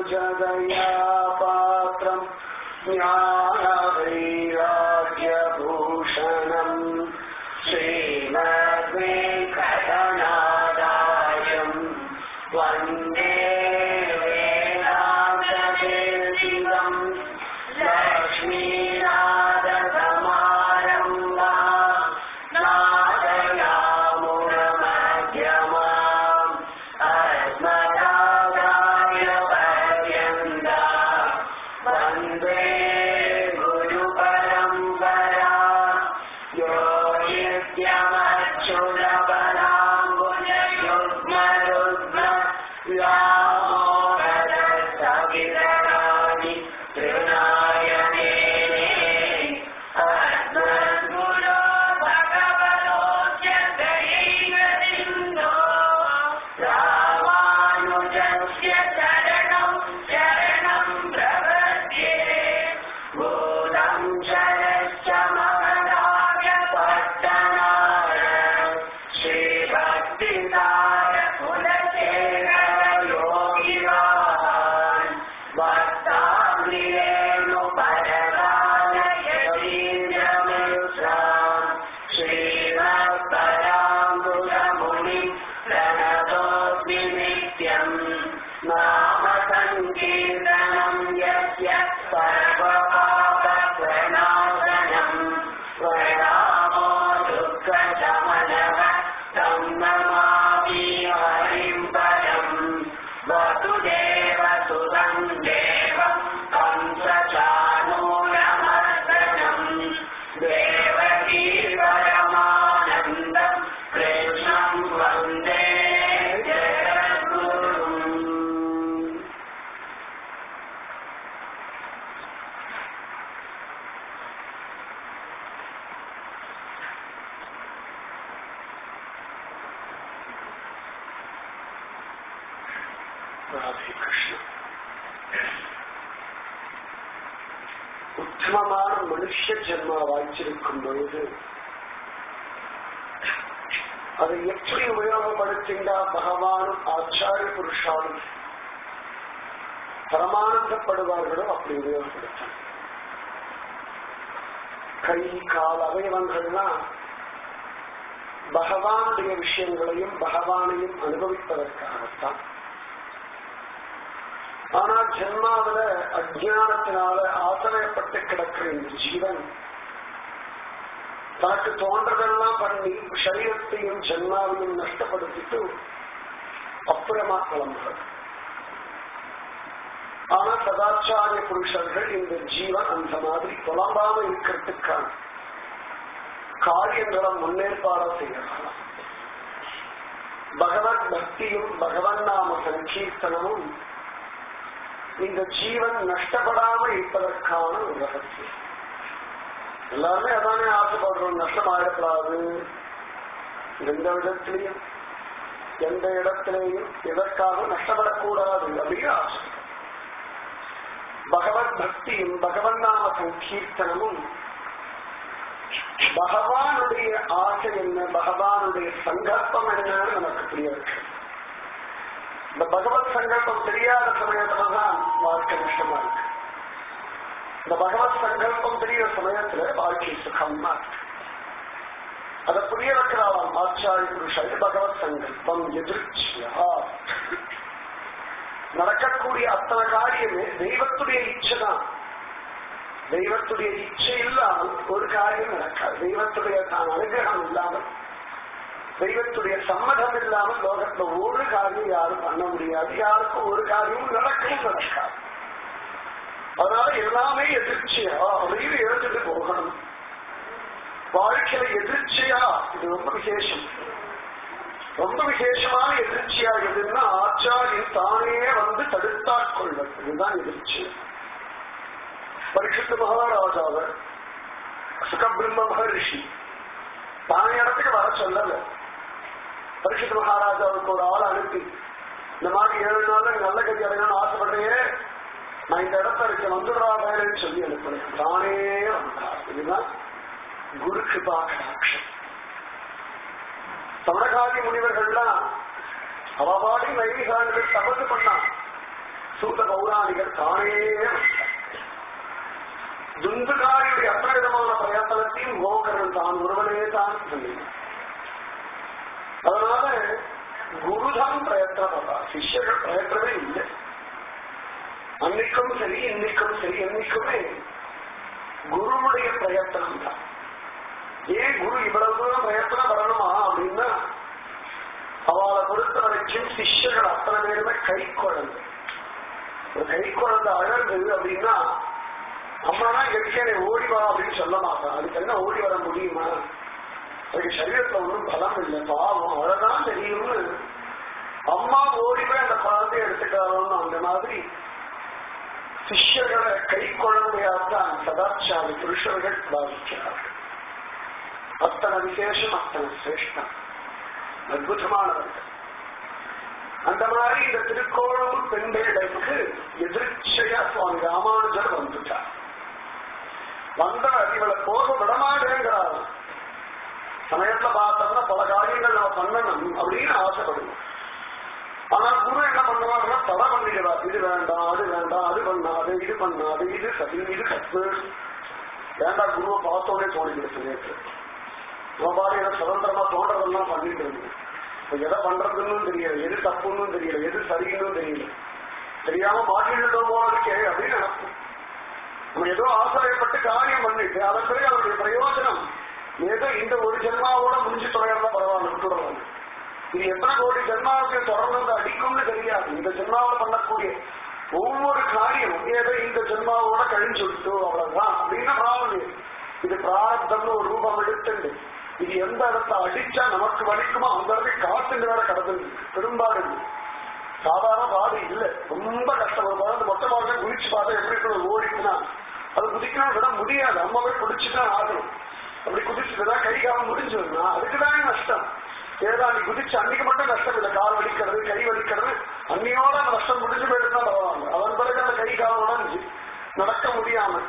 ராமானுஜதயா பாத்ரம் ஞானவைராக்யபூஷணம் ஸ்ரீமத்வேங்கடநாதாயம் வந்தே வேதாந்ததேசிகம் லக்ஷ்மீநாதசமாரம்பாம் நாதயாமுனமத்யமாம் அஸ்மதாச்சார்யபர்யந்தாம் வந்தே குருபரம்பராம் யோ நித்யமச்சுரபராம்புஜயுக்மருக்ம व्यामोहदस्तवितराणि त्रिनायमेने अस्मद्गुरो भगवतोऽस्य दयैकसिन्धो रामानुजस्य चरणं प्रपद्ये भूतं शरश्च महदाव्यपट्टनाय श्रीभक्तिसार कुलशेखरयोगिवान् भक्ताङ्गिरेणुपरकालयतीन्द्रमिश्रान् श्रीमत्पराङ्कुशमुनिं प्रणतोऽस्मि नित्यम् नाम सङ्कीर्तनं यस्य सर्वपापप्रणाशनम् प्रणामो दुःखशमनः तं नमामि हरिं परम् वसुदेवसुतं देवं कंसचाणूरमर्दनम् देवकी परमानन्दं कृष्णं वन्दे जगद्गुरुम् ராதே கிருஷ்ணா. உத்தமமான மனுஷ ஜென்மா வாய்ச்சிருக்கும் பொழுது அதை எப்படி உபயோகப்படுத்திண்டா பகவானும் ஆச்சாரிய புருஷாலும் பரமானந்தப்படுவார்களோ அப்படி உபயோகப்படுத்த கை கால் அவயவங்கள்லாம் பகவானுடைய விஷயங்களையும் பகவானையும் அனுபவிப்பதற்காகத்தான். ஆனா ஜென்மாவில அஜ்ஞானத்தினால ஆசிரியப்பட்டு கிடக்கிற இந்த ஜீவன் தனக்கு தோன்றதெல்லாம் பண்ணி சரீரத்தையும் ஜென்மாவையும் நஷ்டப்படுத்திட்டு அப்புறமா கிளம்புறது. ஆனா சதாச்சாரிய புருஷர்கள் இந்த ஜீவன் அந்த மாதிரி புலம்பாம இருக்கிறதுக்கான காரியங்களை முன்னேற்பாட செய்யலாம். பகவத் பக்தியும் பகவன் நாம சங்கீர்த்தனமும் இந்த ஜீவன் நஷ்டப்படாம இருப்பதற்கான ஒரு ரகசியம். எல்லாருமே அதானே ஆசைப்படுறோம், நஷ்டமாயிடக்கூடாது. எந்த விதத்திலையும் எந்த இடத்திலையும் எதற்காக நஷ்டப்படக்கூடாது அப்படின்னு ஆசை. பகவத் பக்தியும் பகவன் நாம சங்கீர்த்தனமும் பகவானுடைய ஆசை என்ன, பகவானுடைய சங்கல்பம் என்னன்னு நமக்கு புரிய இருக்கு. இந்த பகவத் சங்கல்பம் தெரியாத சமயத்துலதான் வாழ்க்கை நஷ்டமா இருக்கு. இந்த பகவத் சங்கல்பம் தெரிகிற சமயத்துல வாழ்க்கை சுகமா இருக்கு. அதை புரிய வைக்கிறாளாம் ஆச்சாரிய புருஷன். பகவத் சங்கல்பம் எதிர்ச்சியா நடக்கக்கூடிய அத்தனை காரியமே தெய்வத்துடைய இச்சைதான். தெய்வத்துடைய இச்சை இல்லாமல் ஒரு காரியம் நடக்காது. தெய்வத்துடைய தான் அனுகிரகம் இல்லாமல், தெய்வத்துடைய சம்மதம் இல்லாமல் லோகத்துல ஒரு காரியம் யாரும் பண்ண முடியாது. யாருக்கும் ஒரு காரியமும் நடக்கவும் நடக்காது. அதனால எல்லாமே எதிர்ச்சியா அப்படின்னு எழுந்துட்டு போகணும். வாழ்க்கையில எதிர்ச்சியா இது ரொம்ப விசேஷம். ரொம்ப விசேஷமான எதிர்ச்சியா எதுன்னா ஆச்சாரியன் தானே வந்து தடுத்தாட்கொள்வது. இதுதான் எதிர்ச்சி. பரீட்சித் மகாராஜாவை சுகபிரம்ம மகரிஷி தானே இடத்துக்கு வர சொல்லல. பரீட்சித் மகாராஜாவுக்கு ஒரு ஆள் அனுப்பி இந்த மாதிரி 7 நாள்ல நல்ல கதி அடையணும்னு ஆசைப்படுறேன், நான் இந்த இடத்த இருக்க வந்துடுறா வேலைன்னு சொல்லி அனுப்புறேன். தானே வந்தார். இதுதான் குரு கிருபா கடாட்சம். சமணகாதி முனிவர்கள்லாம் அவபாடி வைகான்கள் தபசு பண்ணான். சூத பௌராணிகர் தானே துந்துகாரியுடைய அத்தனை விதமான பிரயத்தனத்தையும் கோகரன் தான் ஒருவனே தான் பண்ணினார். அதனால குருதான் பிரயத்தனப்பட்டா, சிஷ்யர்கள் பிரயத்தனமே இல்லை. அன்னைக்கும் சரி இன்னைக்கும் சரி என்னைக்குமே குருவுடைய பிரயத்தனம் தான். ஏன் குரு இவ்வளவு தூரம் பிரயத்தனம் வரணுமா அப்படின்னா, அவளை பொறுத்த வரைக்கும் சிஷ்யர்கள் அத்தனை பேருமே கை குழந்தை. ஒரு கை குழந்தை அழகு அப்படின்னா, அம்மானா இருக்கே ஓடிவா அப்படின்னு சொல்ல மாட்டான். அதுக்கு என்ன ஓடி வர முடியுமா? அதுக்கு சரீரத்துல ஒன்றும் பலம் இல்லை, பாவம் அவ்வளவுதான் தெரியும்னு அம்மா ஓடி போய் அந்த குழந்தைய எடுத்துக்கிறாரோன்னு அந்த மாதிரி சிஷ்யர்களை கை குழந்தையாத்தான் சதாச்சாரி புருஷர்கள் பாதிக்கிறார்கள். அத்தனை விசேஷம், அத்தனை சிரேஷ்டம், அற்புதமானவர்கள். அந்த மாதிரி இந்த திருக்கோளூர் பெண்களுக்கு எதிர்ச்சையா சுவாமி ராமானுஜர் வந்துட்டார். வந்தவர் இவளை போக விடமாட்டேங்கிறார். சமயத்துல பார்த்தோம்னா பல காரியங்கள் நம்ம பண்ணணும் அப்படின்னு ஆசைப்படுவோம். ஆனா குரு என்ன பண்ணுவாங்கன்னா தடை பண்ணிடுவார். இது வேண்டாம், அது வேண்டாம், அது பண்ணாது, இது பண்ணாது, இது சதி, இது தப்பு. வேண்டாம் குருவை பார்த்தோடனே தோணிக்கிட்டு நேற்று நம்ம பாரு எனக்கு சுதந்திரமா தோன்றதெல்லாம் பண்ணிட்டு இருந்தது. இப்ப எதை பண்றதுன்னு தெரியல, எது தப்புன்னு தெரியல, எது சரின்னு தெரியல, தெரியாம மாற்றிட்டு போனதுக்கே அப்படின்னு நினைப்போம். நம்ம ஏதோ ஆசிரியப்பட்டு காரியம் பண்ணிட்டு அதன் பிறகு அவருடைய பிரயோஜனம் ஏதோ இந்த ஒரு ஜென்மாவோட முடிஞ்சு தொலைறதா பரவாயில்ல, விட்டுடுவாங்க. இது எத்தனை கோடி ஜென்மாவுக்கு தொடர்ந்து அடிக்கும்னு தெரியாது. இந்த ஜென்மாவில் பண்ணக்கூடிய ஒவ்வொரு காரியமும் ஏதோ இந்த ஜென்மாவோட கழிஞ்சு விட்டு அவ்வளவுதான் அப்படின்னு பிரார்த்தம். இது பிரார்த்தம்னு ஒரு ரூபம் எடுத்துண்டு இது எந்த இடத்துல அடிச்சா நமக்கு வலிக்குமோ அந்த இடத்துக்கு காத்துட்டு வேற கடந்து பெரும்பாடு. சாதாரண பாடு இல்லை, ரொம்ப கஷ்டம். ஒரு குழந்தை மொட்டை பாடு குதிச்சு பார்த்தா எப்படி ஓடிச்சுன்னா அது குதிக்கணும் விட முடியாது. அம்மா போய் குடிச்சுதான் ஆகணும். அப்படி குதிச்சுதான் கை காலம் முடிஞ்சதுன்னா அதுக்குதானே நஷ்டம். ஏதா நீ குதிச்சு அன்னைக்கு மட்டும் நஷ்டம் இல்லை, கால் வலிக்கிறது கை வலிக்கிறது அன்னையோட அந்த நஷ்டம் முடிஞ்சு போயிட்டு தான் பரவாயில்ல. அதன் பிறகு அந்த கை காலம் உடஞ்சு நடக்க முடியாம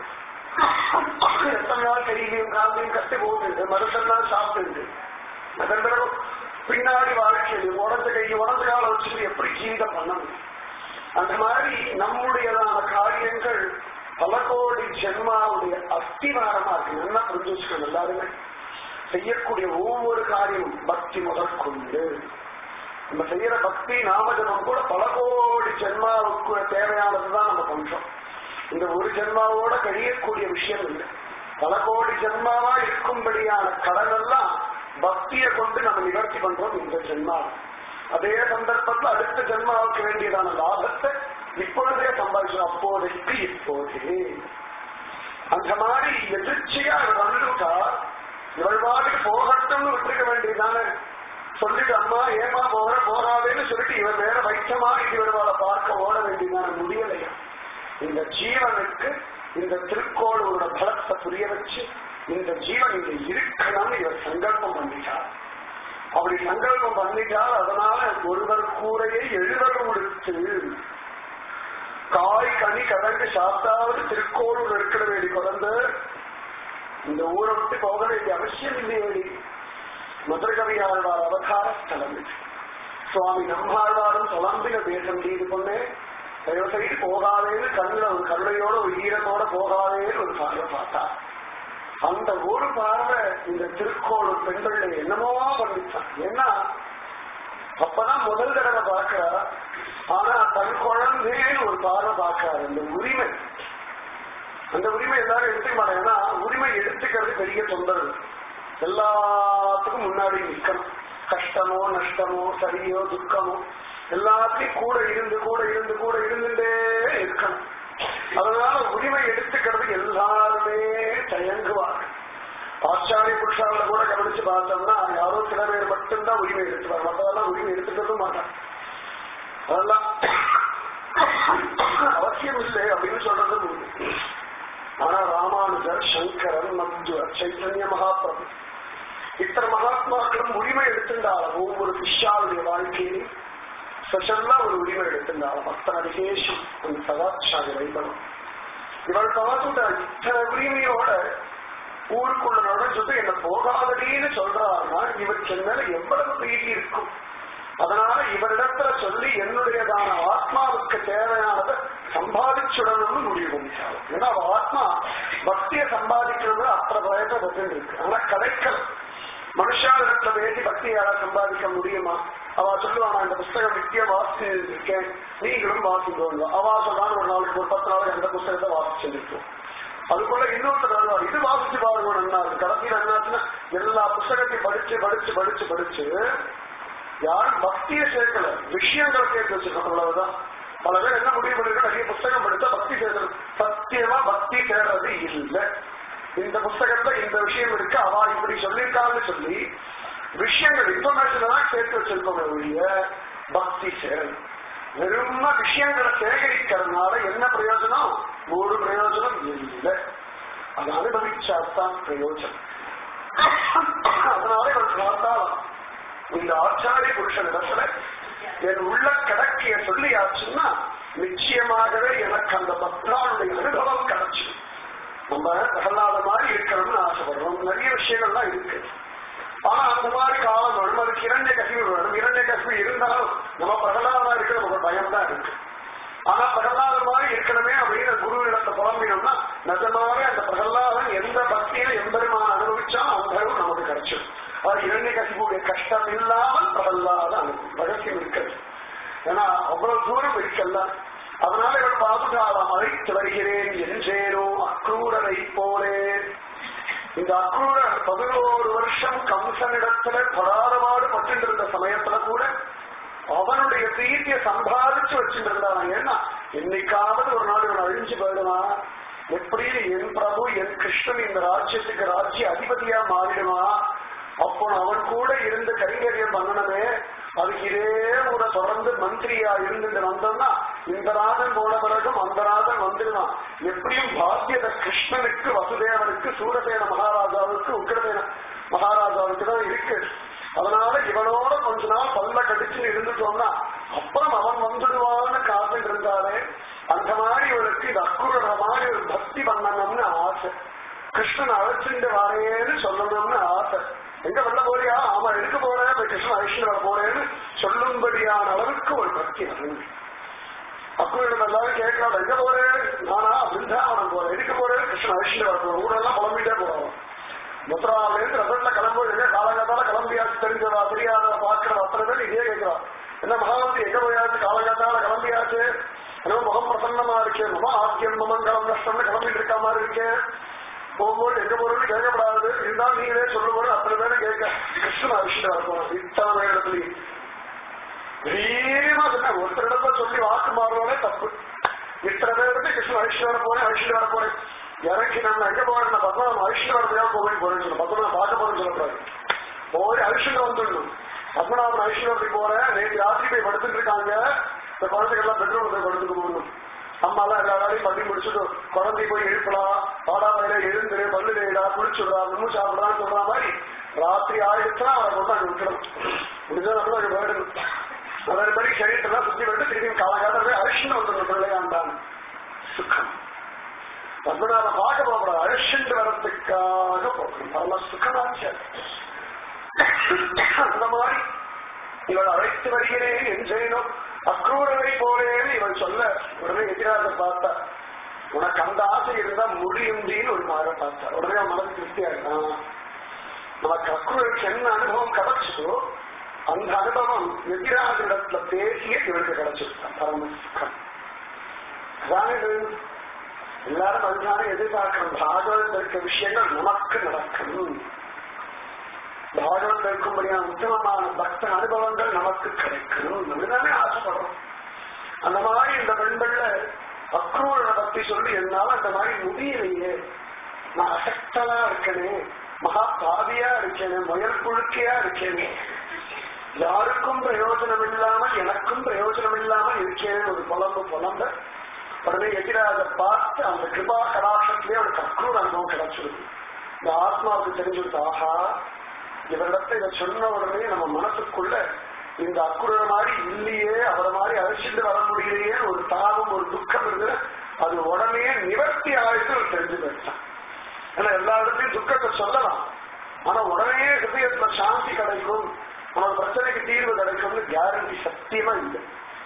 எத்தனை நாள் கையிலையும் காலையும் கட்டி போட்டு மருந்தெல்லாம் சாப்பிட்டு அதன் பிறகு பின்னாடி வாழ்க்கையில் உடஞ்ச கை உடஞ்ச காலம் வச்சுட்டு எப்படி ஜீவிதம் பண்ணணும். அந்த மாதிரி நம்முடையதான காரியங்கள் பல கோடி ஜென்மாவுடைய அஸ்திவாரமா இருக்கு. நல்லா புரிஞ்சு வச்சுக்கணும். எல்லாருமே செய்யக்கூடிய ஒவ்வொரு காரியமும் பக்தி முதற்கொண்டு நம்ம செய்யற பக்தி நாமஜபம் கூட பல கோடி ஜென்மாவுக்கு தேவையானதுதான் நம்ம பண்றோம். இந்த ஒரு ஜென்மாவோட கழியக்கூடிய விஷயம் இல்லை. பல கோடி ஜென்மாவா இருக்கும்படியான கடன் எல்லாம் பக்தியை கொண்டு நம்ம நிவர்த்தி பண்றோம் இந்த ஜென்மா. அதே சந்தர்ப்பத்தில் அடுத்த ஜென்மாவுக்கு வேண்டியதான லாபத்தை இப்பொழுதே சம்பாதிச்சோம். அப்போதைக்கு இப்போதே அந்த மாதிரி எதிர்ச்சியா வந்துட்டா இவள் வாட்டுக்கு போகட்டும்னு விட்டுருக்க வேண்டியதானே. சொல்லிட்டு அம்மா ஏமா போகாதேன்னு சொல்லிட்டு இவன் வேற வைத்தமா இவர்வாளை பார்க்க ஓட வேண்டியதான முடியலையா. இந்த ஜீவனுக்கு இந்த திருக்கோளோட பலத்தை புரிய வச்சு இந்த ஜீவன் இங்க இருக்கணும்னு இவர் சங்கல்பம் பண்ணிட்டார். அப்படி சங்கல்பம் பண்ணிட்டார். அதனால ஒருவர் கூரையை எழுதல் கொடுத்து காய் கனி கடந்து சாப்பிட்டாவது திருக்கோளூர் இருக்கிற வேண்டி குழந்தை இந்த ஊரை விட்டு போக வேண்டிய அவசியம் இல்லையே. மதுரகவியாழ்வார் அவதார ஸ்தலம் சுவாமி நம்மாழ்வாரும் புலம்பின தேசம் இது பொண்ணே தயவு செய்து போகாதேன்னு கண்ணுல ஒரு கருணையோட ஒரு ஈரத்தோட போகாதேன்னு ஒரு பார்வை பார்த்தார். அந்த ஒரு பார்வை இந்த திருக்கோளூர் பெண்களை என்னமோ பண்ணிச்சான். ஏன்னா அப்பதான் முதல் தடவை பார்க்கிறார். ஆனா தன் குழந்தைன்னு ஒரு பார்வை பார்க்கிறார். இந்த உரிமை, அந்த உரிமை எல்லாரும் எடுத்துக்க மாட்டாங்க. ஏன்னா உரிமை எடுத்துக்கிறது பெரிய தொந்தரவு. எல்லாத்துக்கும் முன்னாடி நிற்கணும். கஷ்டமோ நஷ்டமோ சரியோ துக்கமோ எல்லாத்தையும் கூட இருந்துட்டே இருக்கணும். அதனால உரிமை எடுத்துக்கிறது எல்லாருமே தயங்குவாங்க. ஆச்சாரிய புருஷாவில கூட கவனிச்சு பார்த்தோம்னா யாரோ சில பேர் மட்டும்தான் உரிமை எடுத்துவாங்க, மற்றதெல்லாம் உரிமை எடுத்துக்கிறதும் மாட்டாங்க. அதெல்லாம் அவசியம் இல்லை அப்படின்னு சொல்றது உண்டு. ஆனா ராமானுஜர், சங்கரன், மத்வர், சைத்தன்ய மகாபிரபு இத்தனை மகாத்மாக்களும் உரிமை எடுத்துட்டாலும் ஒவ்வொரு சிஷ்யாவுடைய வாழ்க்கையிலும் ஸ்பெஷல்லா ஒரு உரிமை எடுத்துட்டாலும் அத்தனை விசேஷம் அந்த சதாச்சாரி வைபவம். இவள் பார்த்துட்டா இத்தனை உரிமையோட ஊருக்குள்ள நுழைஞ்சது என்ன போகாதடின்னு சொல்றாருன்னா இவருக்கு மேல எவ்வளவு பிரீதி இருக்கும். அதனால இவரிடத்துல சொல்லி என்னுடையதான ஆத்மாவுக்கு தேவையான பிரசாதத்தை சம்பாதிச்சுடணும்னு முடிவு பண்ணிட்டாலும். ஏன்னா அவ ஆத்மா பக்தியை சம்பாதிக்கிறது அத்தனை பிரயத்தனை இருக்கு. ஆனா கிடைக்கல. மனுஷாவிடத்துல வேண்டி பக்தியால சம்பாதிக்க முடியுமா? அவ சொல்லுவானா இந்த புஸ்தகம் நித்திய வாசிச்சு இருக்கேன், நீங்களும் வாசிக்கணும். அவா சொல்றான் ஒரு நாளைக்கு ஒரு 10 நாளைக்கு அந்த புஸ்தகத்தை வாசிச்சுருக்கோம். அதுக்குள்ள இன்னொருத்தர் வருவார், இது வாசிச்சு பாருங்க. கடைசியில் என்னாச்சுன்னா எல்லா புஸ்தகத்தையும் படிச்சு படிச்சு படிச்சு படிச்சு யாரும் பக்தியை சேர்க்கல, விஷயங்களை சேர்த்து வச்சிருக்கோம். அவ்வளவுதான். பல பேர் என்ன முடிவு பண்ணிருக்க, நிறைய புஸ்தகம் படித்தா பக்தி சேர்க்கணும். சத்தியமா பக்தி சேர்றது இல்லை. இந்த புஸ்தகத்துல இந்த விஷயம் இருக்கு, அவா இப்படி சொல்லியிருக்கான்னு சொல்லி விஷயங்கள் இன்ஃபர்மேஷன் தான் சேர்த்து வச்சிருக்கோம். ஒழிய பக்தி சேரணும். வெறும் விஷயங்களை சேகரிக்கிறதுனால என்ன பிரயோஜனம்? ஒரு பிரயோஜனம் இல்லை. அதை அனுபவிச்சாத்தான் பிரயோஜனம். அதனால இவர் பார்த்தாலும் இந்த ஆச்சாரிய புருஷன் இடத்துல என் உள்ள கடக்கிய சொல்லியாச்சுன்னா நிச்சயமாகவே எனக்கு அந்த பக்தாவுடைய அனுபவம் கிடைச்சு நம்ம பிரகலாத மாதிரி இருக்கணும்னு ஆசைப்படுறோம். நிறைய விஷயங்கள்லாம் இருக்கு. ஆனா அந்த மாதிரி காலம் வரும். அதுக்கு இரண்டே கசிவு வேணும். இரண்டே கசிவு இருந்தாலும் நம்ம பிரகலாதமா இருக்கிற ஒரு பயம் தான் இருக்கு. ஆனா பிரகலாத மாதிரி இருக்கணுமே அப்படின்னு குரு இடத்தை புலம்பினோம்னா நிஜமாவே அந்த பிரகலாதன் எந்த பக்தியில எம்பெருமான அனுபவிச்சாலும் அந்த அளவு நமக்கு கிடைச்சிடும். அது இரண்டே கசிவுடைய கஷ்டம் இல்லாமல் பிரகலாத அனுபவம் ரகசியம் இருக்கிறது. ஏன்னா அவ்வளவு தூரம் இருக்கல்ல. அதனால இவன் பாதுகாலம் அழைத்து வருகிறேன் என்றேனோ அக்ரூரரை போலே. இந்த அக்ரூரர் 11 வருஷம் கம்சனிடத்துல படாதபாடு பட்டு இருந்த சமயத்துல கூட அவனுடைய பிரீத்திய சம்பாதிச்சு வச்சுட்டு இருந்தான். ஏன்னா என்னைக்காவது ஒரு நாள் இவன் அழிஞ்சு போயிடுவான். எப்படி என் பிரபு என் கிருஷ்ணன் இந்த ராஜ்யத்துக்கு ராஜ்ய அதிபதியா மாறிடுவான். அப்போ அவன் கூட இருந்து கைங்கரியம் பண்ணணுமே. அதுக்கு இதே கூட தொடர்ந்து மந்திரியா இருந்துட்டு வந்தோம்னா இந்த ராஜன் போன பிறகும் அந்த ராஜன் வந்துடுவான். எப்படியும் பாத்தியத கிருஷ்ணனுக்கு, வசுதேவனுக்கு, சூரசேன மகாராஜாவுக்கு, உக்ரசேன மகாராஜாவுக்கு தான் இருக்கு. அதனால இவனோட கொஞ்ச நாள் பல்ல கடிச்சு இருந்துட்டோம்னா அப்புறம் அவன் வந்துடுவான்னு காத்துட்டு இருந்தாலே. அந்த மாதிரி இவனுக்கு இது அக்குற மாதிரி ஒரு பக்தி பண்ணணும்னு ஆசை. கிருஷ்ணன் அழைச்சிட்டு வாரேன்னு சொல்லணும்னு ஆசை. எங்க பண்ண போறியா? ஆமா எடுக்க போறேன், கிருஷ்ணன் அழைச்சிட்டு வர போறேன்னு சொல்லும்படியான அளவுக்கு ஒரு பக்தி வந்து அக்குறிடம் எல்லாரும் கேட்கலாம். எங்க போறேன்? நானா பிருந்தாவனம் போறேன். எடுக்க போறேன், கிருஷ்ணன் அழைச்சிட்டு வர போறேன். ஊரெல்லாம் புலம்பிட்டே போறோம். முத்ராவிலேருந்து ரசன்ல கிளம்புவது காலகாத்தால கிளம்பியாச்சு, தெரிஞ்சதா தெரியாத பாக்குற அத்தனை பேர் இதே கேட்கிறான். என்ன மகாவதி எங்க போயாச்சு? காலகாத்தால கிளம்பியாச்சு, என்ன முகம் பிரசன்னமா இருக்கேன், மம ஆக்கியம் மமங்கலம் நஷ்டம்னு கிளம்பிட்டு இருக்க மாதிரி இருக்கேன். போகும்போது எங்க போறது கேட்கப்படாது. இருந்தாலும் நீங்களே சொல்ல போது அத்தனை பேரும் கேட்க கிருஷ்ணன் அழிச்சுட்டு வரப்போம். இத்தனை இடத்துலயும் தைரியமா சொன்ன ஒருத்தரிடத்த சொல்லி வாக்கு மாறுவானே தப்பு. இத்தனை பேருக்கு கிருஷ்ணன் அழிச்சுட்டு வர போறேன், அழிச்சுட்டு வர போறேன். இறக்கி நம்ம எங்க போறேன்? பத்மநாபம் அழிச்சுட்டு வரப்போயா கோவில் போறேன்னு சொல்ல, பத்மநாபம் பார்க்க போறேன்னு சொல்லக்கூடாது. போய் அழிச்சுட்டு வந்துடணும். பத்மநாபன் அழிச்சுட்டு வரப்பி போறேன். நேற்று ராத்திரி போய் படுத்துட்டு இருக்காங்க. இந்த குழந்தைகள்லாம் பெட்ரோல் போய் படுத்துட்டு போகணும். அம்மா எல்லாம் எல்லா வேலையும் பண்ணி முடிச்சுட்டு குழந்தை போய் எழுப்பலாம், பாடாமையில எழுந்துரு, பல்லு வேடா, குளிச்சுடுறா, முன்னு சாப்பிடலான்னு சொல்ற மாதிரி ராத்திரி ஆயிடுச்சுன்னா அவரை கொண்டு அங்க விட்டுடும். முடிஞ்சா நம்ம அங்க போயிடணும். அதே மாதிரி சரீரத்தெல்லாம் சுத்தி விட்டு திரும்பி காலகாலவே அரிசின்னு வந்துடும். பிள்ளையாண்டான் சுக்கம். பத்மநாப பார்க்க போகக்கூடாது, அரிசிண்டு வரத்துக்காக போகணும். பரம சுகமாச்சு. அந்த மாதிரி இவள் அழைத்து வருகிறேன் என்றேனும் அக்ரூரரை போலேன்னு இவன் சொல்ல உடனே எதிராக பார்த்தா, உனக்கு அந்த ஆசை இருந்தா முடியும்னு ஒரு மாதிரி பார்த்தா. உடனே அவன் மனது திருப்தியா இருக்கான். நமக்கு அக்ரூருக்கு என்ன அனுபவம் கிடைச்சதோ அந்த அனுபவம் எதிராக இடத்துல பேசிய இவனுக்கு கிடைச்சிருக்கான். பரம சுகம். அதானே எல்லாரும் அதுதானே எதிர்பார்க்கணும். பாகவதத்தில் இருக்க விஷயங்கள் நமக்கு நடக்கணும். பாகவத்தில் இருக்கும்படியான உத்தமமான பக்த அனுபவங்கள் நமக்கு கிடைக்கணும். நம்மதானே ஆசைப்படுறோம். அந்த மாதிரி இந்த பெண்கள்ல அக்ரூரனை பத்தி சொல்லி என்னால அந்த மாதிரி முடியலையே, நான் அசக்தலா இருக்கேனே, மகா பாவியா இருக்கேனே, முயல் புழுக்கையா இருக்கேனே, யாருக்கும் பிரயோஜனம் இல்லாமல் எனக்கும் பிரயோஜனம் இல்லாமல் இருக்கேன்னு ஒரு புலம்ப உடனே எதிராக பார்த்து அந்த கிருபா கடாட்சத்திலே அவனுக்கு அக்ரூர அனுபவம் கிடைச்சிருக்கு. இந்த ஆத்மாவுக்கு தெரிஞ்சுட்டு ஆஹா இவரிடத்தை இதை சொன்ன உடனே நம்ம மனசுக்குள்ள இந்த அக்குற மாதிரி இல்லையே, அவரை மாதிரி அழைச்சிட்டு வர முடியலையே ஒரு தாபம், ஒரு துக்கம் இருந்து அது உடனே நிவர்த்தி ஆயிட்டு தெரிஞ்சு போயிட்டான். ஏன்னா எல்லா இடத்துலயும் துக்கத்தை சொல்லலாம், ஆனா உடனே ஹிருதயத்துல சாந்தி கிடைக்கும், அவனோட பிரச்சனைக்கு தீர்வு கிடைக்கும்னு கேரண்டி சத்தியமா இல்லை.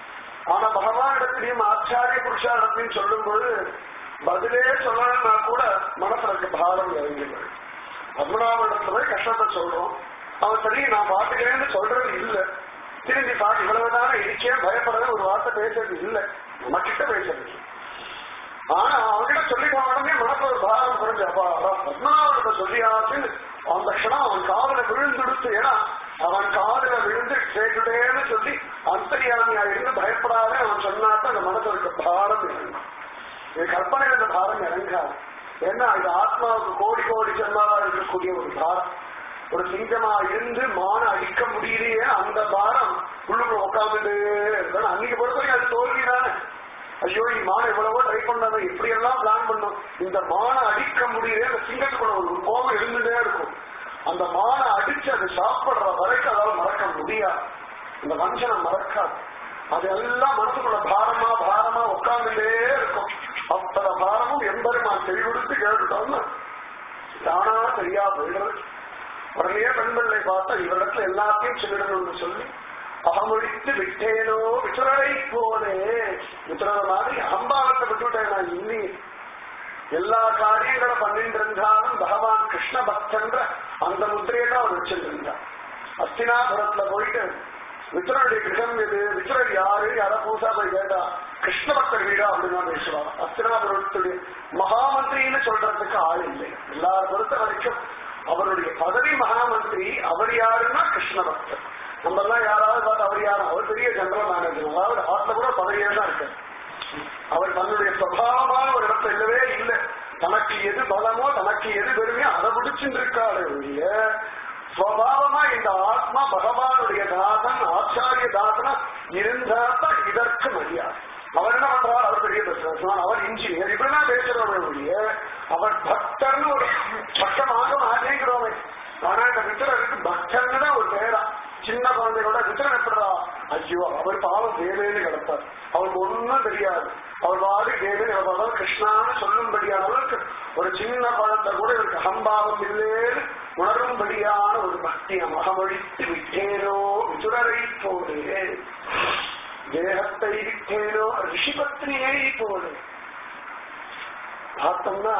ஆனா பகவானிடத்திலையும் ஆச்சாரிய புருஷாரிடத்திலையும் சொல்லும்போது பதிலே சொல்லணும்னா கூட மனசுக்கு பாரம் இறங்கிடுது. பத்மநாபனிடத்துல போய் கஷ்டத்தை சொல்றோம், அவன் சரி நான் பாத்துக்கிறேன்னு சொல்றது இல்லை, திரும்பி பார்த்து இவ்வளவுதானே இருக்கே பயப்படுறது ஒரு வார்த்தை பேசுறது இல்லை, நம்ம கிட்ட பேசுறது. ஆனா அவன்கிட்ட சொல்லிட்டு உடனே மனசுல ஒரு பாரம் குறைஞ்சு அப்பா பத்மநாபனிடத்தை சொல்லியாச்சுன்னு அந்த க்ஷணம் அவன் காதல விழுந்துடுத்து. ஏன்னா அவன் காதல விழுந்து கேட்டுட்டேன்னு சொல்லி அந்தரியாமியா இருந்து பயப்படாத அவன் சொன்னாத்தான் அந்த மனசுல இருக்க பாரம் இறங்கும். இது கற்பனையில இந்த பாரம் இறங்காது. ஏன்னா இது ஆத்மாவுக்கு கோடி கோடி ஜென்மாவா இருக்கக்கூடிய ஒரு பாரம். ஒரு சிங்கமா இருந்து மான அடிக்க முடியலையே அந்த பாரம் உள்ளுக்குள்ள உட்காந்துட்டே இருக்க. அன்னைக்கு பொறுத்தவரைக்கும் அது தோல்விதானே. ஐயோ மான எவ்வளவோ ட்ரை பண்ணாங்க, எப்படி எல்லாம் பிளான் பண்ணும், இந்த மான அடிக்க முடியலையே அந்த சிங்கத்துக்குள்ள ஒரு கோபம் இருந்துட்டே இருக்கும். அந்த மான அடிச்சு அதை சாப்பிடுற வரைக்கும் அதால மறக்க முடியாது, இந்த மனுஷனை மறக்காது. அதெல்லாம் மனசுக்குள்ள பாரமா பாரமா உட்கார்ந்துட்டே இருக்கும். அத்தனை பாரமும் எம்பெருமான் தெளிவுடுத்து கேட்டுட்டோம்னு தானா சரியா போயிடுறது. உடனே பெண்பிள்ளை பார்த்தா இவரிடத்துல எல்லாத்தையும் சொல்லிடணும்னு சொல்லி அகமொழித்து விட்டேனோ விசுரரை போலே. விசுரர மாதிரி அகம்பாவத்தை விட்டுவிட்டேன் நான். இன்னி எல்லா காரியங்களை பண்ணிட்டு இருந்தாலும் பகவான் கிருஷ்ண பக்தன்ற அந்த முத்திரையை தான் அவர் வச்சிருந்தார். அஸ்தினாபுரத்துல போயிட்டு விசுரனுடைய கிரகம் எது, விசுரர் யாரு, யாரா பூசா போய் கேட்டா கிருஷ்ண பக்தர் வீடா அப்படின்னு தான் பேசுவாங்க. அஸ்தினாபுரத்துடைய மகாமந்திரின்னு சொல்றதுக்கு ஆள் இல்லை. எல்லாரும் பொறுத்த வரைக்கும் அவருடைய பதவி மகாமந்திரி. அவர் யாருன்னா கிருஷ்ண பக்தர். நம்ம எல்லாம் யாராவது பார்த்து அவர் யாரும், அவர் பெரிய ஜெனரல் மேனேஜர், அதாவது ஆட்ல கூட பதவியே தான் இருக்கு. அவர் தன்னுடைய சுபாவமான ஒரு இடத்துல இல்லவே இல்லை. தனக்கு எது பலமோ தனக்கு எது பெருமையோ அதை பிடிச்சுட்டு இருக்காரு. சுவாவமா இந்த ஆத்மா பகவானுடைய தாசன் ஆச்சாரிய தாசனா இருந்தாதான் இதற்கு மரியாதை. அவர் என்ன பண்றார், அவர் பெரிய பிசினஸ்மேன், அவர் இன்ஜினியர், இப்படிதான் பேசுறவங்களுடைய அவர் பக்தர்னு ஒரு பக்கமாக மாட்டேங்கிறோமே. ஆனா இந்த வித்திரருக்கு பக்தர்னு தான் ஒரு பேரா. சின்ன குழந்தையோட வித்திரன் எப்படா, ஐயோ அவர் பாவம் தேவேன்னு கிடப்பார், அவருக்கு ஒன்னும் தெரியாது, அவர் வாடி தேவேன்னு கிடப்பார். கிருஷ்ணான்னு சொல்லும்படியான அளவுக்கு ஒரு சின்ன குழந்தை கூட இவருக்கு அகம்பாவம் இல்லேன்னு உணரும்படியான ஒரு பக்தியை மகமொழித்து விட்டேனோ விசுரரை போலே, தேகத்தை விட்டேனோ ரிஷிபத்னியை போலே. பார்த்தோம்னா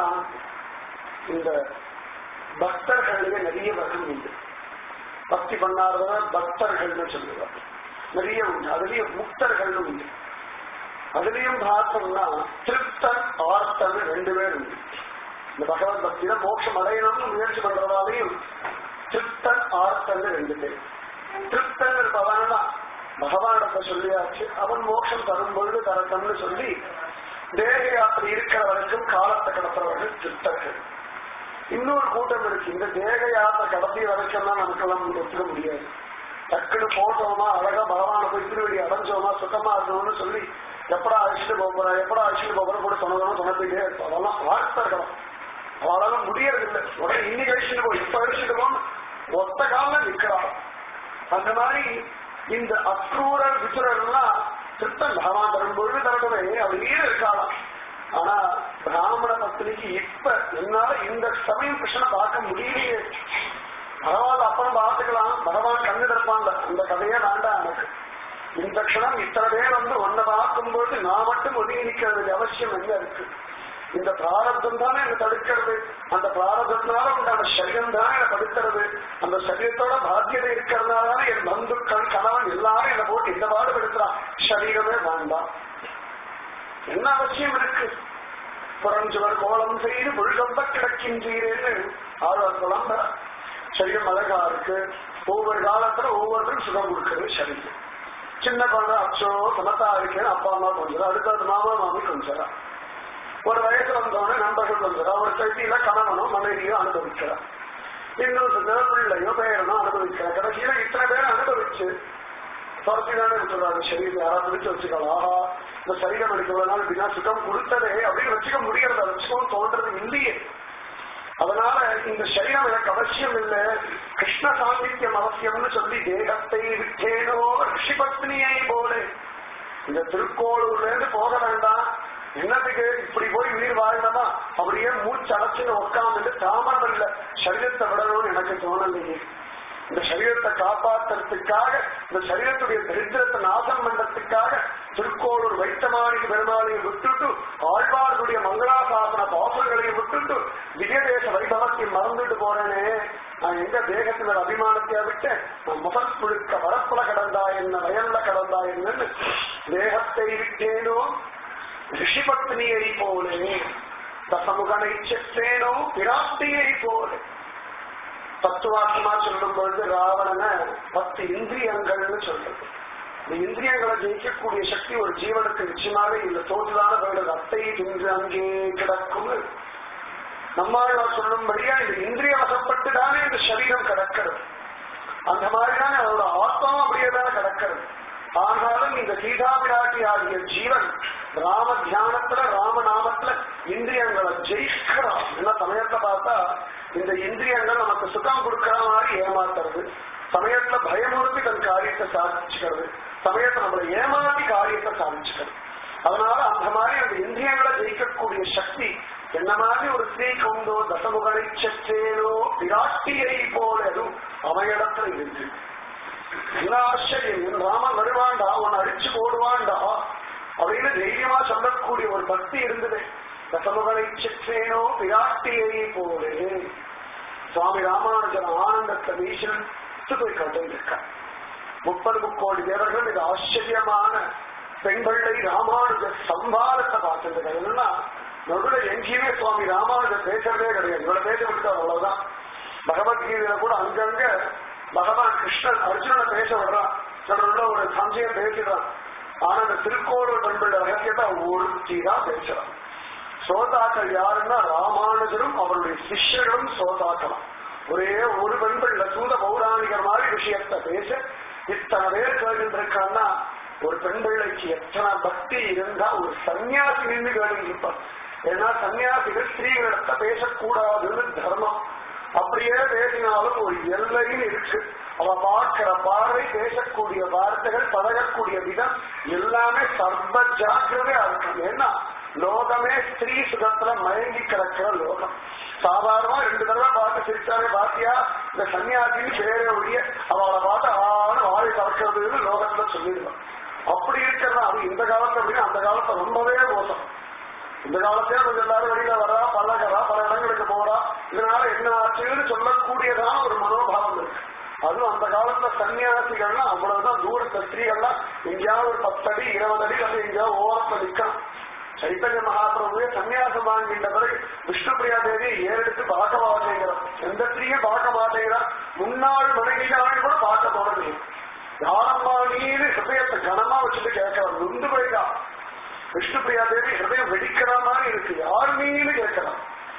இந்த பக்தர்களுடைய நிறைய வகை உண்டு. பக்தி பண்ணாதவங்க பக்தர்கள்னு சொல்லுவாங்க, நிறைய உண்டு. அதுலயும் முக்தர்கள் உண்டு. அதுலயும் பார்த்தோம்னா திருப்தன் ஆர்த்தன் ரெண்டு பேர் உண்டு. இந்த பகவத் பக்தியில மோட்சம் அடையணும்னு முயற்சி பண்றதாலையும் திருப்தன் ஆர்த்தன் ரெண்டு பேர். திருப்தன் இருப்பவனா பகவானிடத்தை சொல்லியாச்சு, அவன் மோட்சம் தரும் பொழுது தரட்டம்னு சொல்லி தேக யாத்திரை இருக்கிற வரைக்கும் காலத்தை கடத்துறவர்கள் திருப்தர்கள். இன்னொரு கூட்டம் இருக்கு, இந்த தேக யாத்திரை கடத்திய வரைக்கும் தான் நமக்கெல்லாம் ஒத்துக்க முடியாது. டக்குன்னு போட்டோமா அழகா பகவான போய் திருவடி அடைஞ்சோமா சுத்தமா இருக்கணும்னு சொல்லி எப்படா அழிச்சுட்டு போறேன் எப்படா அழிச்சுட்டு போறேன் கூட சொன்னதெல்லாம் சொன்னதுக்கே இருக்கும். அதெல்லாம் ஆழ்த்தர்களும் அவளால முடியறதில்லை. உடனே இன்னைக்கு அழிச்சுட்டு போ இப்ப அழிச்சுட்டு போன்னு ஒத்த காலம் நிக்கிறாள். அந்த மாதிரி இந்த அக்ரூரர் விசுரர்லாம் திருத்தன் பகவான் தரும் பொழுது தரவே அப்படியே இருக்காளாம். ஆனா பிராமண பக்தனுக்கு இப்ப என்னால இந்த சமயம் கிருஷ்ணனை பார்க்க முடியலையே. பகவான் அப்புறம் பார்த்துக்கலாம், பகவான் கண்ணு திறப்பாங்க, அந்த கதையே வேண்டாம் எனக்கு. இந்த க்ஷணம் இத்தனை பேர் வந்து ஒன்ன பார்க்கும்போது நான் மட்டும் ஒதுங்கி நிற்கிறது அவசியம் என்ன இருக்கு? இந்த பிராரப்தம் தானே என்னை தடுக்கிறது, அந்த பிராரப்தத்தினால உண்டான சரீரம் தானே என்னை தடுக்கிறது, அந்த சரீரத்தோட பாத்தியதை இருக்கிறதுனால என் பந்துக்கள் கணவன் எல்லாரும் என்னை போட்டு இந்த பாடுபடுத்துறான். சரீரமே வேண்டாம், என்ன அவசியம் இருக்கு? புறஞ்சுவர் கோலம் செய்து முழுகம்ப கிடக்கின்றீரேன்னு ஆழ்வார் புலம்புற. சரீரம் அழகா இருக்கு, ஒவ்வொரு காலத்துல ஒவ்வொருத்தரும் சுகம் கொடுக்குறது சரீரம். சின்ன குழந்தை அச்சோ சமத்தா இருக்கேன்னு அப்பா அம்மா கொஞ்சம், அடுத்தது மாமா மாமி கொஞ்சம், ஒரு வயசு வந்தோடனே நண்பர்கள் வந்துடா, ஒரு சைட்டில கணவனோ மனைவியோ அனுபவிக்கிறார், இன்னொரு பிள்ளையோ பேரனோ அனுபவிக்கிறார். கடைசியில இத்தனை பேர் அனுபவிச்சு துரத்தினானே சொல்றாங்க. சரீரம் யாராவது பிடிச்சு வச்சுக்கலாம், ஆஹா இந்த சரீரம் எனக்கு இவ்வளவு நாள் இப்படின்னா சுகம் கொடுத்ததே அப்படின்னு வச்சுக்க முடியறத வச்சுக்கோன்னு தோன்றது இல்லையே. அதனால இந்த சரீரம் எனக்கு அவசியம் இல்லை, கிருஷ்ண சாநித்தியம் அவசியம்னு சொல்லி தேகத்தை விட்டேனோ ரிஷிபத்னியை போல. இந்த திருக்கோளூர்ல இருந்து போக வேண்டாம், என்னத்துக்கு இப்படி போய் உயிர் வாழ்ந்தமா அப்படியே மூச்சு அடைச்சுன்னு உட்காந்துட்டு தாமரம் இல்ல சரீரத்தை விடணும்னு எனக்கு தோணலையே. இந்த சரீரத்தை காப்பாற்றுறதுக்காக, இந்த சரீரத்துடைய தரித்திரத்தை நாசம் பண்றதுக்காக திருக்கோளூர் வைத்தமானி பெருமாளையை விட்டுட்டு, ஆழ்வார்களுடைய மங்களாசாசன பாசங்களையும் விட்டுட்டு, விஜயதேச வைபவத்தை மறந்துட்டு போறேனே, நான் எங்க தேகத்தினர் அபிமானத்தை விட்டு நான் முதல் முழுக்க வரப்புல கடந்தா என்ன, வயல்ல கடந்தா என்னன்னு தேகத்தை விட்டேனோ ரிஷிபத்னியை போலே, தசமுகனை செற்றேனோ பிராட்டியை போலே. தத்துவாத்மா சொல்லும் பொழுது ராவணன 10 இந்திரியங்கள்னு சொல்றது. இந்த இந்திரியங்களை ஜெயிக்கக்கூடிய சக்தி ஒரு ஜீவனுக்கு நிச்சயமாக இல்ல, தோற்றுதான போயிடுது. அத்தை தின்று அங்கே கிடக்கும் நம்மாழ்வார் சொல்லும்படியா இந்த இந்திரிய வசப்பட்டுதானே இந்த சரீரம் கிடக்கிறது. அந்த மாதிரிதானே அவரோட ஆத்மாவும் அப்படியேதானே கிடக்கிறது. ஆனாலும் இந்த சீதா பிராட்டி ஆகிய ஜீவன் ராம தியானத்துல ராமநாமத்துல இந்திரியங்களை ஜெயிக்கிறான். என்ன சமயத்தை பார்த்தா இந்த இந்திரியங்கள் நமக்கு சுகம் கொடுக்கிற மாதிரி ஏமாத்துறது, சமயத்துல பயமுறுத்தி தன் காரியத்தை சாதிச்சுக்கிறது, சமயத்தை நம்மளை ஏமாத்தி காரியத்தை சாதிச்சுக்கிறது. அதனால அந்த மாதிரி அந்த இந்திரியங்களை ஜெயிக்கக்கூடிய சக்தி என்ன மாதிரி ஒரு ஸ்திரீக்கு உண்டோ, தசமுகனை செற்றேனோ பிராட்டியை போல அதுவும் அவையிடத்துல இருக்கு. என்ன ஆச்சரியம், என் ராமன் வருவாண்டா, உன்னை அடிச்சு போடுவாண்டா அப்படின்னு தைரியமா சொல்லக்கூடிய ஒரு பக்தி இருந்தது. தசமுகனை செற்றேனோ பிராட்டியை போல. சுவாமி ராமானுஜன் ஆனந்தத்தை வீசிட்டு போய் கண்டிருக்கார். 30 கோடி தேவர்கள் இது ஆச்சரியமான பெண்களை ராமானுஜ சம்பாரத்தை பார்த்துருக்காரு. என்னன்னா நடுல எங்கேயுமே சுவாமி ராமானுஜர் பேசுறதே கிடையாது. இவ்வளவு பேச விட்டார், அவ்வளவுதான். பகவத்கீதையில கூட அங்கங்க பகவான் கிருஷ்ணன் அர்ஜுனனை பேச விடுறான், நடுவுல ஒரு சஞ்சயம் பேசுறான். ஆனா அந்த திருக்கோளூர் பெண்களோட ரகசியத்தை ஒருத்தி தான் பேசுறான். சோதாக்கள் யாருன்னா ராமானுஜரும் அவருடைய சிஷ்யர்களும் சோதாக்கலாம். ஒரே ஒரு பெண்கள்ல சூத பௌராணிகர் மாதிரி விஷயத்த பேச இத்தனை பேர் கேள்விருக்கான்னா ஒரு பெண் பிள்ளைக்கு எத்தனை பக்தி இருந்தா ஒரு சன்னியாசி நின்று கேள்விப்பார். ஏன்னா சன்னியாசிகள் ஸ்திரீகளிடத்த பேசக்கூடாதுன்னு தர்மம். அப்படியே பேசினாலும் ஒரு எல்லையும் இருக்கு. அவ பார்க்கிற பார்வை, பேசக்கூடிய வார்த்தைகள், பழகக்கூடிய விதம் எல்லாமே சர்வ ஜாக்கிரதையா இருக்கும். ஏன்னா லோகமே ஸ்திரீ சுகத்துல மயங்கி கிடக்கிற லோகம். சாதாரணமா 2 தடவை பார்த்து சிரிச்சாலே பாத்தியா இந்த சன்னியாசின்னு பேரே ஒழிய அவளை பார்த்து ஆன வாழை கறக்கிறதுன்னு லோகத்துல சொல்லிடுவான். அப்படி இருக்கிறதா அது இந்த காலத்தை அப்படின்னா அந்த காலத்தை ரொம்பவே மோசம். இந்த காலத்தையே கொஞ்சம் எல்லாரும் வெளியில வரா, பழகிறா, பல இடங்களுக்கு போறா, இதனால என்ன ஆச்சுன்னு சொல்லக்கூடியதான ஒரு மனோபாவம் இருக்கு. அதுவும் அந்த காலத்துல சன்னியாசிகள்லாம் அவ்வளவுதான் தூரத்துல ஸ்திரீகள்லாம் எங்கேயாவது ஒரு 10 அடி 20 அடி வந்து எங்கேயாவது ஓரத்துல நிற்கணும். சைத்தன்ய மகாபிரபுவே சன்னியாசம் வாங்கின்ற பிறகு விஷ்ணுபிரியா தேவி ஏறெடுத்து பார்க்க மாட்டேங்கிறார். எந்த ஸ்திரீயும் பார்க்க மாட்டேங்கிறார். முன்னாள் மனைவியான்னு கூட பார்க்க தொடங்குது. யாரம்மா நீனு ஹிருதயத்தை கனமா வச்சுட்டு கேட்கிறார். நொந்து போயிடா. விஷ்ணுபிரியா தேவி ஹிருதயம் வெடிக்கிற மாதிரி இருக்கு. யார் நீனு கேட்கிறார்.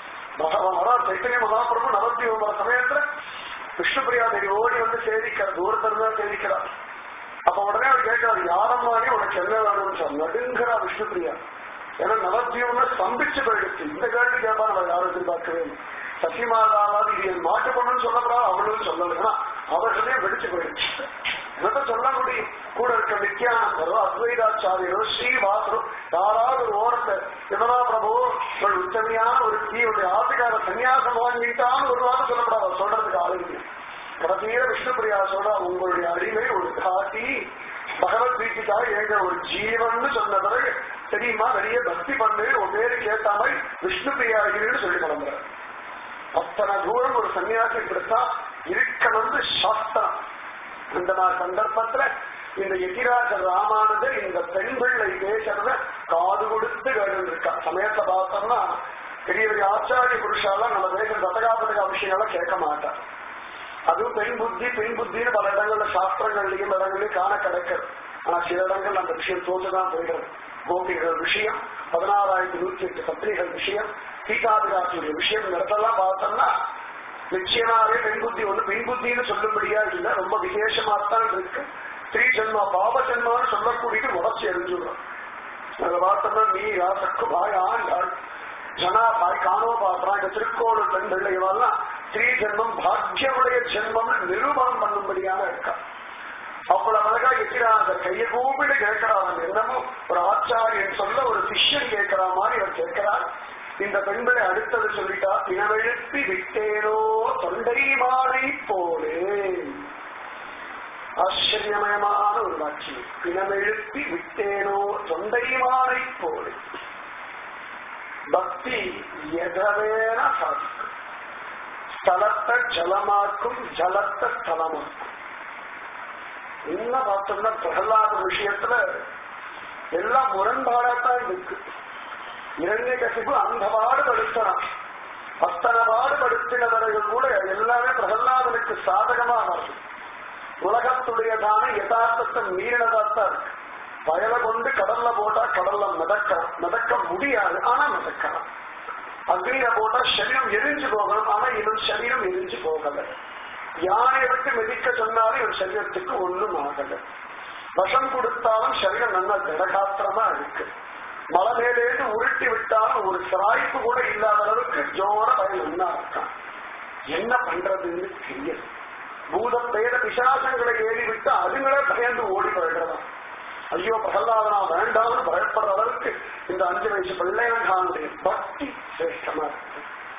பகவான் சைத்தன்ய மகாபிரபு நவத்வீப சமயத்துல விஷ்ணுபிரியா தேவி ஓடி வந்து சேவிக்கிறார். தூரத்திலிருந்தா சேவிக்கிறார். அப்ப உடனே அவர் கேட்கிறார், யாரம்மானே உனக்கு என்ன வேணும்னு சொன்ன நடுங்கிறா விஷ்ணுபிரியா. ஏன்னா நவத்வீபம்னா ஸ்தம்பிச்சு போயிடுச்சு. இந்த கேட்டு கேட்பா நம்ம யாரும் எதிர்பார்க்கவே. சசிமாதாவாது இது என் மாட்டு பொண்ணுன்னு சொல்லப்படா, அவளும் சொல்லலைன்னா அவர்களே வெடிச்சு போயிடுச்சு. என்னத்த சொல்ல முடியும்? கூட இருக்க நித்யானந்தரோ அத்வைதாச்சாரியரோ ஸ்ரீவாசரோ யாராவது ஒரு ஓரத்தை சிவனா பிரபு ஒரு உத்தமையான ஒரு தீவுடைய ஆத்துக்கார சன்னியாசம் வாங்கிட்டான்னு ஒரு வாரம் சொல்லப்படாது. சொல்றதுக்கு ஆளுங்க கடைசியில விஷ்ணுபிரியா சொல்றா, உங்களுடைய அடிமை ஒரு காட்டி பகவத்கீதைக்காக எங்க ஒரு ஜீவன் சொன்ன பிறகு தெரியுமா வெளியே பக்தி பண்ணு உன் பேரு கேட்ட மாதிரி விஷ்ணுபிரியாகின்னு சொல்லி கிளம்புற. அத்தனை தூரம் ஒரு சன்னியாசி இப்படித்தான் இருக்கணும்னு சாஸ்திரம். இந்த மாதிரி சந்தர்ப்பத்துல இந்த எதிராஜர் ராமானுஜர் இந்த பெண் பிள்ளை பேசுறத காது கொடுத்து கேட்டுருக்கா. சமயத்தை பார்த்தோம்னா பெரிய பெரிய ஆச்சாரிய புருஷாலாம் நம்ம பேசுற சதகாபதக விஷயங்கள்லாம் கேட்க மாட்டார். அதுவும் பெண் புத்தின்னு பல இடங்கள்ல சாஸ்திரங்கள்லயும் இடங்களையும் காண கிடைக்கிறது. ஆனா சில இடங்கள் அந்த விஷயம் தோற்றுதான் போயிடுறது. கோபிகள் விஷயம், 16,108 பத்திரிகள் விஷயம், சீதாபிராட்டியுடைய விஷயம் இடத்தெல்லாம் பார்த்தோம்னா நிச்சயமாவே பெண் புத்தி ஒண்ணு பெண் புத்தின்னு சொல்லும்படியா இல்ல, ரொம்ப விசேஷமாத்தான் இருக்கு. ஸ்ரீ ஜென்மா பாப ஜென்மான்னு சொல்லக்கூடியது உடச்சி எரிஞ்சுடும். அதை பார்த்தோம்னா நீ சக்கு பாய் ஆண்டாள் ஜனா பாய் காணோ பாத்திரம் இந்த திருக்கோடு பெண் பிள்ளைகள்லாம் ஸ்ரீ ஜென்மம் பாக்கியமுடைய ஜென்மம் நிரூபணம் பண்ணும்படியான இருக்கா. அவ்வளவு அழகா எதிராக கையை கூப்பிட்டு கேட்கிறான். என்னமோ ஒரு ஆச்சாரியன் சொல்ல ஒரு சிஷ்யன் கேட்கிற மாதிரி அவர் கேட்கிறார். இந்த பெண்களை அடுத்தது சொல்லிட்டா, பிணவெழுப்பி விட்டேனோ தொண்டை மாலை போலே. ஆச்சரியமயமான ஒரு வாக்கியம். பிணவெழுப்பி விட்டேனோ தொண்டை மாலை போலே. பக்தி எதவேன சாதிக்கும். ஸ்தலத்தை ஜலமாக்கும், ஜலத்தை ஸ்தலமாக்கும். என்ன பார்த்தோம்னா பிரகலாத விஷயத்துல எல்லாம் முரண்பாடாத்தான் இருக்கு. இரண்யகசிபு அந்த பாடுபடுத்தான், அத்தனை பாடுபடுத்தினவர்கள் கூட எல்லாமே பிரகலாதனுக்கு சாதகமா வருது. உலகத்துடையதான யதார்த்தத்தை மீறினதாத்தான் இருக்கு. வயலை கொண்டு கடல்ல போட்டா கடல்ல மிதக்க முடியாது, ஆனா மிதக்கலாம். அக்னியில போட்டா சரீரம் எரிஞ்சு போகணும், ஆனா இவன் சரீரம் எரிஞ்சு போகல. யானை விட்டு மிதிக்க சொன்னாலும் இவன் சரீரத்துக்கு ஒண்ணும் ஆகல. விஷம் கொடுத்தாலும் சரீரம் நல்லா திடகாத்திரமா இருக்கு. மலை மேலேந்து உருட்டி விட்டாலும் ஒரு சிராய்ப்பு கூட இல்லாத அளவுக்கு ஜோர பயன் ஒன்னா இருக்கான். என்ன பண்றதுன்னு தெரியல. பூத பேத பிசாசங்களை ஏறி விட்டு அதுங்களே பயந்து ஓடி போயிடுறதா. ஐயோ பிரகலாதனா வேண்டாம்னு பயப்படுற அளவுக்கு இந்த 5 வயசு பிள்ளையானுடைய பக்தி சிரேஷ்டமா இருக்கு.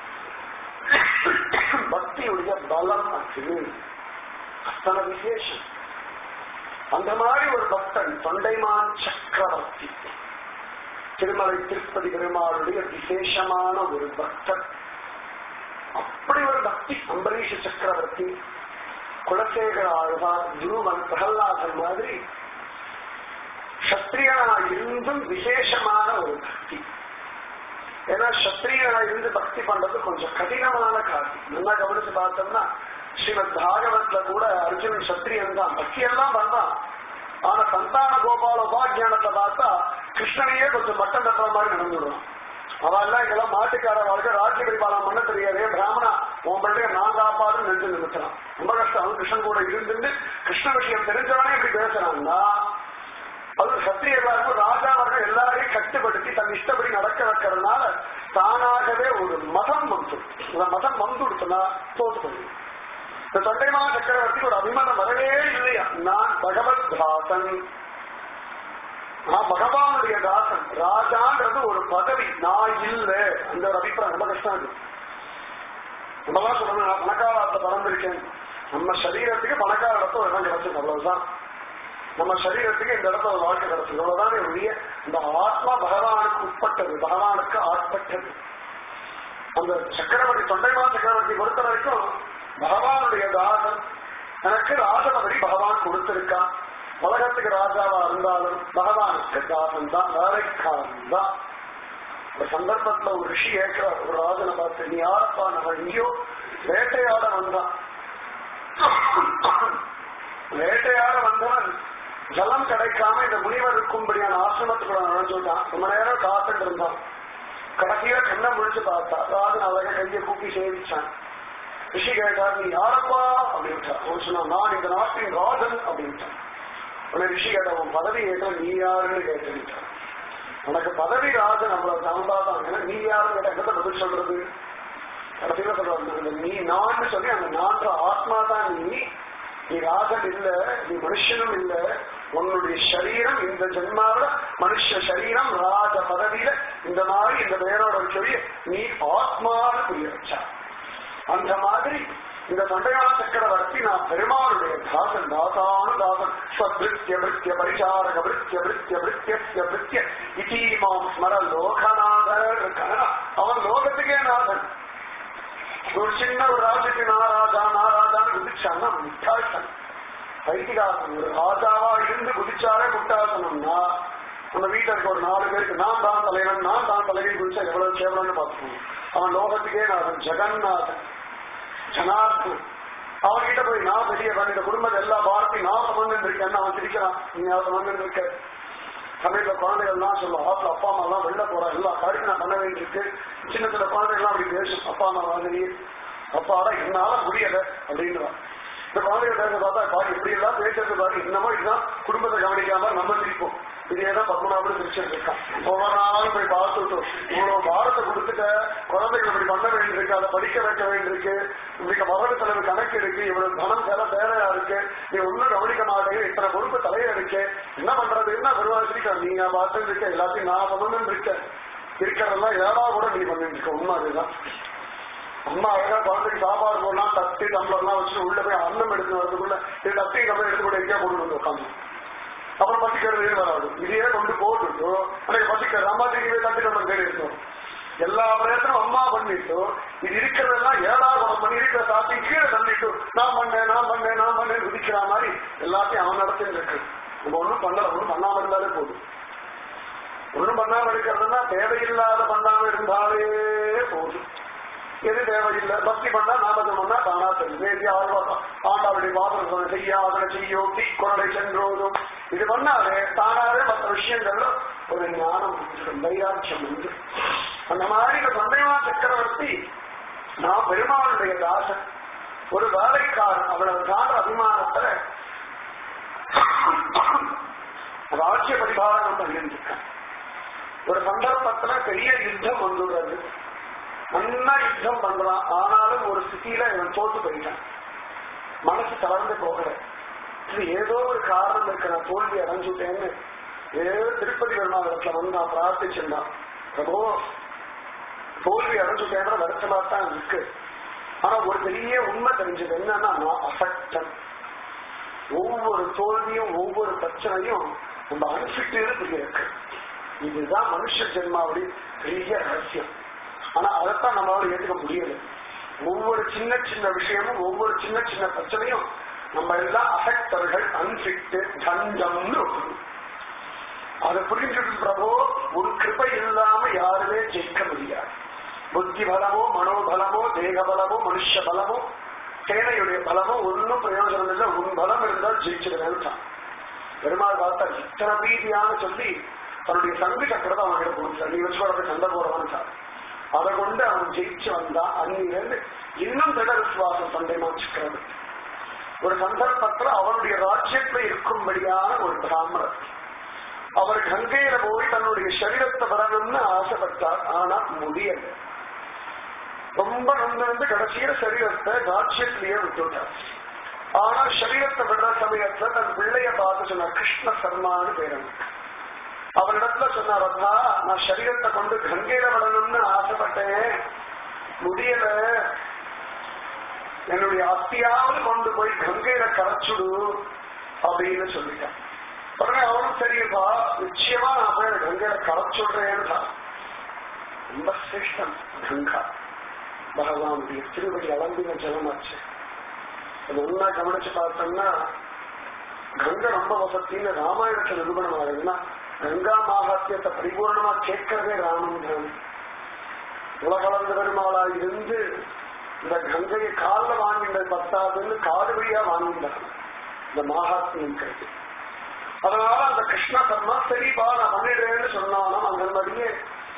பக்தியுடைய பலம் அது அத்தனை விசேஷம். அந்த மாதிரி ஒரு பக்தன் தொண்டைமான் சக்கரவர்த்தி, திருமலை திருப்பதி பெருமாளுடைய விசேஷமான ஒரு பக்தன். அப்படி ஒரு பக்தி அம்பரீஷ சக்கரவர்த்தி, குலசேகர ஆழ்வார், துருவன், பிரகலாதன் மாதிரி சத்திரியனா இருந்தும் விசேஷமான ஒரு பக்தி. ஏன்னா சத்திரியனா இருந்து பக்தி பண்றது கொஞ்சம் கடினமான காரியம். நல்லா கவனிச்சு பார்த்தோம்னா ஸ்ரீமத் பாகவத்ல கூட அர்ஜுனன் சத்திரியன் தான், பக்தி எல்லாம் பண்ணான். ஆனா சந்தான கோபால உபாக்கியானத்தை பார்த்தா கிருஷ்ணனையே கொஞ்சம் மட்டம் தட்டுற மாதிரி நடந்துடுவான். அவெல்லாம் இதெல்லாம் மாட்டுக்கார வாழ்க்கை ராஜ்ய பரிபாலம் பண்ண தெரியாதே, பிராமணா உன் பண்டைய நான் காப்பாதுன்னு நினைச்சு நிறுத்துறான். ரொம்ப கஷ்டம். கிருஷ்ணன் கூட இருந்து கிருஷ்ண விஷயம் தெரிஞ்சவனே இப்படி பேசுறான்னா அது சத்திரியர்களுக்கும் ராஜாவர்கள் எல்லாரையும் கட்டுப்படுத்தி தன் இஷ்டப்படி நடக்க வைக்கிறதுனால தானாகவே ஒரு மதம் வந்து மதம் வந்துடுச்சுன்னா தோத்து போயிடும். இந்த தொண்டைமான சக்கரவர்த்தி ஒரு அபிமானம் வரவே இல்லையா. நான் பகவத் தாசன், நான் பகவானுடைய தாசன். ராஜான்றது ஒரு பதவி, நான் இல்லை. அந்த ஒரு அபிப்பிராயம் ரொம்ப கஷ்டம் இருக்கு. நம்மதான் சொல்லணும், நான் பணக்காரத்தை பறந்திருக்கேன். நம்ம சரீரத்துக்கு பணக்கார இடத்த ஒரு இடம் கிடைச்சது, அவ்வளவுதான். நம்ம சரீரத்துக்கு இந்த இடத்துல ஒரு வாழ்க்கை கிடைச்சது, அவ்வளவுதான். என்னுடைய இந்த ஆத்மா பகவானுக்கு உட்பட்டது, பகவானுக்கு ஆட்பட்டது. அந்த சக்கரவர்த்தி, தொண்டைமான சக்கரவர்த்தி பொறுத்த வரைக்கும் பகவானுடைய தாசன். எனக்கு ராஜபதவி பகவான் கொடுத்திருக்கான். உலகத்துக்கு ராஜாவா இருந்தாலும் பகவானுக்கு தாசன் தான், வேலைக்காரன் தான். இந்த சந்தர்ப்பத்துல ஒரு ரிஷி ஏற்கிற ஒரு ராஜனை பார்த்து, நீ யாரப்பா? நான் எங்கேயோ வேட்டையாட வந்தான். வேட்டையாட வந்தவன் ஜலம் கிடைக்காம இந்த முனிவர் இருக்கும்படியான ஆசிரமத்துக்குள்ள நுழைஞ்சுட்டான். ரொம்ப நேரம் காத்துட்டு இருந்தான். கடைசியா கண்ணை முடிச்சு பார்த்தா ராஜன் அழக கையை கூப்பி சேவிச்சான். ரிஷி கேட்டார், நீ யாரப்பா அப்படின்ட்டான். அவன் சொன்னான், நான் இந்த நாட்டின் ராஜன் அப்படின்ட்டான். உடனே ரிஷி கேட்ட, உன் பதவி ஏற்ற நீ யாருன்னு கேட்டான். உனக்கு பதவி ராஜன் அவ்வளவு தாழ்ந்தாதான், ஏன்னா நீ யாருன்னு கேட்ட எங்கத்த பதில் சொல்றது? கடைசியில சொல்றாங்க, நீ நான் சொல்லி அந்த நான்ற ஆத்மா தான் நீ. நீ ராஜன் இல்ல, நீ மனுஷனும் இல்ல. உன்னுடைய சரீரம் இந்த ஜென்மாவில மனுஷ சரீரம், ராஜ பதவியில இந்த மாதிரி இந்த பேரோட சொல்லி நீ ஆத்மான்னு புரிய வச்சா. அந்த மாதிரி இந்த தொண்டையான சக்கரவர்த்தி நான் பெருமாளுடைய தாசன், தாசானு தாசன். ஸ்வபிருத்திய பிருத்திய பரிசாரக பிருத்திய பிருத்திய பிருத்திய பிருத்திய இத்தீமாம் ஸ்மர லோகநாதர் இருக்கான அவன் லோகத்துக்கே நாதன். ஒரு சின்ன ஒரு ராஜுக்கு நாராஜான்னு குதிச்சான்னா முட்டாள்தான், பைத்திகாசன். ஒரு ராஜாவா இருந்து குதிச்சாலே முட்டாசனம்னா அந்த வீட்டுல இருக்க ஒரு 4 பேருக்கு நான் தான் தலைவன், நான் தான் தலைவன் குதிச்சா எவ்வளவு கேவலம்னு பார்த்துக்கணும். அவன் லோகத்துக்கே நாதன், ஜெகநாதன், ஜனார்த்தன். அவன்கிட்ட போய் நான் பெரியவன், இந்த குடும்பத்தை எல்லா பாரத்தையும் நான் சமந்து இருக்கேன்னு அவன் சிரிக்கிறான். நீ சமந்து இருக்க. சமயத்துல குழந்தைகள் எல்லாம் சொல்லுவோம், ஆத்துல அப்பா அம்மா எல்லாம் வெளில போறா, எல்லா காரியத்தையும் நான் பண்ண வேண்டியிருக்கு. சின்ன சின்ன குழந்தைகள்லாம் அப்படி பேசும், அப்பா அம்மா வாங்கி அப்பாடா என்னால முடியல அப்படின்னுவான். இந்த குழந்தைகள் பேச பார்த்தா பாரு இப்படி எல்லாம் பேசுறது பாரு, இன்னமும் இதுதான் குடும்பத்தை கவனிக்காம நம்ம சிரிப்போம். இதேதான் பத்மநாபன் சிரிச்சிட்டு இருக்கான். ஒவ்வொரு நாளும் போய் பார்த்துட்டோம், இவ்வளவு பாரத்தை கொடுத்துட்ட குழந்தைகள் இப்படி பண்ண வேண்டியிருக்கு, அதை படிக்க வைக்க வேண்டியிருக்கு, இப்படி வரவு செலவு கணக்கு இருக்கு, இவ்வளவு தனம் தேவையா இருக்கு, நீ ஒன்னும் கவனிக்க மாட்டேங்க, இத்தனை பொறுப்பு தலைய இருக்கு, என்ன பண்றது? என்ன பெருமாள் சிரிக்க, நீங்க பார்த்து இருக்க எல்லாத்தையும் நான் சமந்து இருக்கேன். இருக்கிறதெல்லாம் ஏடா கூட நீ பண்ணிட்டு இருக்க. உண்மை அதுதான். அம்மா அழகா குழந்தைக்கு சாப்பாடு போடலாம், தட்டு டம்ளர்லாம் வச்சு உள்ள போய் அன்னம் எடுத்து வரதுக்குள்ள இது தட்டி டம்ளர் எடுத்து கூட எங்கேயா போட்டு வந்து உட்காந்து அப்புறம் பசிக்கிறது வராது. இதையே கொண்டு போட்டுட்டு அன்னைக்கு பசிக்கிறது அம்மா திரும்பி தட்டி டம்ளர் தேடி இருக்கணும். எல்லா பிரயத்தனும் அம்மா பண்ணிட்டு இது இருக்கிறதெல்லாம் ஏழாவது பண்ணி இருக்கிற சாத்தி கீழே தள்ளிட்டு நான் பண்ணேன் குதிக்கிற மாதிரி எல்லாத்தையும் அவன் நடத்தின்னு இருக்கு. நம்ம ஒண்ணும் பண்ணல, ஒண்ணும் பண்ணாம இருந்தாலே போதும். ஒண்ணும் பண்ணாம இருக்கிறதுனா தேவையில்லாத பண்ணாம இருந்தாலே போதும். எது தேவையில்லை பக்தி பண்ணா நாமதம் பண்ணா தானா தெரிஞ்சு ஆண்டாவுடைய வாசனை செய்யாதனை செய்யோட்டி குரலை சென்றோதும் இது பண்ணாலே தானாவே மற்ற விஷயங்கள்ல ஒரு ஞானம் வைராட்சியம் உண்டு. அந்த மாதிரி இந்த சந்தேகமா சக்கரவர்த்தி நான் பெருமாளுடைய தாசன், ஒரு வேலைக்காரன், அவ்வளவு தான அபிமானத்துல ராஜ்ய பரிபாலனம் பண்ணிருக்கேன். ஒரு சந்தர்ப்பத்துல பெரிய யுத்தம் வந்துள்ளது. நல்லா யுத்தம் பண்றான். ஆனாலும் ஒரு ஸ்திதியில இவன் தோத்து போயிட்டான். மனசு தளர்ந்து போகல. இது ஏதோ ஒரு காரணம் இருக்கு, நான் தோல்வி அடைஞ்சுட்டேன்னு ஏதோ திருப்பதி பெருமாள் வந்தான், பிரார்த்திச்சிருந்தான். பிரபோ தோல்வி அடைஞ்சுட்டேன்ற வருத்தமா தான் இருக்கு. ஆனா ஒரு பெரிய உண்மை தெரிஞ்சது என்னன்னா, நான் அஃபெக்டன். ஒவ்வொரு தோல்வியும் ஒவ்வொரு பிரச்சனையும் நம்ம அனுப்பிட்டு இருக்கு. இதுதான் மனுஷ ஜென்மாவுடைய பெரிய ரகசியம். ஆனா அதைத்தான் நம்மளால ஏற்றுக்க முடியல. ஒவ்வொரு சின்ன சின்ன விஷயமும் ஒவ்வொரு சின்ன சின்ன பிரச்சனையும் நம்ம எல்லாம் அஃபெக்டர்கள், அன்பிட்டு தஞ்சம்னு அதை புரிஞ்சுட்டு பிரபோ ஒரு கிருபை இல்லாம யாருமே ஜெயிக்க முடியாது. புத்தி பலமோ மனோபலமோ தேக பலமோ மனுஷ பலமோ சேனையுடைய பலமோ ஒன்னும் பிரயோஜனம் இல்லை. உன் பலம் இருந்தால் ஜெயிச்சிருவேன். பெருமாள் பார்த்தா இத்தனை பீதியான சொல்லி தன்னுடைய சங்கு சக்கரத்தை அவன்கிட்ட கொடுத்தார். நீ வச்சு வரது சண்டை போறவான்னு சார். அதை கொண்டு அவன் ஜெயிச்சு வந்தான். அன்னிலிருந்து இன்னும் திட விசுவாசம் சண்டைமா சக்கரவர்த்தி. ஒரு சந்தர்ப்பத்துல அவருடைய ராஜ்யத்துல இருக்கும்படியான ஒரு பிராமணர் அவர் கங்கையில போய் தன்னுடைய சரீரத்தை பெறணும்னு ஆசைப்பட்டார். ஆனா முடியல. ரொம்ப நொந்து கடைசியில சரீரத்தை ராஜ்யத்திலேயே விட்டுட்டார். ஆனா சரீரத்தை விடுற சமயத்துல தன் பிள்ளைய பார்த்து சொன்னார், கிருஷ்ண சர்மான்னு பேரன். அவரிடத்துல சொன்னார், அப்பா நான் சரீரத்தை கொண்டு கங்கையில விடணும்னு ஆசைப்பட்டேன், முடியல. என்னுடைய அத்தியாவது கொண்டு போய் கங்கையில கரைச்சுடு அப்படின்னு சொல்லிட்டான். உடனே அவனும் சரிப்பா நிச்சயமா நான் போய் கங்கையில கரைச்சுடுறேன்னு. ரொம்ப சிரேஷ்டம் கங்கா, பகவானுடைய திருவடி அளம்பின ஜலமாச்சு. அது ஒன்னா கவனிச்சு பார்த்தோம்னா கங்கை ரொம்ப வசத்தின்னு ராமாயணத்தை நிரூபணம் ஆகுதுன்னா, கங்கா மாகாத்தியத்தை பரிபூர்ணமா கேட்கறதே ராமன் தான். உலகளந்த பெருமாளா இருந்து இந்த கங்கையை காலில் வாங்கினது பத்தாதுன்னு காடு வழியா வாங்கினார் இந்த மாகாத்தியம் கிடைக்கு. அதனால அந்த கிருஷ்ண கர்மா சரிப்பா நான் பண்ணிடுறேன்னு சொன்னாலும் அந்த மாதிரியே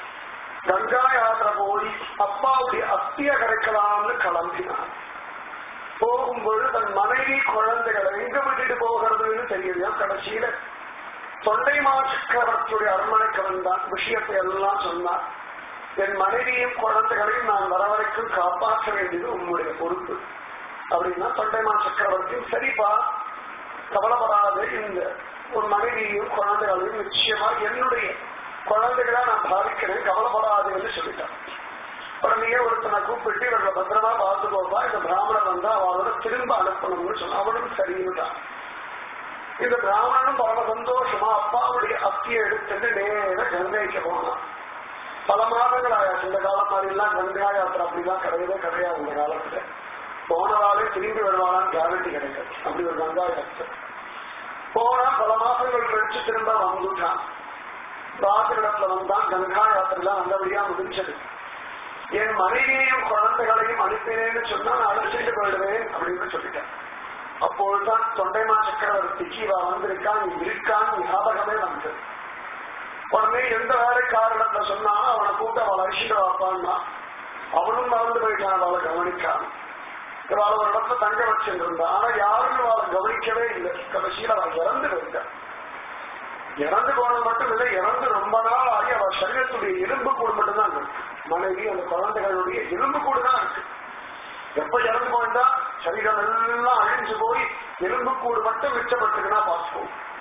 கங்கா யாத்திரை போய் அப்பாவுடைய அத்திய கிடைக்கலாம்னு கிளம்பினான். போகும்போது தன் மனைவி குழந்தைகளை எங்க விட்டுட்டு போகிறதுன்னு தெரியலையா. கடைசியில தொண்டைமா சக்கரவர்த்தியுடைய அரண்மனைக்கு வந்தான். விஷயத்தை எல்லாம் சொன்னார். என் மனைவியும் குழந்தைகளையும் நான் வர வரைக்கும் காப்பாற்ற வேண்டியது உங்களுடைய பொறுப்பு அப்படின்னா தொண்டைமா சக்கரவர்த்தியும் சரிப்பா கவலைப்படாது, இந்த ஒரு மனைவியையும் குழந்தைகளையும் நிச்சயமா என்னுடைய குழந்தைகளா நான் பாதிக்கிறேன், கவலைப்படாது என்று சொல்லிட்டான். உடனே ஒருத்தனை கூப்பிட்டு இவர்களை பத்திரமா பார்த்துக்கோப்பா, இந்த பிராமணன் வந்தா அவளோட திரும்ப அனுப்பணும்னு சொன்ன. அவனும் சரின்னுட்டான். இந்த பிராமணனும் பரம சந்தோஷமா அப்பாவுடைய அத்தியை எடுத்துட்டு நேர கங்கைக்கு போனான். பல மாதங்கள் ஆயாச்சு. இந்த காலம் மாதிரி எல்லாம் கங்கா யாத்திரை அப்படிலாம் கிடையவே கிடையாது. இந்த காலத்துல போனதாலே திரும்பி வருவாளான்னு கேரண்டி கிடைக்காது. அப்படி ஒரு கங்கா யாத்திரை போனா பல மாதங்கள் கழிச்சு திரும்ப வந்துட்டான். ராத்திரிடத்துல வந்தான். கங்கா யாத்திரைலாம் நல்லபடியா முடிஞ்சது. என் மனைவியையும் குழந்தைகளையும் அனுப்பினேன்னு சொன்னா நான் அழைச்சிட்டு போயிடுவேன் அப்படின்னு சொல்லிட்டேன். அப்பொழுதுதான் தொண்டைமா சக்கரவர்த்திக்கு இவ வந்திருக்கான் இருக்கான்னு ஞாபகமே வந்தது. உடனே எந்த வேலை காரணத்தை சொன்னாலும் அவனை கூட்ட அவளை அழிச்சிட்டு வாப்பான்னா அவனும் மறந்து போயிட்டான். அவளை கவனிக்காம இவாள ஒரு இடத்துல தங்க வச்சிருந்தான். ஆனா யாரும் அவளை கவனிக்கவே இல்லை. கடைசியில் அவள் இறந்து போயிட்டான். இறந்து போனது மட்டும் இல்லை, இறந்து ரொம்ப நாள் ஆகி அவள் சரீரத்துடைய எலும்பு கூடு மட்டும்தான் இருக்கு. மனைவி அந்த குழந்தைகளுடைய எலும்பு கூடு தான் இருக்கு. எப்ப இறந்து போயிட்டா சரீரம் எல்லாம் அழிஞ்சு போய் எலும்பு கூடு மட்டும் மிச்சப்பட்டிருக்குன்னா பார்த்துக்கோம்.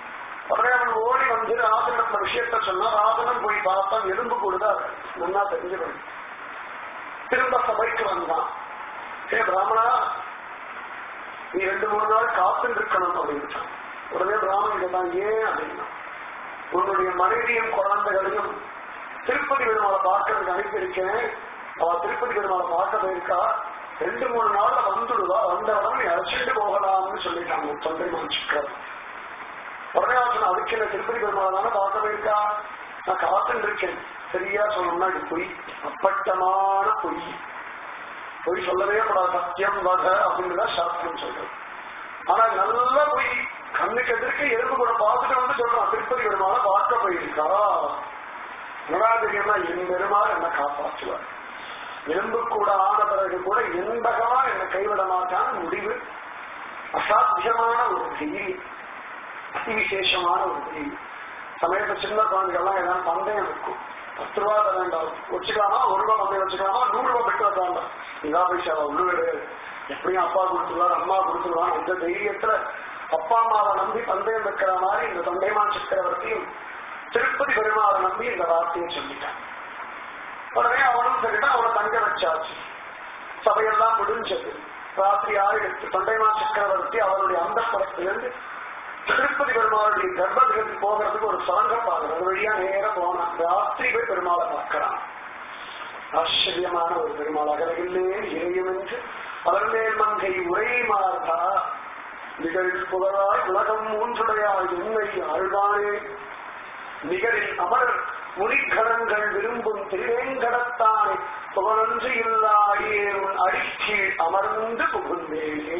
உடனே அவன் ஓடி வந்து ராஜனத்துல விஷயத்த சொன்னா ராஜனம் போய் பார்த்தா எலும்பு கூடுதா நல்லா தெரிஞ்சுக்கணும். திரும்ப சபைக்கு வந்தான். ஏ பிராமணா, நீ 2-3 நாள் காத்துட்டு இருக்கணும் அப்படின்னு. உடனே பிராமணன் கேட்டான், ஏன் அப்படின்னா, உன்னுடைய மனைவியும் குழந்தைகளையும் திருப்பதி பெருமாளை பார்க்கறதுக்கு அனுப்பியிருக்கேன். அவ திருப்பதி பெருமாளை பார்க்க போயிருக்கா, 2-3 நாள்ல வந்துடுவா, வந்தவன் நீ அழைச்சிட்டு போகலாம்னு சொல்லிட்டாங்க தொண்டை மாஞ்சிக்கிறார். உடனே அவன் அதுக்கு என்ன திருப்பதி பெருமாளை தானே பார்க்க போயிருக்கா, நான் காத்துட்டு இருக்கேன். சரியா சொல்லணும்னா இது பொய், அப்பட்டமான பொய். பொய் சொல்லவே கூடாது, சத்தியம் வக அப்படின்னு சாஸ்திரம் சொல்றது. ஆனா நல்ல பொய், கண்ணுக்கு எதிர்க்க எறும்பு கூட பார்த்துட்டு வந்து சொல்றான் திருப்பதி பெருமாளை பார்க்க போயிருக்கா. நல்லா தெரியுமா, என் பெருமாள் என்ன காப்பாற்றுவார். எறும்பு கூட ஆன பிறகு கூட என் பகவான் என்னை கைவிட மாட்டான். முடிவு அசாத்தியமான ஒரு தைரியம், அதி விசேஷமான ஒரு தைரியம். சமயத்தை சின்ன குழந்தைகள்லாம் ஏதாவது பந்தயம் இருக்கும். 10 ரூபா தர வேண்டாம், வச்சுக்கலாமா, 1 ரூபா பந்தயம் வச்சுக்கலாமா, 100 ரூபாய் பெற்று வந்தாங்க. இதா பைசாவா உள்ளூர், எப்படியும் அப்பா கொடுத்துருவார் அம்மா கொடுத்துருவான். இந்த தைரியத்துல அப்பா அம்மாவை நம்பி பந்தயம் வைக்கிற மாதிரி இந்த தொண்டைமான் சக்கரவர்த்தியும் திருப்பதி பெருமாளை நம்பி இந்த வார்த்தையை சொல்லிட்டான். உடனே அவனும் சொல்லிட்டு அவனை தங்க வச்சாச்சு. சபையெல்லாம் முடிஞ்சது, ராத்திரி ஆயிடுச்சு. தொண்டைமான் சக்கரவர்த்தி அவருடைய அந்த படத்திலிருந்து திருப்பதி பெருமாளுடைய கர்ப்பகிரகத்துக்கு போகிறதுக்கு ஒரு சுரங்கப்பாதை, அது வழியா நேர போனான். ராத்திரி போய் பெருமாளை பார்க்கிறான். ஆச்சரியமான ஒரு பெருமாள். அகலையிலே இறையும் என்று அவர்மேல் மங்கை உரை மாறா நிகழில் புகழாய் உலகம் மூன்றுடையாய் உண்மை ஆழ்வானே நிகழில் அமர் முனிகணங்கள் விரும்பும் திருவேங்கடத்தானே புகழொன்று இல்லாடியே உன் அடிக்கீழ் அமர்ந்து புகுந்தேனே.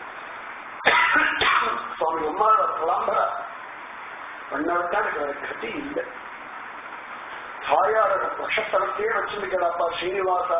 சுவாமி அம்மாவோட புலம்பர பண்ணதான் கட்டி இல்லை. தாயாரோட பட்சத்தனத்தையே வச்சிருக்கிறாப்பா ஸ்ரீனிவாசா,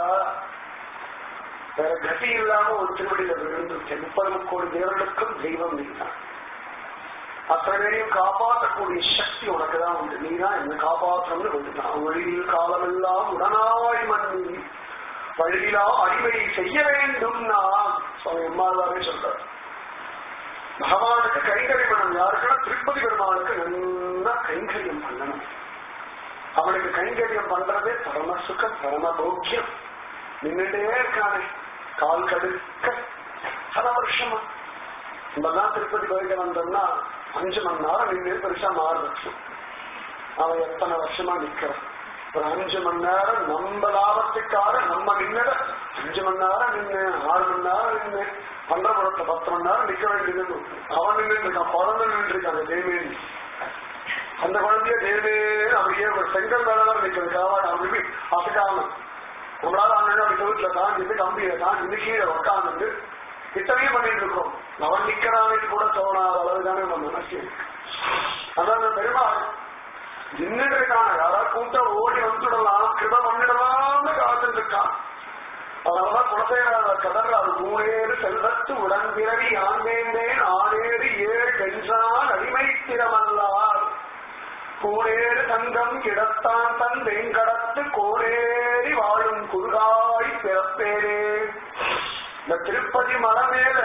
வேற கதி இல்லாம ஒரு திருவடியில விழுந்திருக்கேன். 30 கோடி தேவர்களுக்கும் தெய்வம் நீதான். அத்தனை பேரையும் காப்பாற்றக்கூடிய சக்தி உனக்குதான் உண்டு. நீதான் என்ன காப்பாற்றம்னு விட்டுதான். ஒளியில் காலமெல்லாம் உடனாய் மண்ணி வழியிலா அடிமை செய்ய வேண்டும். நான் சுவாமி அம்மாவே சொல்றார். பகவானுக்கு கைங்கரியம் பண்ணணும். யாருக்குன்னா திருப்பதி பெருமானுக்கு நல்லா கைங்கரியம் பண்ணணும். அவனுக்கு கைங்கரியம் பண்றதே பரம சுகம், பரம போக்கியம். நின்றுட்டே இருக்கானே கால் கடுக்க பல வருஷமா. நம்மதான் திருப்பதி போயிட்டு வந்தோம்னா 5 மணி நேரம் நின்று பெருசா மாறுச்சு. அவன் எத்தனை வருஷமா நிக்கிறான். ஒரு 5 மணி நேரம் நம்ம லாபத்துக்காக நம்ம நின்னத 5 மணி நேரம் நின்று 6 மணி நேரம் நின்று பண்டபுரத்தை 10 மணி நேரம் நிக்க வேண்டியது. அவன் நின்று இருக்கான், பிறந்து நின்று இருக்காங்க தேவேன். அந்த குழந்தைய தேவேன்னு அப்படியே ஒரு செங்கல் மேலதான் நிக்கிறது. காவாடு அப்படி அசைக்காம நம்மளால அண்ணன் அப்படி வீட்டுல தாண்டிட்டு கம்பியில தாண்டி கீழே உட்காந்துட்டு இத்தனையும் பண்ணிட்டு இருக்கோம். அவன் நிக்கிறான்னு கூட தோணாத அளவுதானே நம்ம மனசு. அதான் பெருமாள் நின்றுட்டு இருக்கான. யாராவது கூட்ட ஓடி வந்துடலாம், கிருப பண்ணிடலாம்னு காத்துட்டு இருக்கான். அதனாலதான் குலசேகர கதறாது. மூணேறு செல்வத்து உடன்பிறவி ஆண்டேந்தேன் ஆடேறு 7 வென்றான் அடிமை திறமல்லார் கோடேறு தங்கம் கிடத்தான் தன் வெங்கடத்து கோடேறி வாழும் குறுகாய் பிறப்பேரே. இந்த திருப்பதி மலை மேல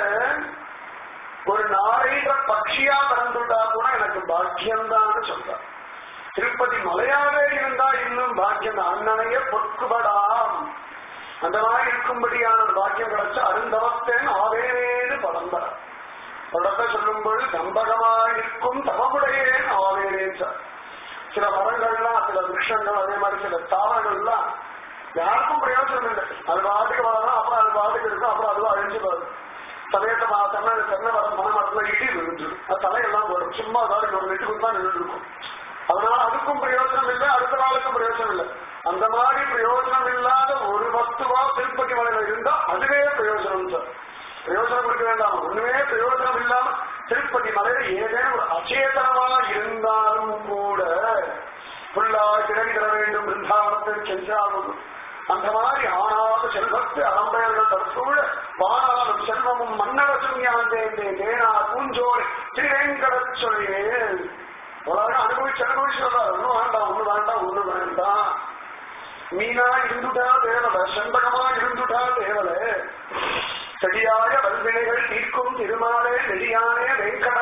ஒரு நாளைன்ற பட்சியா பிறந்துட்டா கூட எனக்கு பாக்கியம்தான் சொல்றார். திருப்பதி மலையாவே இருந்தா இன்னும் பாக்கியம். அண்ணனையே பொற்குபடாம் அந்த மாதிரி இருக்கும்படியான ஒரு பாக்கியம் கிடைச்ச அருந்தவத்தேன் ஆவேனேன்னு பலம்பர தொடர்பை சொல்லும்போது நம்பகமாயிருக்கும் தவமுடையேன் ஆவேனேன் சார். சில மரங்கள்லாம், சில விருஷங்கள், அதே மாதிரி சில தாவரங்கள்லாம் யாருக்கும் பிரயோஜனம் இல்லை. அது பாட்டுக்கு வரலாம், அப்புறம் அது பாட்டுக்கு இருக்கும், அப்புறம் அதுவும் அழிஞ்சு வரும். சமயத்தை பார்த்தோம்னா தென்னை மரம் மன மரத்துல இடி விழுந்துடும். அது தலையெல்லாம் போடும். சும்மா அதாவது ஒரு நெட்டுக்கு தான் நின்று இருக்கும். அதனால அதுக்கும் பிரயோஜனம் இல்லை, அடுத்த நாளுக்கும் பிரயோஜனம் இல்லை. அந்த மாதிரி பிரயோஜனம் இல்லாத ஒரு வஸ்துவா திருப்பதி மலையில இருந்தா அதுவே பிரயோஜனம் சார். பிரயோஜனம் இருக்க வேண்டாம். ஒண்ணுமே பிரயோஜனம் இல்லாம திருப்பதி மலையில ஏதேனும் ஒரு அச்சேதனமா இருந்தாலும் கூட புல்லா கிளறி தர வேண்டும் பிருந்தாவனத்தில் சென்றாலும் அந்த மாதிரி ஆனாத செல்வத்து அலம்பயர்கள் தற்சூழ வானாலும் செல்வமும் மன்னரசும் யாந்தேந்தே தேனா பூஞ்சோலை திருவேங்கடச் சொல்லினேன். அனுபவிச்சு சொல்றாரு. ஒண்ணு வேண்டாம், ஒண்ணு வேண்டாம், ஒண்ணு வேண்டாம். மீனா இருந்துட்டா தேவல, செண்பகமா இருந்துட்டா தேவல, செடியாய வல்வினைகள் தீர்க்கும் திருமாலே நெடியானே வெங்கடவா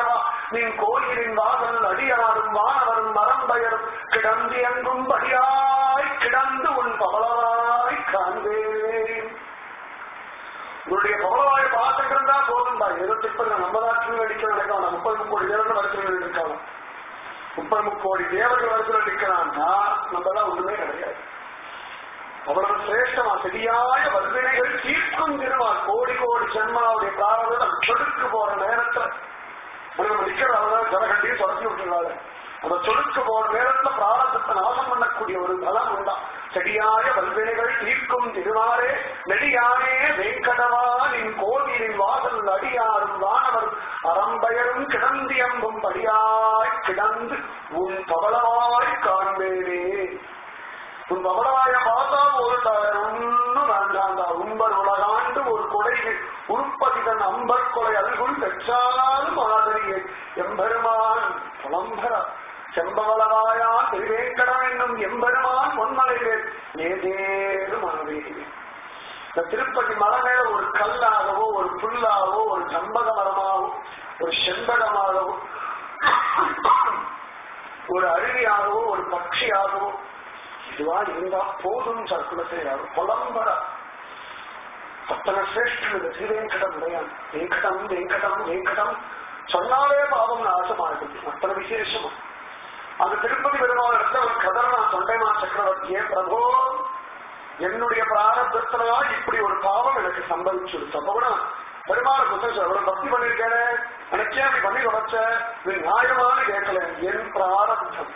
நின் கோயிலின் வாசல் அடியாரும் வானவரும் மரம்பயரும் கிடந்து எங்கும் படியாய் கிடந்து உன் பவளவாய் காண்பேன். உங்களுடைய பவளவாய பாசங்கள் தான் போதும்பா. ஏதோ திப்பல் நம்ம நாட்டில் அடிக்க நடக்கலாம். 30 கோடி தேவர்கள் வரிசையில் இருக்கலாம். 30 கோடி தேவர்கள் வரிசையில் அடிக்கலாம்னா நம்ம எல்லாம் ஒண்ணுமே கிடையாது. அவ்வளவு சிரேஷ்டமா சரியாய வல்வினைகள் தீர்க்கும் திருவாள். கோடி கோடி ஜென்மாவுடைய பிராரதம் சொடுக்கு போற நேரத்துல நம்ம நிக்கிறவங்க ஜனகண்டியை தொடர்ச்சி விட்டுருவாங்க. அந்த சொடுக்கு போற நேரத்துல பிராரதத்தை நாசம் பண்ணக்கூடிய ஒரு பலம் உண்டா. செடியாய வல்வினைகள் தீர்க்கும் திருவாரே நெடியானே வெங்கடவா நின் கோவிலின் வாசல் அடியாரும் வானவர் அறம்பயரும் கிடந்து எம்பும் படியாய் கிடந்து உன் பவளவாய் காண்பேனே. உன் பவளவாய பார்த்தா ஒரு ஒன்னும் வேண்டாண்டா. உம்பர் உலகாண்டு ஒரு கொடைகள் உருப்பதிதன் அம்பர் கொலை அல்குள் பெற்றாலும் ஆதரியே எம்பெருமான் புலம்பர செம்பவளவாயா திருவேங்கடம் என்னும் எம்பெருமான் பொன்மலையிலே ஏதேனும் மனவேகிறேன். இந்த திருப்பதி மலை மேல ஒரு கல்லாகவோ ஒரு புல்லாகவோ ஒரு சம்பக மரமாகவோ ஒரு செண்பகமாகவோ ஒரு அருவியாகவோ ஒரு பட்சியாகவோ இதுவா இருந்தா போதும் சர்க்குலத்தையாகும் புலம்பர அத்தனை சிரேஷ்டம் இந்த திருவேங்கடம் உடையான். வேங்கடம் வேங்கடம் வேங்கடம் சொன்னாலே பாவம் நாசமாகும். அத்தனை விசேஷமா அந்த திருப்பதி பெருமாள் இடத்துல ஒரு கதர் நான் தொண்டைமா சக்கரவர்த்தியே பிரபோ என்னுடைய பிராரத்தனா இப்படி ஒரு பாவம் எனக்கு சம்பவிச்சுடுச்சு. அப்ப கூட பெருமாள் புத்தகம் எவ்வளவு பக்தி பண்ணிருக்கேன் எனக்கே அப்படி பண்ணி வச்ச இது நியாயமான கேட்கல. என் பிராரத்தம்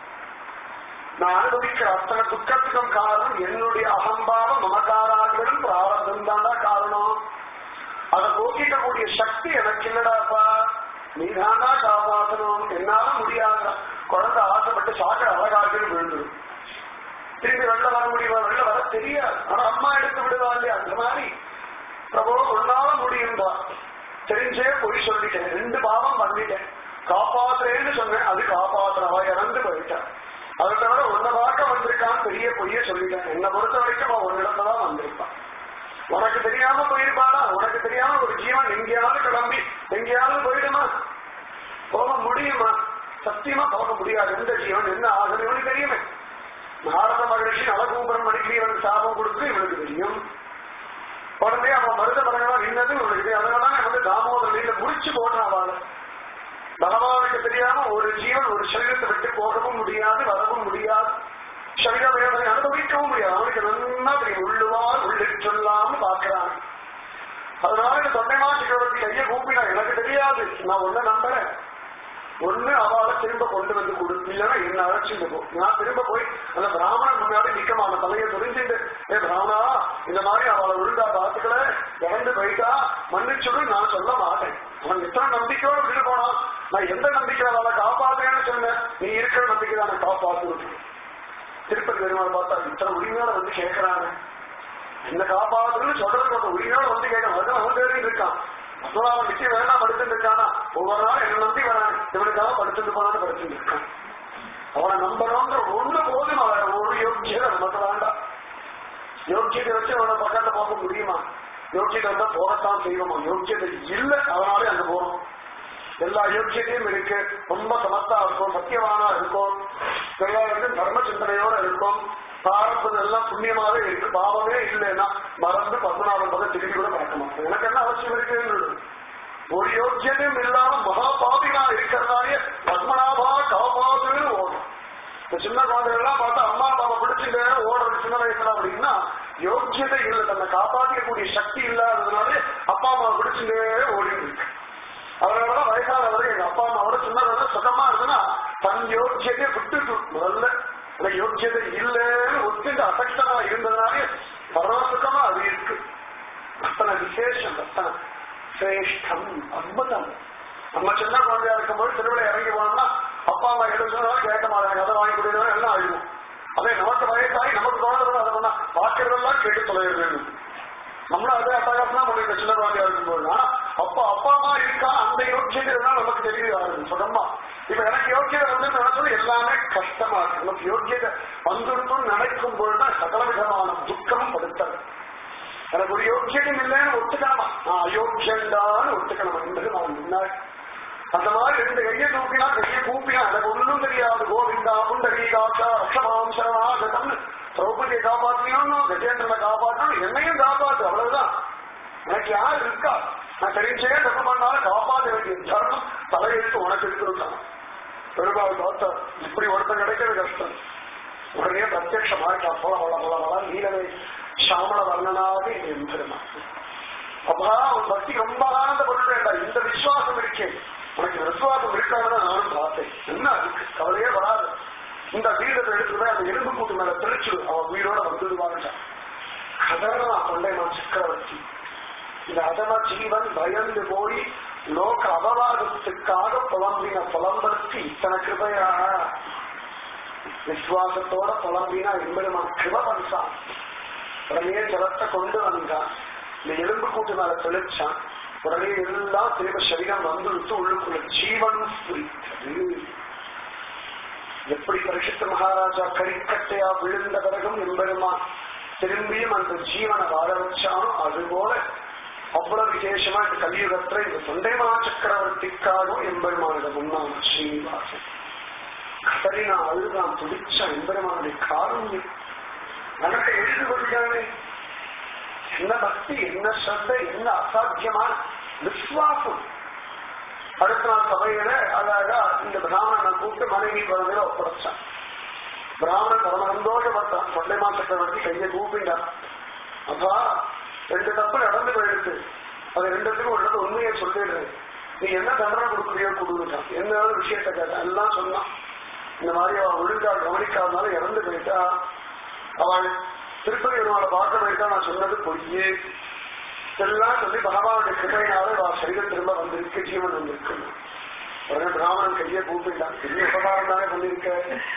நான் அனுபவிக்கிற அத்தனை துக்கத்துக்கும் காரணம் என்னுடைய அகம்பாவம் மமக்காரார்களும் பிராரத்தம் தாண்டா காரணம். அதை போக்கிக்கக்கூடிய சக்தி எனக்கு இல்லடாப்பா. நீ தாண்டா காப்பாற்றணும். என்னால முடியாத குழந்தை ஆசைப்பட்டு சாக்கடை அழகாக விழுந்துடும். திரும்பி வெள்ள வர முடியுமா? வெள்ள வர தெரியாது. ஆனா அம்மா எடுத்து விடுவா இல்லையா? அந்த மாதிரி பிரபோ ஒன்னால முடியும்டா. தெரிஞ்சே பொய் சொல்லிட்டேன். 2 பாவம் பண்ணிட்டேன். காப்பாத்துறேன்னு சொன்னேன். அது காப்பாத்துறவா இறந்து போயிட்டான். அதை தவிர உன்னை பார்க்க வந்திருக்கான் பெரிய பொய்ய சொல்லிட்டேன். என்னை பொறுத்த வரைக்கும் அவன் ஒரு இடத்துலதான் வந்திருப்பான். உனக்கு தெரியாம போயிருப்பானா? உனக்கு தெரியாம ஒரு ஜீவன் எங்கேயாவது கிளம்பி எங்கேயாவது போயிடுமா? போக முடியுமா? சத்தியமா போக முடியாது. எந்த ஜீவன் என்ன ஆகணும்னு தெரியுமே. நாரத மகிழ்ச்சி நலகூபுரம் மணிக்கு இவனுக்கு சாபம் கொடுத்து இவனுக்கு தெரியும். உடனே அவன் மருத மரங்களா நின்னது இவனுக்கு. அதனாலதான் வந்து தாமோதரில முடிச்சு போடுறான். அவளை பகவானுக்கு தெரியாம ஒரு ஜீவன் ஒரு சரீரத்தை விட்டு போகவும் முடியாது, வரவும் முடியாது, சரீர வேதனை அனுபவிக்கவும் முடியாது. அவனுக்கு நல்லா தெரியும். உள்ளுவார் உள்ளிட்டு சொல்லாம பாக்குறான். அதனால இந்த தொண்டைமா சக்கரவர்த்தி கையை கூப்பினா எனக்கு தெரியாது. நான் ஒன்ன நம்புறேன். ஒண்ணு அவளை திரும்ப கொண்டு வந்து கொடு, இல்லைன்னா என்ன அழைச்சிட்டு போ. நான் திரும்ப போய் அந்த பிராமணன் முன்னாடி நிக்கமா அந்த தலையை தெரிஞ்சுட்டு பிராமணா இந்த மாதிரி அவளை விழுந்தா பார்த்துக்கல இறந்து போயிட்டா மன்னிச்சுடு நான் சொல்ல மாட்டேன். அவன் எத்தனை நம்பிக்கையோட விட்டு போனான். நான் எந்த நம்பிக்கை அவளை காப்பாத்தேன்னு சொன்னேன். நீ இருக்கிற நம்பிக்கை தான் காப்பாத்து. திருப்பதி பெருமாள் பார்த்தா இத்தனை உரிமையோட வந்து கேட்கிறாங்க. என்ன காப்பாத்துன்னு சொல்றதுக்கு ஒரு உரிமையோட வந்து கேட்கணும். அதுதான் அவன் தேடி இருக்கான். அப்போ அவன் நிச்சயம் வேணா படுத்துட்டு இருக்கானா? ஒவ்வொரு நாள் என்ன நம்பி வரான். இவனுக்காக படுத்துட்டு போனான்னு படுத்துட்டு இருக்கான். அவனை நம்பணும்ன்ற ஒண்ணு போதும். அவன் ஒரு யோக்கியதை நமக்கு வேண்டாம். யோக்கியத்தை வச்சு அவனை பக்கத்தை போக முடியுமா? யோக்கியத்தை வந்தா போகத்தான் செய்வோமா? யோக்கியத்தை இல்லை, அதனாலே அங்க போறோம். எல்லா யோக்கியத்தையும் இருக்கு. ரொம்ப சமத்தா இருக்கும், சத்தியவானா இருக்கும், எல்லாருக்கும் தர்ம சிந்தனையோட இருக்கும். பாரம்பரியம் எல்லாம் புண்ணியமாவே இருக்கு. பாவமே இல்லைன்னா மறந்து 14 பதம் திரும்பி கூட பார்க்க மாட்டோம். எனக்கு என்ன அவசியம் இருக்குன்னு ஒரு யோக்கியத்தையும் இல்லாம மகாபாபினா இருக்கிறதாலே பத்மநாபா காப்பாதுன்னு ஓடும். இந்த சின்ன குழந்தைகள்லாம் பார்த்தா அம்மா அப்பாவை பிடிச்சிட்டு ஓடுறது சின்ன வயசுல அப்படின்னா யோக்கியதை இல்லை, தன்னை காப்பாற்றக்கூடிய சக்தி இல்லாததுனாலே அப்பா அம்மாவை பிடிச்சிட்டே ஓடிட்டு இருக்கு. அதனாலதான் வயசானவரை எங்க அப்பா அம்மாவோட சின்ன சுகமா இருக்குன்னா தன் யோக்கியத்தை விட்டுட்டு முதல்ல யோக்கியதை இல்லைன்னு ஒத்துட்டு அசக்தமா இருந்ததுனாலே பரவசுக்கமா அது இருக்கு. அத்தனை விசேஷம், அத்தனை சிரேஷ்டம், அற்புதம். நம்ம சின்ன குழந்தையா இருக்கும்போது திருவிழா இறங்கி போனோம்னா அப்பா அம்மா எடுத்தாலும் கேட்க மாட்டாங்க. அதை வாங்கி கொடுத்தா எல்லாம் அழுகும். அதே நமக்கு வயசாகி நமக்கு குழந்தை அதை பண்ணா பார்க்கறதெல்லாம் கேட்டு தொலைய வேண்டும். நம்மளும் அதே அட்டகாசம் பண்ணிருக்க சின்ன குழந்தையா இருக்கும்போது. ஆனா அப்பா அப்பா அம்மா இருக்கா அந்த யோக்கியதை நமக்கு தெரியுது சுகமா. இப்ப எனக்கு யோக்கியதை வந்து நடந்தது எல்லாமே கஷ்டமா இருக்கு. நமக்கு யோக்கியதை வந்துருக்கும் நினைக்கும் பொழுதுதான் சகல விதமான துக்கம் படுத்தது. எனக்கு ஒரு யோக்கியம் இல்லைன்னு ஒத்துக்கணுமா? நான் அயோக்கியண்டான்னு ஒத்துக்கணும் என்பது நான் முன்னாடி அந்த மாதிரி ரெண்டு கையை தூக்கினா கையை கூப்பினா எனக்கு ஒன்றும் தெரியாது. கோவிந்தா புண்டரி காக்கா ரக்ஷமாம் சரணாகதம்னு திரௌபதியை காப்பாற்றணும், கஜேந்திரனை காப்பாற்றணும், என்னையும் காப்பாற்று, அவ்வளவுதான். எனக்கு யார் இருக்கா? நான் தெரிஞ்சே தப்பு பண்ணாலும் காப்பாற்ற வேண்டிய தர்மம் தலையெழுத்து உனக்கு இருக்குதான். பெருமாள் பார்த்தா இப்படி ஒருத்தன் கிடைக்கிறது கஷ்டம். உடனே பிரத்யட்சமாயிட்டா போல போல போல போல நீலவே சாமள வர்ணனாக என் பெருமாள். அப்பா அவன் பக்தி ரொம்ப ஆனந்தப்பட்டு வேண்டாம். இந்த விசுவாசம் இருக்கேன், உனக்கு விசுவாசம் இருக்கான்னு நானும் பார்த்தேன். என்ன அதுக்கு கவலையே வராது. இந்த வீரத்தை எடுத்துதான் அந்த எலும்பு கூட்டு மேல தெளிச்சுடு, அவன் உயிரோட வந்துடுவாங்க. கதறா தொண்டைமான் சக்கரவர்த்தி. இந்த அதம ஜீவன் பயந்து போய் லோக அபவாதத்துக்காக புலம்பின புலம்பலுக்கு இத்தனை கிருபையா? விசுவாசத்தோட புலம்பினா எம்பெருமான் கிருப வந்தான். உடனே ஜலத்தை கொண்டு வந்தான், இந்த எலும்பு கூட்டு மேல தெளிச்சான். உடனே எல்லாம் திரும்ப சரீரம் வந்துடுத்து உள்ளுக்குள்ள ஜீவன் புரித்தது. எப்படி பரிசுத்த மகாராஜா கரிக்கட்டையா விழுந்த பிறகும் எம்பெருமான் திரும்பியும் அந்த ஜீவனை வாழ வச்சானோ அதுபோல அவ்வளவு விசேஷமா இந்த கலியுகத்துல இந்த தொண்டைமா சக்கரவர்த்திக்காகவும் எம்பெருமானோட முன்னாள் ஸ்ரீனிவாசன் கதறினா அழுதான் துடிச்ச எம்பெருமானுடைய காருண்யம் எனக்கு எழுதி வருகிறானே. என்ன பக்தி, என்ன ஸ்ரத்த, என்ன அசாத்தியமான விசுவாசம். அடுத்த நாள் சபையில அழகா இந்த பிராமணனை கூப்பிட்டு மனைவி குழந்தையில ஒப்படைச்சான். பிராமணன் பரம சந்தோஷப்பட்டான். தொண்டைமா சக்கரவர்த்தி கையை கூப்பிட்டான். அப்பா ரெண்டு தப்பு நடந்து போயிடுச்சு, அது ரெண்டுத்துக்கும் ஒரு இடத்துல உண்மையை சொல்லிடுறேன், நீ என்ன தண்டனை கொடுக்குறியோ கொடுத்தான். என்ன விஷயத்த கேட்டான், எல்லாம் சொன்னான். இந்த மாதிரி அவன் ஒழுங்கா கவனிக்காதனால இறந்து போயிட்டா, அவள் திருப்பதி பெருமாளை பார்க்க போயிட்டா, நான் சொன்னது பொய்யே எல்லாம் சொல்லி பகவானுடைய கிருபையினால அவள் சரீரம் திரும்ப வந்திருக்கு, ஜீவன் வந்திருக்கு. உடனே பிராமணன் கையை கூப்பிட்டான், பெரிய உபகாரம் தானே பண்ணிருக்க,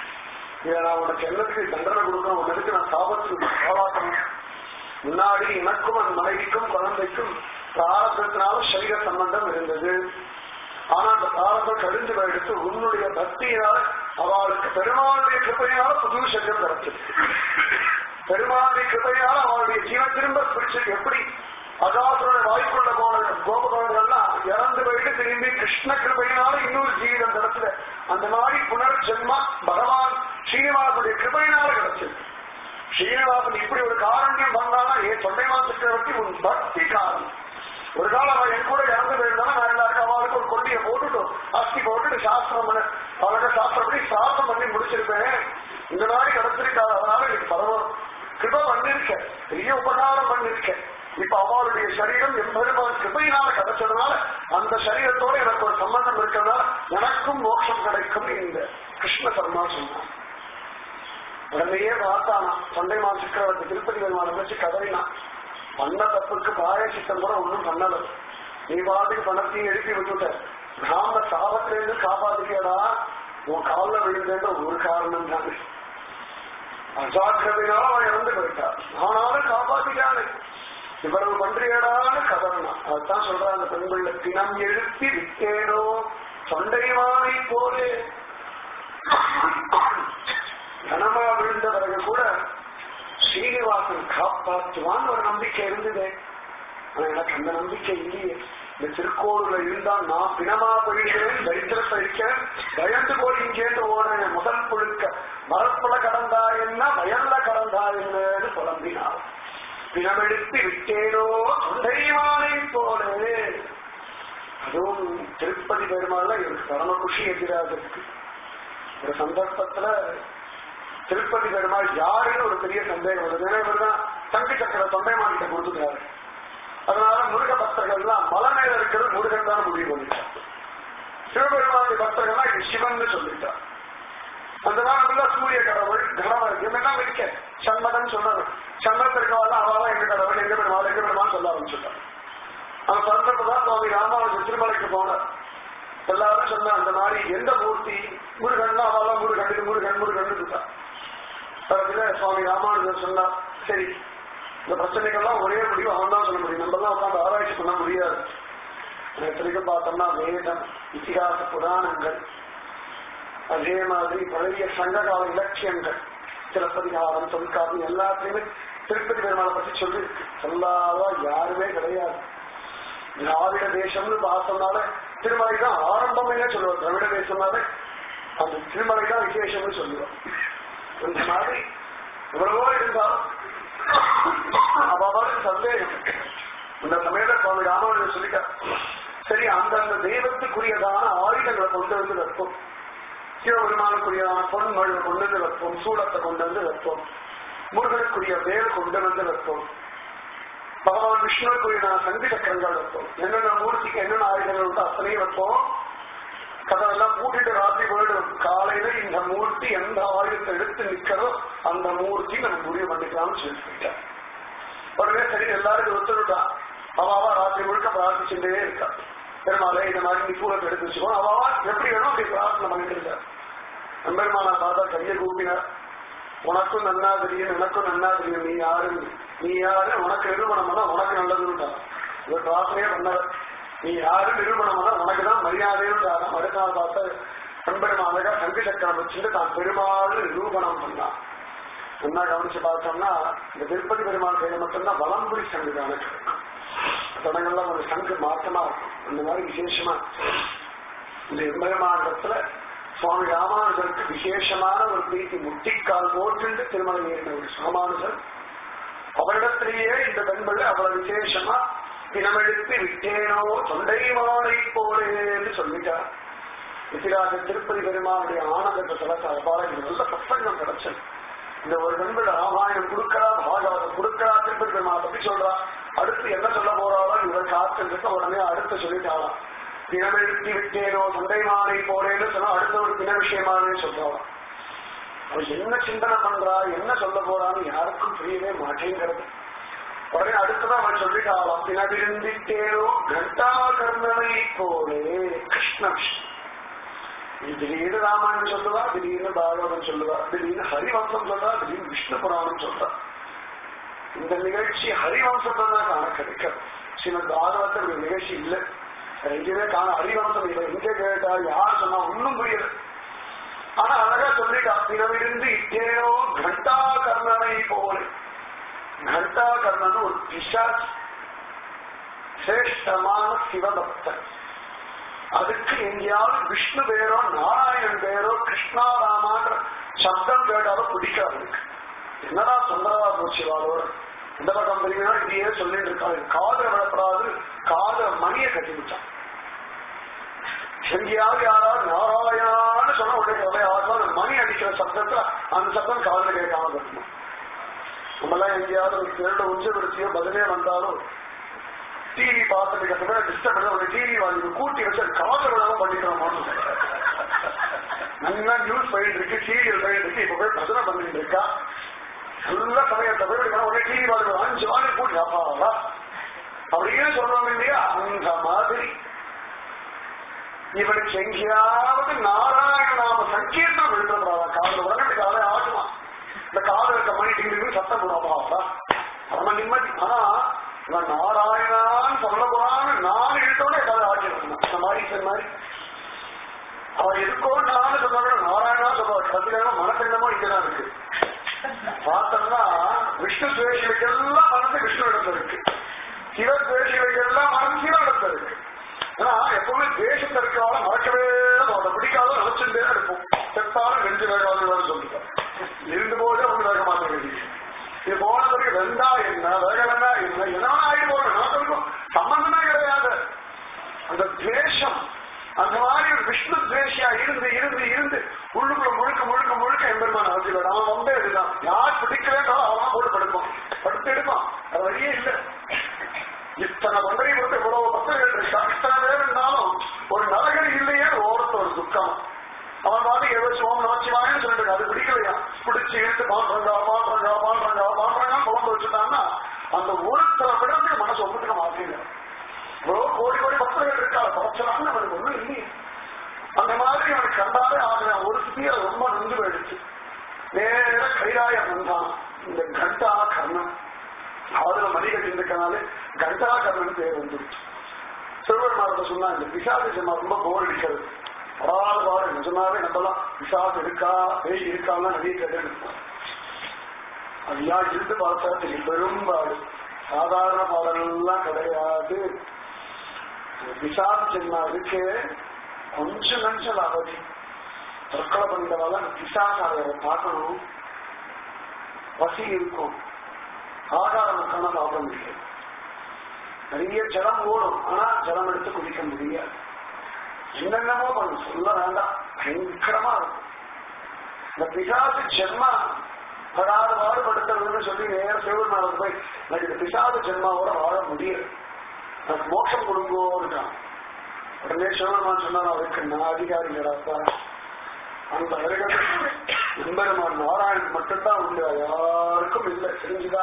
இதை நான் உனக்கு எல்லாத்துக்கு தண்டனை கொடுக்கணும், உனக்கு நான் சாபத்துக்கு காவாக்கணும். முன்னாடி எனக்கும் அந்த மனைவிக்கும் குழந்தைக்கும் பிராரத்தத்தினால சரீர சம்பந்தம் இருந்தது. ஆனா அந்த பிராரத்தம் கழிஞ்சு போயிடுத்து உன்னுடைய பக்தியினால அவளுக்கு பெருமாளுடைய கிருபையினால புது சரீரம் கிடைச்சது. பெருமாளுடைய கிருபையினால அவளுடைய ஜீவன் திரும்ப பிடிச்சது. எப்படி அகாசுரனை வாய்ப்புள்ள போன கோபகோதெல்லாம் இறந்து போயிட்டு திரும்பி கிருஷ்ண கிருபையினால இன்னொரு ஜீவிதம் கிடைச்சது. அந்த மாதிரி புனர் ஜென்மா பகவான் ஸ்ரீனிவாசனுடைய கிருபையினால கிடைச்சது. ஸ்ரீனிவாசன் இப்படி ஒரு காரண்யம் வந்தானா தொண்டைமா சக்கரவர்த்தி உன் பக்தி காரணம். ஒரு காலம் அவன் என் கூட இறந்து போயிருந்தாலும் நான் எல்லாருக்கும் அவளுக்கு ஒரு கொண்டியை போட்டுட்டோம், அஸ்தி போட்டுட்டு சாஸ்திரம் பண்ண அவளுக்கு சாஸ்திரப்படி சாஸ்திரம் பண்ணி முடிச்சிருப்பேன். இந்த மாதிரி கிடைச்சிருக்காது. அதனால எனக்கு பரவாயில்ல கிருப பண்ணிருக்க, பெரிய உபகாரம் பண்ணிருக்க. இப்ப அவளுடைய சரீரம் எம்பெருமான் கிருபையினால கிடைச்சதுனால அந்த சரீரத்தோட எனக்கு ஒரு சம்பந்தம் இருக்கிறதுனால எனக்கும் மோட்சம் கிடைக்கும் இந்த கிருஷ்ண சர்மா சொன்னான். உடனேயே பார்த்தானா தொண்டைமா சக்கரவர்த்தி திருப்பதி பெருமானை வச்சு கதறினான். பண்ண தப்புக்கு பாயசித்தம் கூட ஒன்றும் பண்ணல, நீ பாட்டுக்கு பணத்தையும் எழுப்பி விட்டுட்ட, நாம சாபத்திலிருந்து காப்பாத்திக்கடா, உன் காலில் விழுந்தேன்ற ஒரு காரணம் தானே. அஜாக்கிரதையால அவன் இறந்து போயிட்டான், ஆனாலும் காப்பாத்திக்கானே, இவ்வளவு பன்றியடான்னு கதறினான். அதுதான் சொல்றான் அந்த பெண்கள், தினம் எழுப்பி விட்டேனோ தொண்டைமானை போலே. கனமா விழுந்த பிறகு கூட ஸ்ரீனிவாசன் காப்பாற்றுவான்னு ஒரு நம்பிக்கை இருந்தது. ஆனா எனக்கு அந்த நம்பிக்கை இல்லையே. இந்த திருக்கோளூர்ல இருந்தா நான் பிணமா போயிடுவேன், தரித்திரத்தை இருக்கிறேன், பயந்து போய் இங்கேருந்து ஓடுறேன். முதல் புழுக்க மரப்புல கடந்தா என்ன, வயல்ல கடந்தா என்னன்னு புலம்பினார். பிணமெடுத்து விட்டேனோ தொண்டைமானை போலே. அதுவும் திருப்பதி பெருமாள் எனக்கு பரம குஷி எதிராக ஒரு சந்தர்ப்பத்துல திருப்பதி பெருமாள் யாருன்னு ஒரு பெரிய சந்தேகம் வருது. ஏன்னா இவர்தான் தங்கி சக்கர தொண்டைமான் கிட்ட கொடுத்துட்டாரு. அதனால முருக பக்தர்கள்லாம் மலை மேல இருக்கிறது முருகன் தான் முடிவு பண்ணிட்டார். சிவபெருமானுடைய பக்தர்கள்லாம் இது சிவன் சொல்லிட்டார். அந்த நாள் சூரிய கடவுள் கணவர் என்னெல்லாம் இருக்க சண்மதன் சொன்னாரு. சண்மத்திற்காக அவெல்லாம் எங்க கடவுள் எங்க பெருமாள் எங்க பெருமாள் சொல்ல ஆரம்பிச்சுட்டார். அந்த சந்தர்ப்பதான் சுவாமி ராமானுஜ திருமலைக்கு போனார். எல்லாரும் சொன்ன அந்த மாதிரி எந்த மூர்த்தி முருகன் அவெல்லாம் முருகன் முருகன் முருகன் தான். சுவாமி ராமானுஜர் சொன்னார், சரி இந்த பிரச்சனைகள்லாம் ஒரே முடியும் அவன் தான் சொல்ல முடியும், நம்ம எல்லாம் உட்காந்து ஆராய்ச்சி பண்ண முடியாது. எத்தனைக்கும் பார்த்தோம்னா வேதம், இதிகாச புராணங்கள், அதே மாதிரி பழைய சங்ககால இலக்கியங்கள், சிலப்பதிகாரம், தொல்காப்பியம் எல்லாத்தையுமே திருப்பதி பெருமாளை பற்றி சொல்லி சொல்லாத யாருமே கிடையாது. திராவிட தேசம்னு பார்த்தோம்னால திருமலை தான் ஆரம்பமே சொல்லுவார். திராவிட தேசமாவே அந்த திருமலை தான் விசேஷம்னு சொல்லுவார். இந்த மாதிரி எவ்வளவோ இருந்தாலும் அவ்வாறு சந்தேகம். இந்த சமயத்துல சுவாமி ராமானுஜர் சொல்லிட்டார், சரி அந்தந்த தெய்வத்துக்குரியதான ஆயுதங்களை கொண்டு வந்து வைப்போம், சிவபெருமானுக்குரியதான பொன்மழை கொண்டு வந்து வைப்போம், சூளத்தை கொண்டு வந்து வைப்போம், முருகனுக்குரிய வேல் கொண்டு வந்து வைப்போம், பகவான் விஷ்ணுக்குரியதான சங்கு சக்கரங்கள் வைப்போம், என்னென்ன மூர்த்திக்கு என்னென்ன ஆயுதங்கள் உண்டு அத்தனையும் வைப்போம். கதெல்லாம் கூட்டிட்டு ராத்திரி போயிடும். காலையில இந்த மூர்த்தி எந்த ஆயுதத்தை எடுத்து நிக்கிறதோ அந்த மூர்த்தி நம்ம முடிவு பண்ணிக்கலாம்னு சொல்லிட்டார். உடனே சரி எல்லாரும் ஒத்துருட்டா. அவாவா ராத்திரி முழுக்க பிரார்த்திச்சுட்டே இருக்கா. பெருமாளை இந்த மாதிரி நீ சூழத்தை எடுத்து வச்சுக்கோ, அவாவா எப்படி வேணும் அப்படி பிரார்த்தனை பண்ணிட்டு இருக்கார். நம்பெருமானா பார்த்தா கையை கூப்பினார், உனக்கும் நன்னா தெரியும் எனக்கும் நன்னா தெரியும், நீ யாரு உனக்கு நிறுவனம் தான் உனக்கு நல்லதுன்னு இவர் பிரார்த்தனையே பண்ணவர். நீ யாரு நிரூபணம் உனக்குதான் மரியாதைன்னு அடுத்த நாள் பார்த்த நம்பெருமானக சங்கு சக்கரம் வச்சுட்டு தான் பெருமாள் நிரூபணம் பண்ணான். என்ன கவனிச்சு பார்த்தோம்னா இந்த திருப்பதி பெருமாள் கையில மட்டும்தான் வலம்புரி சங்கு தானே கிடைக்கும். தொடங்கள்லாம் ஒரு சங்கு மாற்றமா இருக்கும். அந்த மாதிரி விசேஷமா இந்த எம்பெருமானத்துல சுவாமி ராமானுஜருக்கு விசேஷமான ஒரு பிரீத்தி. முட்டிக்கால் போட்டு திருமலை ஏறின ஒரு ராமானுஜர் அவரிடத்திலேயே இந்த பெண்கள் அவ்வளவு விசேஷமா தினமெடுத்து விட்டேனோ தொண்டைவானை போலேன்னு சொல்லிட்டார். விசிராஜ திருப்பதி பெருமானுடைய ஆனந்தத்தை சொல்லத்தால் நல்ல சத்சங்கம் கிடைச்சது. இந்த ஒரு பெண்கள் ராமாயணம் கொடுக்கிறா, பாகவதம் கொடுக்கிறா, திருப்பதி பெருமானை பத்தி சொல்றா. அடுத்து என்ன சொல்ல போறாரோ இவர் காத்துட்டு உடனே அடுத்து சொல்லிட்டாராம். தினமெடுத்து விட்டேனோ தொண்டைவானை போலேன்னு சொன்னா அடுத்த ஒரு தின விஷயமானே சொல்றாராம். அவன் என்ன சிந்தனை பண்றா, என்ன சொல்ல போறான்னு யாருக்கும் புரியவே மாட்டேங்கிறது. உடனே அடுத்ததான் அவன் சொல்லிட்டாளாம், தினவிருந்திட்டேனோ கண்டா கர்ணனை போலே கிருஷ்ண. திடீர்னு ராமாயணம் சொல்லுவா, திடீர்னு பாகவதம் சொல்லுவா, திடீர்னு ஹரிவம்சம் சொல்றா, திடீர்னு விஷ்ணு புராணம் சொல்றா. இந்த நிகழ்ச்சி ஹரிவம்சம் தான் காண கிடைக்கும். ஸ்ரீமத் பாகவதம் ஒரு நிகழ்ச்சி இல்லை, எங்கேயுமே காண. ஹரிவம்சம் இல்லை, எங்கே கேட்டா யார் சொன்னா ஒன்னும் புரியல. ஆனா அழகா சொல்லிட்டா, தினவிருந்து இட்டேனோ கண்டா கர்ணனை போலே. கண்டா கர்ணன் ஒரு பிசாச், சிரேஷ்டமான சிவபக்தன். அதுக்கு எங்கேயாவது விஷ்ணு பேரோ நாராயணன் பேரோ கிருஷ்ணாராமான்ற சப்தம் கேட்டாலும் பிடிக்காது. என்னடா சொந்தரா போச்சுவாளோட இந்த பக்கம் தெரியுமா இதையே சொல்லிட்டு இருக்காது. காத விழப்படாது, காத மணியை கட்டி விட்டான். எங்கேயாவது யாராவது நாராயணான்னு சொன்ன உடனே ஆகும் மணி அடிக்கிற சப்தத்தை அந்த சப்தம் காதல கேட்காம கட்டணும். நம்மளாம் எங்கேயாவது ஒரு திருட உஞ்சப்படுத்தியோ பதிலே வந்தாலும் டிவி பார்த்துட்டு கட்டுமே டிஸ்டர்ப் பண்ண ஒரு டிவி வாங்கி கூட்டி வச்சு காதல் விழாவும் பண்ணிக்கிறோம். நல்லா நியூஸ் போயிட்டு இருக்கு, சீரியல் போயிட்டு இருக்கு, இப்ப போய் பிரச்சனை பண்ணிட்டு இருக்கா. நல்ல சமயத்தை போய் உடனே டிவி வாங்க 5 வாங்கி கூட்டி அப்பாவா அப்படியே சொல்றோம் இல்லையா. அந்த மாதிரி இவனுக்கு எங்கேயாவது நாராயண நாம சங்கீர்த்தம் எழுதுறாங்க. காதல் உடனே காலை ஆகுமா, இந்த காதல் இருக்க மணி டிவி சத்தம் போடுவாப்பா நம்ம நிம்மதி. ஆனா இவன் நாராயணான்னு சொல்ல போறான்னு நான் எழுத்தோட ஏதாவது ஆட்சியிருக்கணும். இந்த மாதிரி மாதிரி அவன் இருக்கோ நான் சொல்ல நாராயணா சொல்லுவான். கத்திரமா மனசென்னமோ இங்கதான் இருக்கு. பார்த்தோம்னா விஷ்ணு துவேஷிகளுக்கெல்லாம் மனசு விஷ்ணு இடத்துல இருக்கு, சிவ துவேஷிகளுக்கெல்லாம் மனசு சிவ இடத்துல இருக்கு. ஏன்னா எப்பவுமே தேசத்தை இருக்கிறாலும் மறக்கவே அதை பிடிக்காத நினைச்சுட்டே இருப்போம். செத்தாலும் நெஞ்சு வேகாதுன்னு சொல்லிட்டோம். இருந்து போதே ஒண்ணு வேக மாட்டேங்குது. இது போன பிறகு வெந்தா என்ன வேகலன்னா என்ன என்ன ஆயிட்டு போகணும் நமக்கு சம்பந்தமே கிடையாது. அந்த துவேஷம் அந்த மாதிரி விஷ்ணு துவேஷியா இருந்து இருந்து இருந்து உள்ளுக்குள்ள முழுக்க முழுக்க முழுக்க எம்பெருமான அவசியம். அவன் வந்தே இதுதான். யார் பிடிக்கலன்றோ அவன் போட்டு படுப்பான், படுத்து எடுப்பான். அது வழியே இல்லை. இத்தனை பந்தரை கொடுத்து இவ்வளவு பக்தர்கள் இருக்கா, இத்தனை பேர் இருந்தாலும் ஒரு நரகரி இல்லையே ஓரத்து ஒரு துக்கம். அவன் பாட்டு ஏதோ சோம் நமச்சிவாயன்னு சொல்லிட்டு அது பிடிக்கலையா, பிடிச்சி இழுத்து பாடுறாங்க பாடுறாங்க பாடுறாங்க பாடுறாங்க குழம்பு வச்சுட்டாங்கன்னா அந்த ஒருத்தர விடத்துக்கு மனசு ஒப்புத்துக்க மாட்டேங்க. இவ்வளோ கோடி கோடி பக்தர்கள் இருக்கா, படைச்சலான்னு அவனுக்கு ஒண்ணும் இல்லையே. அந்த மாதிரி அவனுக்கு கண்டாலே ஆகுறான். ஒரு சித்தியை ரொம்ப நொந்து போயிடுச்சு. நேர கைலாயம் வந்தான் இந்த கண்டா கர்ணன். அவதுல மணிகள் இருந்துக்கனாலே கண்டா கர்ணன் பேர் வந்துருச்சு. சிறுவர்மாரத்தை சொன்னா இந்த பிசாசமா ரொம்ப போர் அடிக்கிறது. பரவாயில்ல பாரு நிஜமாவே நம்மலாம் பிசாசு இருக்கா பேய் இருக்கான்னு நிறைய கேட்டு அது யார் இருந்து பார்த்தா பெரும்பாடு சாதாரண பாடல்கள்லாம் கிடையாது. பிசாசு ஜென்மா இருக்கு கொஞ்சம் நஞ்சல் அவதி தற்கொலை பண்ணிட்டவால பிசாசு அதை பார்க்கணும். பசி இருக்கும், ஆகாரம் இருக்கான சாப்பிட முடியாது. நிறைய ஜலம் ஓடும், ஆனா ஜலம் எடுத்து குடிக்க முடியாது. என்னென்னமோ பண்ணும், சொல்ல வேண்டாம், பயங்கரமா இருக்கும். இந்த பிசாசு ஜென்மா படாத பாடுபடுத்துறதுன்னு சொல்லி நேரம் சிவபெருமானுக்கு போய் எனக்கு இந்த பிசாசு ஜென்மாவோட வாழ முடியாது, எனக்கு மோட்சம் கொடுங்கோருக்கான். உடனே சிவபெருமான் சொன்னான், அவருக்கு நான் அதிகாரிங்கிறாப்பா, அந்த நம்பெருமான் நாராயணன் மட்டும்தான் உண்டு, யாருக்கும் இல்லை, தெரிஞ்சுதா?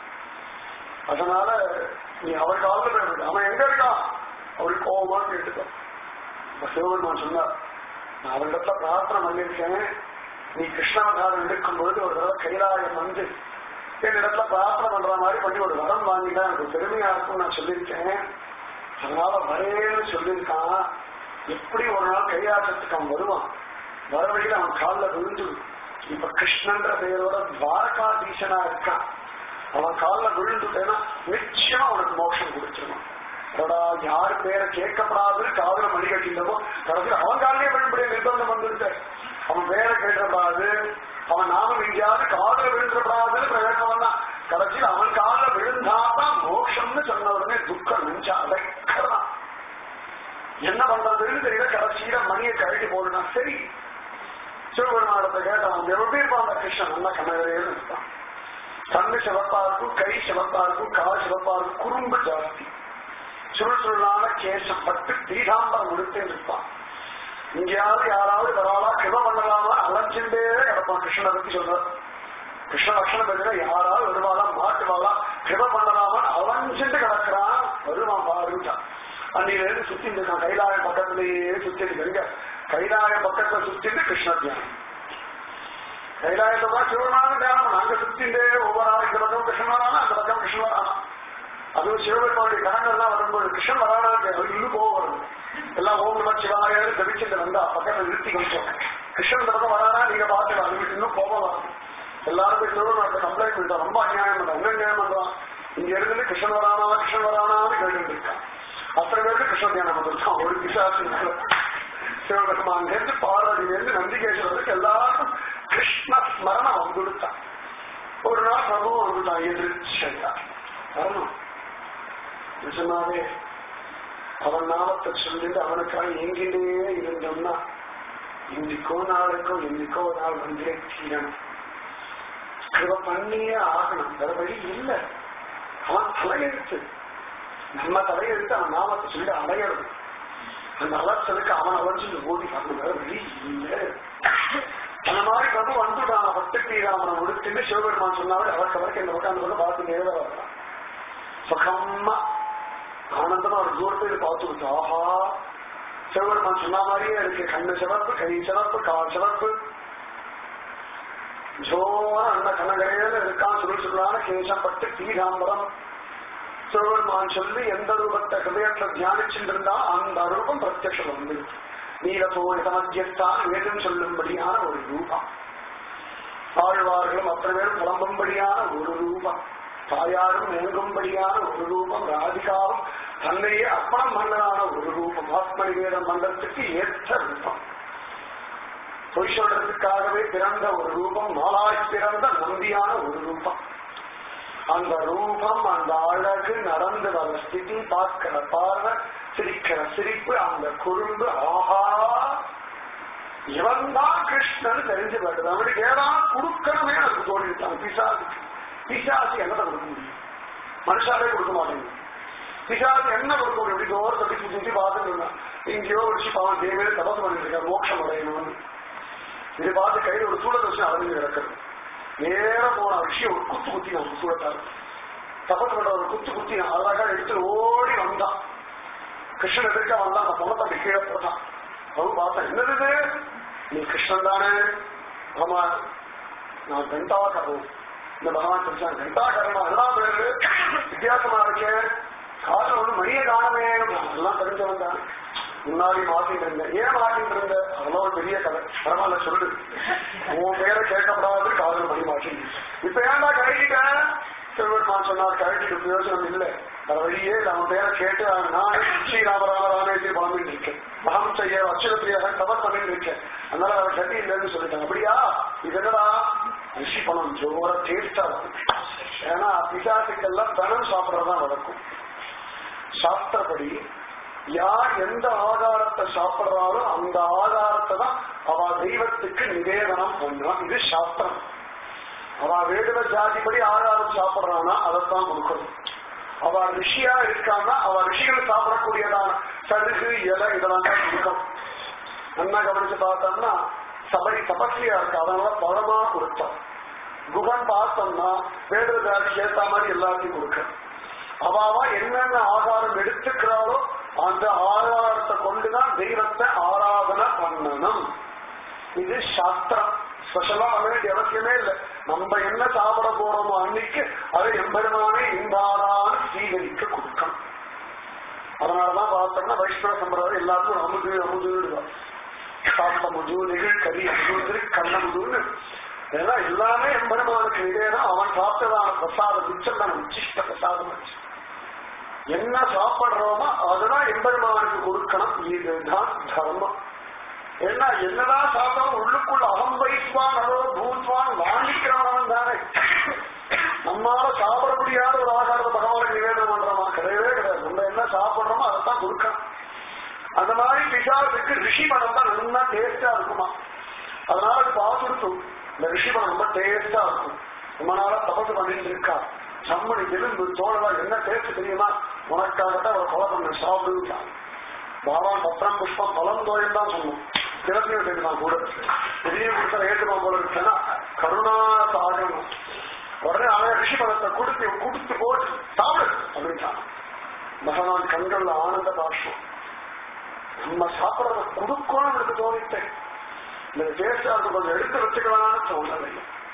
அதனால நீ அவர் காலத்துல அவன் எங்க இருக்கான், அவருக்கு கோபமான்னு கேட்டுக்கான். சிவபெருமான் சொன்னார், நான் அவரிடத்துல பிரார்த்தனை பண்ணிருக்கேன், நீ கிருஷ்ணாவதாரம் எடுக்கும்பொழுது ஒரு தடவை கைலாயம் வந்து என்னிடத்துல பிரார்த்தனை பண்ற மாதிரி பண்ணி ஒரு வரம் வாங்கிட்டா எனக்கு பெருமையா இருக்கும்னு நான் சொல்லியிருக்கேன். அதனால வரேன்னு சொல்லியிருக்கான். எப்படி ஒரு நாள் கைலாசத்துக்கு அவன் வருவான், வர வழியில அவன் காலில் விழுந்து, இப்ப கிருஷ்ணன்ற பெயரோட துவாரகாதீசனா இருக்கான், அவன் காலில் விழுந்துட்டேன்னா நிச்சயமா அவனுக்கு மோட்சம் கொடுத்துருவான். யாரு பேரை கேட்கப்படாதுன்னு காதல மணி கட்டினமோ கடைசியில் அவன் காலையே விழும்படிய நிர்பந்தம் வந்துட்டு, அவன் பேரை கேட்கப்படாது, அவன் நாமம் எங்கேயாவது காதல விழுந்துடப்படாதுன்னு பிரயோஜனம் தான். கடைசியில் அவன் காலில் விழுந்தாதான் மோட்சம்னு சொன்ன உடனே துக்கம் நெஞ்சா அடைக்கலாம். என்ன பண்றதுன்னு தெரியல, கடைசியில மணியை கழட்டி போடுனா சரி. சிவபெருமானத்தை கேட்டான், எப்படி இருப்பான் அந்த கிருஷ்ணன், நல்லா கண்ணகரையில இருப்பான். கண்ணு சிவப்பா இருக்கும், கை சிவப்பா இருக்கும், கால் சிவப்பா இருக்கும், குறும்பு ஜாஸ்தி, சுருள் சுருளான கேசம் பட்டு பீதாம்பரம் உடுத்தே இருப்பான். இங்கேயாவது யாராவது வராளா கிருப பண்ணலாமா அலைஞ்சுட்டே கிடப்பான். கிருஷ்ணனை பத்தி சொல்ற கிருஷ்ண லட்சணம் பத்தினா யாராவது வருவாளா மாட்டுவாளா கிருப பண்ணலாமா அலைஞ்சுட்டு கிடக்குறான். வருவான் பாருட்டான். அன்னையில இருந்து சுத்திட்டு இருக்கான், கைலாய பக்கத்திலேயே சுத்திட்டு இருக்க. கைலாய பக்கத்துல சுத்திட்டு கிருஷ்ண தியானம், கைலாயத்தை சிவனான தியானம். அங்க சுத்திண்டே ஒவ்வொரு நாள் இந்த பக்கம் கிருஷ்ணன் வரானா, அந்த பக்கம் கிருஷ்ணன் வரானா. அதுவும் சிவபெருமானுடைய கணங்கள்லாம் வரும்போது கிருஷ்ணன் வரானான்னு இன்னும் கோவம் வரும். எல்லாம் ஓம் நம சிவாய தவிச்சுட்டு வந்தா பக்கத்துல நிறுத்தி கொஞ்சம் கிருஷ்ணன் இந்த பக்கம் வரானா நீங்க பாத்துக்கலாம், அதுக்கு இன்னும் கோபம் வரும். எல்லாருக்கும் சிவபெருமானுக்கு கம்ப்ளைண்ட் பண்ணிட்டான், ரொம்ப அநியாயம் பண்றான். என்ன நியாயம் பண்றான், இங்க இருந்து கிருஷ்ணன் வரானான்னு கேட்டு இருக்கான். அத்தனை பேருக்கு கிருஷ்ண தியானம் பண்ணிருக்கான். ஒரு பிசாசு சிவபெருமான் இருந்து பார்வதியிலிருந்து நந்திகேஸ்வரத்துக்கு எல்லாருக்கும் கிருஷ்ண ஸ்மரணம் வந்துடுத்தான். ஒரு நாள் பிரபுவும் வந்துட்டான், எதிர்ச்சா வரணும். நிஜமாவே அவன் நாமத்தை சொல்லிட்டு அவனுக்காக எங்கிட்டே இருந்தோம்னா இன்னைக்கோ நாளுக்கோ என்னைக்கோ ஒரு நாள் வந்தே தீரணும். கிருப பண்ணியே ஆகணும், வேற வழி இல்லை. அவன் தலையெழுத்து, நம்ம தலையெழுத்து அவன் நாமத்தை சொல்லி அலையறது. அந்த அலர்ச்சலுக்கு அவன் அலைஞ்சு ஓடி வரணும், வேற வழி இல்லை. அந்த மாதிரி பிரபு வந்துட்டான். பட்டு ஸ்ரீராமனை முடிச்சுட்டு சிவபெருமான் சொன்னாலும் அவருக்கு இந்த பக்கம் அந்த பக்கம் பார்த்து நேர வரலாம். சுகமா ஆனந்தமா ஒரு தூரத்தை பார்த்து விட்டு, ஆஹா சிவபெருமான் சொன்ன மாதிரியே இருக்கு. கண்ணு சிவப்பு, கை சிவப்பு, கால் சிவப்பு, ஜோர அந்த கண்ணகரையில இருக்கான். சுருள் சுருளான கேசம் பட்டு பீதாம்பரம். சிவபெருமான் சொல்லி எந்த ரூபத்தை ஹிருதயத்துல தியானிச்சுட்டு இருந்தா அந்த ரூபம் பிரத்யட்சம் வந்து நீலத்தோட மத்தியஸ்தான் வேதம் சொல்லும்படியான ஒரு ரூபம். ஆழ்வார்களும் அத்தனை பேரும் புலம்பும்படியான ஒரு ரூபம். தாயாரும் நெருங்கும்படியான ஒரு ரூபம். ராதிகாவும் தன்னையே அர்ப்பணம் பண்ணலான ஒரு ரூபம். ஆத்மனி வேத மண்டலத்துக்கு ஏற்ற ரூபம். பொய் சொல்றதுக்காகவே பிறந்த ஒரு ரூபம். நாளாய் பிறந்த நம்பியான ஒரு ரூபம். அந்த ரூபம், அந்த அழகு, நடந்து வர ஸ்திதி, பார்க்கிற பார்வை, சிரிக்கிற சிரிப்பு, அந்த குறும்பு, ஆஹா இவன் தான் கிருஷ்ணன் தெரிஞ்சு வருது. அவனுக்கு ஏதாவது கொடுக்கணுமே எனக்கு தோணிட்டான். பிசாசுக்கு பிசாசு என்னத்தை கொடுக்க முடியும், மனுஷாவே கொடுக்க மாட்டேங்குது. பிசாசு என்ன கொடுக்க முடியும்? இப்படி தோறு தட்டி சுத்தி பார்த்துட்டு இருந்தான். எங்கேயோ வச்சு பாவன் தேவையில தபசு பண்ணிட்டு இருக்காரு மோட்சம் அடையணும்னு. இதை பார்த்து கையில் ஒரு சூழலை வச்சு அடைஞ்சு கிடக்கிறது. நேரம் போன விஷயம் ஒரு குத்து குத்தி நான் சூழத்தாரு தபசு பண்ற ஒரு குத்து குத்தி அழகா எடுத்து ஓடி வந்தான். கிருஷ்ணன் எதிர்க்க வந்தான். அந்த பொண்ணத்தை அப்படி கீழே போட்டான். அவன் பார்த்தேன், என்னது நீ கிருஷ்ணன் தானே? ஆமா, நான் கண்டாகரும். இந்த பகவான் சொல்லிச்சான், கண்டாகரமா எல்லாம் பேரு வித்தியாசமா இருக்கேன். காரணம் ஒண்ணு மணியை காணமே, எல்லாம் தெரிஞ்சவன் தான். முன்னாடி மாட்டிட்டு இருந்தேன். ஏன் மாட்டிட்டு இருந்த? அதெல்லாம் ஒரு பெரிய கதை. பரவாயில்ல சொல்லு. உன் பேரை கேட்கப்படாது, காதல் மணி மாட்டி. இப்ப ஏன்டா கழிக்கிட்டேன்? சிவபெருமா பகவான் சொன்னார் கழட்டிட்டு பிரயோஜனம் இல்லை, வேற வழியே அவன் பேரை கேட்டு நான் ஸ்ரீராம ராம ராமேஸ்வரி பலமின்னு இருக்கேன், மகம் செய்ய அச்சுரப்பிரியாக தபஸ் பண்ணிட்டு இருக்கேன், அதனால அவன் கட்டி இல்லைன்னு சொல்லிட்டாங்க. அப்படியா? இது என்னடா ரிஷி பணம் ஜோர டேஸ்டா இருக்கும். ஏன்னா பிசாசுக்கெல்லாம் தனம் சாப்பிடறதான் வளர்க்கும். சாஸ்திரப்படி யார் எந்த ஆகாரத்தை சாப்பிடுறாரோ அந்த ஆகாரத்தை தான் அவ தெய்வத்துக்கு நிவேதனம் பண்றான். இது சாஸ்திரம். அவ வேடுவ ஜாதிப்படி ஆகாரம் சாப்பிடுறான்னா அதைத்தான் கொடுக்கணும். அவ ரிஷியா இருக்கான்னா அவ ரிஷிகள் சாப்பிடக்கூடியதான சருகு இலை இதெல்லாம் தான் கொடுக்கணும். நல்லா கவனிச்சு பார்த்தோம்னா சபரி தபஸ்லியா இருக்கு, அதனால பழமா கொடுத்தான். குகன் பார்த்தோம்னா வேடுவ ஜாதிக்கு ஏற்ற மாதிரி எல்லாத்தையும் கொடுக்கணும். அவாவா என்னென்ன ஆகாரம் எடுத்துக்கிறாளோ அந்த ஆகாரத்தை கொண்டுதான் தெய்வத்தை ஆராதனை பண்ணணும். இது சாஸ்திரம். ஸ்பெஷலா பண்ண வேண்டிய அவசியமே இல்லை. நம்ம என்ன சாப்பிட போறோமோ அன்னைக்கு அதை எம்பெருமானை இந்தாரான ஸ்வீகரிக்க கொடுக்கணும். அதனாலதான் பார்த்தோம்னா வைஷ்ணவ சம்பிரதாயம் எல்லாத்துக்கும் அமுது அமுதுன்னு சாப்பிட்ட முது நெகிழ் கறி அமுது கண்ணமுதுன்னு இதெல்லாம் எல்லாமே எம்பெருமானுக்கு இதேதான். அவன் சாப்பிட்டதான பிரசாத மிச்சம் தான் உச்சிஷ்ட பிரசாதம் வச்சு என்ன சாப்பிடுறோமோ அதுதான் எம்பெருமானுக்கு கொடுக்கணும். இதுதான் தர்மம். ஏன்னா என்னதான் சாப்பிட்டாலும் உள்ளுக்குள்ள அகம் வைஸ்வான் அதோ பூத்வான் வாங்கிக்கிறவனவன் தானே. நம்மளால சாப்பிட முடியாத ஒரு ஆகாரத்தை பகவானுக்கு நிவேதனம் பண்றோமா? கிடையவே கிடையாது. நம்ம என்ன சாப்பிடுறோமோ அதைத்தான் கொடுக்கணும். அந்த மாதிரி பிசாசுக்கு ரிஷி பணம் தான் நல்லா டேஸ்டா இருக்குமா. அதனால அது பார்த்துருக்கும். இந்த ரிஷி பணம் ரொம்ப டேஸ்டா இருக்கும். ரொம்ப நாளா தபசு பண்ணிட்டு இருக்கா. சம்மணி எலும்பு தோழலாம் என்ன டேஸ்ட் தெரியுமா? உனக்காகத்தான் அவர் கொலை பண்ண சாப்பிடுவான். பகவான் பத்திரம் புஷ்பம் பலம் தோயம் தான் சொன்னோம். திறத்தையும் சேர்ந்துதான் கூட பெரிய கொடுத்த ஏற்றுமா போல இருக்குன்னா கருணா சாகணும். உடனே அவன் ரிஷி பணத்தை கொடுத்து போட்டு சாப்பிடு அப்படின்ட்டான். பகவான் கண்கள்ல ஆனந்த பாஷ்பம். நம்ம சாப்பிடறத கொடுக்கணும் எனக்கு தோணிட்டேன். இந்த டேஸ்டா இருக்கும் கொஞ்சம் எடுத்து வச்சுக்கலாம்னு தோணலை.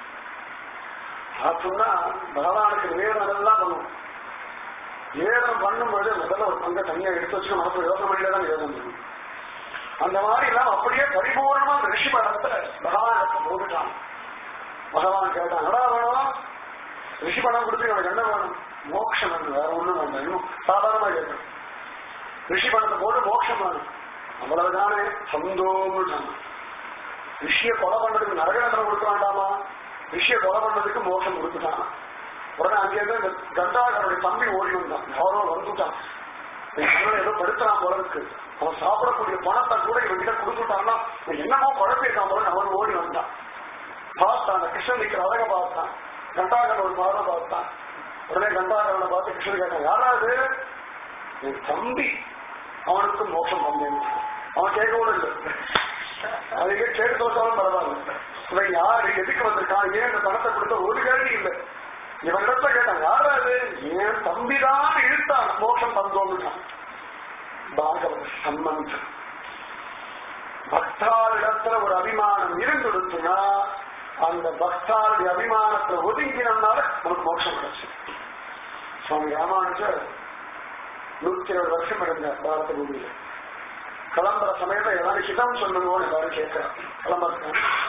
சொன்னா பகவானுக்கு நிவேதனம் எல்லாம் பண்ணுவோம். நிவேதனம் பண்ணும்போது முதல்ல ஒரு பங்கை தனியா எடுத்து வச்சு நமக்கு யோசனை பண்ணிதான் நிவேதனம் பண்ணுவோம். அந்த மாதிரி எல்லாம் அப்படியே பரிபூர்ணமா அந்த ரிஷி படத்தை பகவானத்தை போட்டுட்டான். பகவான் கேட்டான், என்னடா வேணும்? ரிஷி படம் கொடுத்து எனக்கு என்ன வேணும்? மோட்சம் வேணும், வேற ஒண்ணும் வேண்டாம். இன்னும் சாதாரணமா கேட்கணும். ரிஷி படத்தை போட்டு மோட்சம் வேணும், அவ்வளவுதானே சந்தோம்னு சொன்னான். ரிஷிய கொலை பண்றதுக்கு நரகநந்தனம் கொடுக்க வேண்டாமா? ரிஷிய கொலை பண்றதுக்கு மோட்சம் கொடுத்துட்டான். உடனே அங்கேருந்து இந்த கண்டாகருடைய தம்பி ஓடி வந்தான். யாரோ வந்துட்டான், ஏதோ படுத்துறான் போல இருக்கு. அவன் சாப்பிடக்கூடிய பணத்தை கூட இவன்கிட்ட கொடுத்துட்டான்னா என்னமோ குழப்பிருக்கான் போல. அவன் ஓடி வந்தான். பார்த்தான், அந்த கிருஷ்ணன் நிக்கிற அழக பார்த்தான். கண்டாகரன் ஒரு பார்வை பார்த்தான். உடனே கண்டாகரனை பார்த்து கிருஷ்ணன் கேட்டான், யாராவது? என் தம்பி, அவனுக்கு மோட்சம் வந்தேன். அவன் கேட்க கூட இல்லை. அதுக்கே கேட்டு தோற்றாலும் பரவாயில்ல. இவன் யாரு, எதுக்கு வந்திருக்கான், ஏன் இந்த பணத்தை கொடுத்த ஒரு கேள்வி இல்லை. இவன் இடத்துல கேட்டான், யாராவது? என் தம்பிதான் இழுத்தான் மோட்சம் தந்தோம்னுட்டான். பாகவத சம்பந்தம். பக்தாரிடத்துல ஒரு அபிமானம் இருந்துடுச்சுன்னா அந்த பக்தாருடைய அபிமானத்தை ஒதுங்கினால நமக்கு மோட்சம் கிடைச்சு. சுவாமி ராமானுஜர் 120 வருஷம் இருந்தார் பாரத பூமியில. கிளம்புற சமயத்துல ஏதாவது ஹிதம் சொல்லுங்கன்னு எல்லாரும் கேட்கிறார். கிளம்புற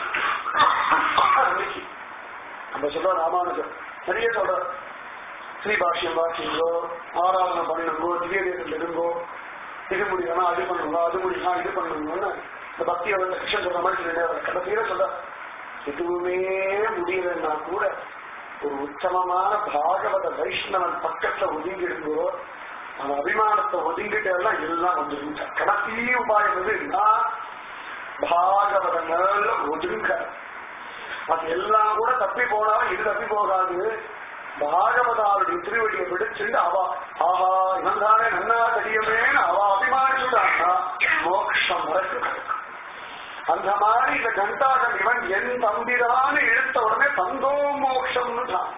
நம்ம சொல்ற ராமானுஜர் நிறைய சொல்ற, ஸ்ரீபாஷ்யம் வாசிங்கோ, ஆராதனை பண்ணுங்கோ, திவ்ய தேசத்தில் இருங்கோ, இது முடியும்னா அது பண்ணுங்க, அது முடியுமா இது பண்ணுங்கன்னு இந்த பக்தி அவர்கிட்ட கிருஷ்ணன் சொல்ற மாதிரி சொல்லிட்டு கடைசியில சொல்ற, எதுவுமே முடியலன்னா கூட ஒரு உத்தமமான பாகவத வைஷ்ணவன் பக்கத்துல ஒதுங்கிடுங்கோ, அவன் அபிமானத்தை ஒதுங்கிட்டு எல்லாம் வந்துருங்க. கடைசி உபாயம் எதுன்னா பாகவத மேல ஒதுங்க. அது எல்லாம் கூட தப்பி போனாலும் இது தப்பி போகாது. பாகவதாருடைய திருவடியை பிடிச்சுட்டு அவ ஆஹா இவன் தானே நன்னா தெரியுமேன்னு அவ அபிமானிச்சுட்டான்னா மோட்சம் வரைக்கும் கிடைக்கும். அந்த மாதிரி இந்த கண்டாகன் இவன் என் தம்பிதான்னு இழுத்த உடனே தந்தோ மோட்சம்னு தான்.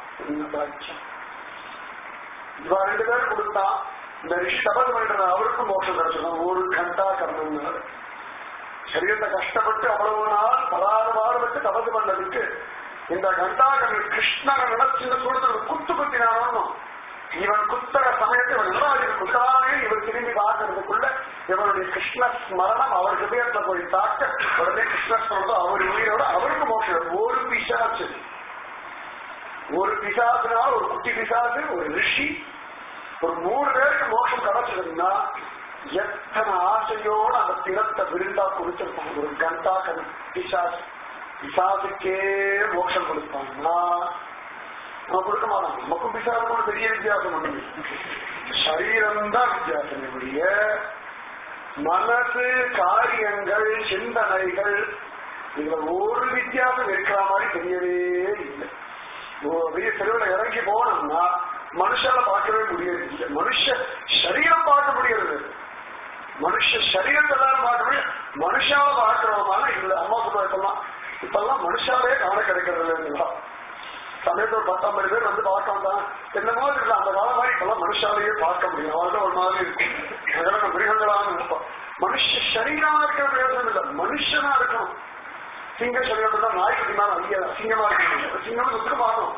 இவ 2 பேர் கொடுத்தா இந்த ரிஷி தபஸ் பண்ற அவருக்கும் மோட்சம் கிடைச்சிடும். ஒரு கண்டா கர்மம் சரீரத்தை கஷ்டப்பட்டு அவ்வளவு நாள் பலாறுபாடுபட்டு தபசு பண்ணதுக்கு இந்த கண்டாகன் கிருஷ்ணனை நினைச்சு கொடுத்து குத்து குத்தினானோ இவன் குத்துற சமயத்தை இவன் நடராஜன் குத்தானே இவன் திரும்பி பார்க்கறதுக்குள்ள இவனுடைய கிருஷ்ண ஸ்மரணம் அவர் ஹிருதயத்துல போய் தாக்க உடனே கிருஷ்ண ஸ்மரணம் அவர் உயிரோட அவருக்கு மோட்சம். ஒரு பிசாசு, ஒரு பிசாசுனால ஒரு குட்டி பிசா பிசாசு ஒரு ரிஷி ஒரு 100 பேருக்கு மோட்சம் கிடைச்சதுன்னா எத்தனை ஆசையோட அந்த பிணத்தை விருந்தா கொடுத்திருப்பாங்க. ஒரு கண்டா பிசாசு பிசாசுக்கே மோட்சம் கொடுப்பாங்கன்னா நம்ம கொடுக்க மாட்டோம். நமக்கும் பிசாசுக்கும் பெரிய வித்தியாசம் ஒண்ணு. சரீரம் தான் வித்தியாசம். என்னுடைய மனசு காரியங்கள் சிந்தனைகள் இதுல ஒரு வித்தியாசம் இருக்கிற மாதிரி தெரியவே இல்லை. பெரிய தெருவில் இறங்கி போனோம்னா மனுஷால பார்க்கவே முடியாது. மனுஷ சரீரம் பார்க்க முடியாது. மனுஷ சரீரத்தை எல்லாரும் பார்க்க முடியும். மனுஷால பார்க்கிறோமான இல்ல. அம்மா சொல்லுவா இப்பெல்லாம் மனுஷாலே காண கிடைக்கிறது இல்லைங்களா? சமயத்துல 10-50 பேர் வந்து பார்க்க வந்தான் என்னமோ இல்ல. அந்த காலம் மாதிரி இப்பெல்லாம் மனுஷாலேயே பார்க்க முடியும். அவர்தான் ஒரு மாதிரி இருக்கு. அதெல்லாம் மிருகங்களான இருப்போம். மனுஷ சரீரமா இருக்கிற பிரயோஜனம் இல்லை. மனுஷனா இருக்கணும். சிங்க சரீரத்தை தான் நாய்க்கு மேல அதிக சிங்கமா இருக்கணும். சிங்கம் சுத்தம் பார்க்கணும்.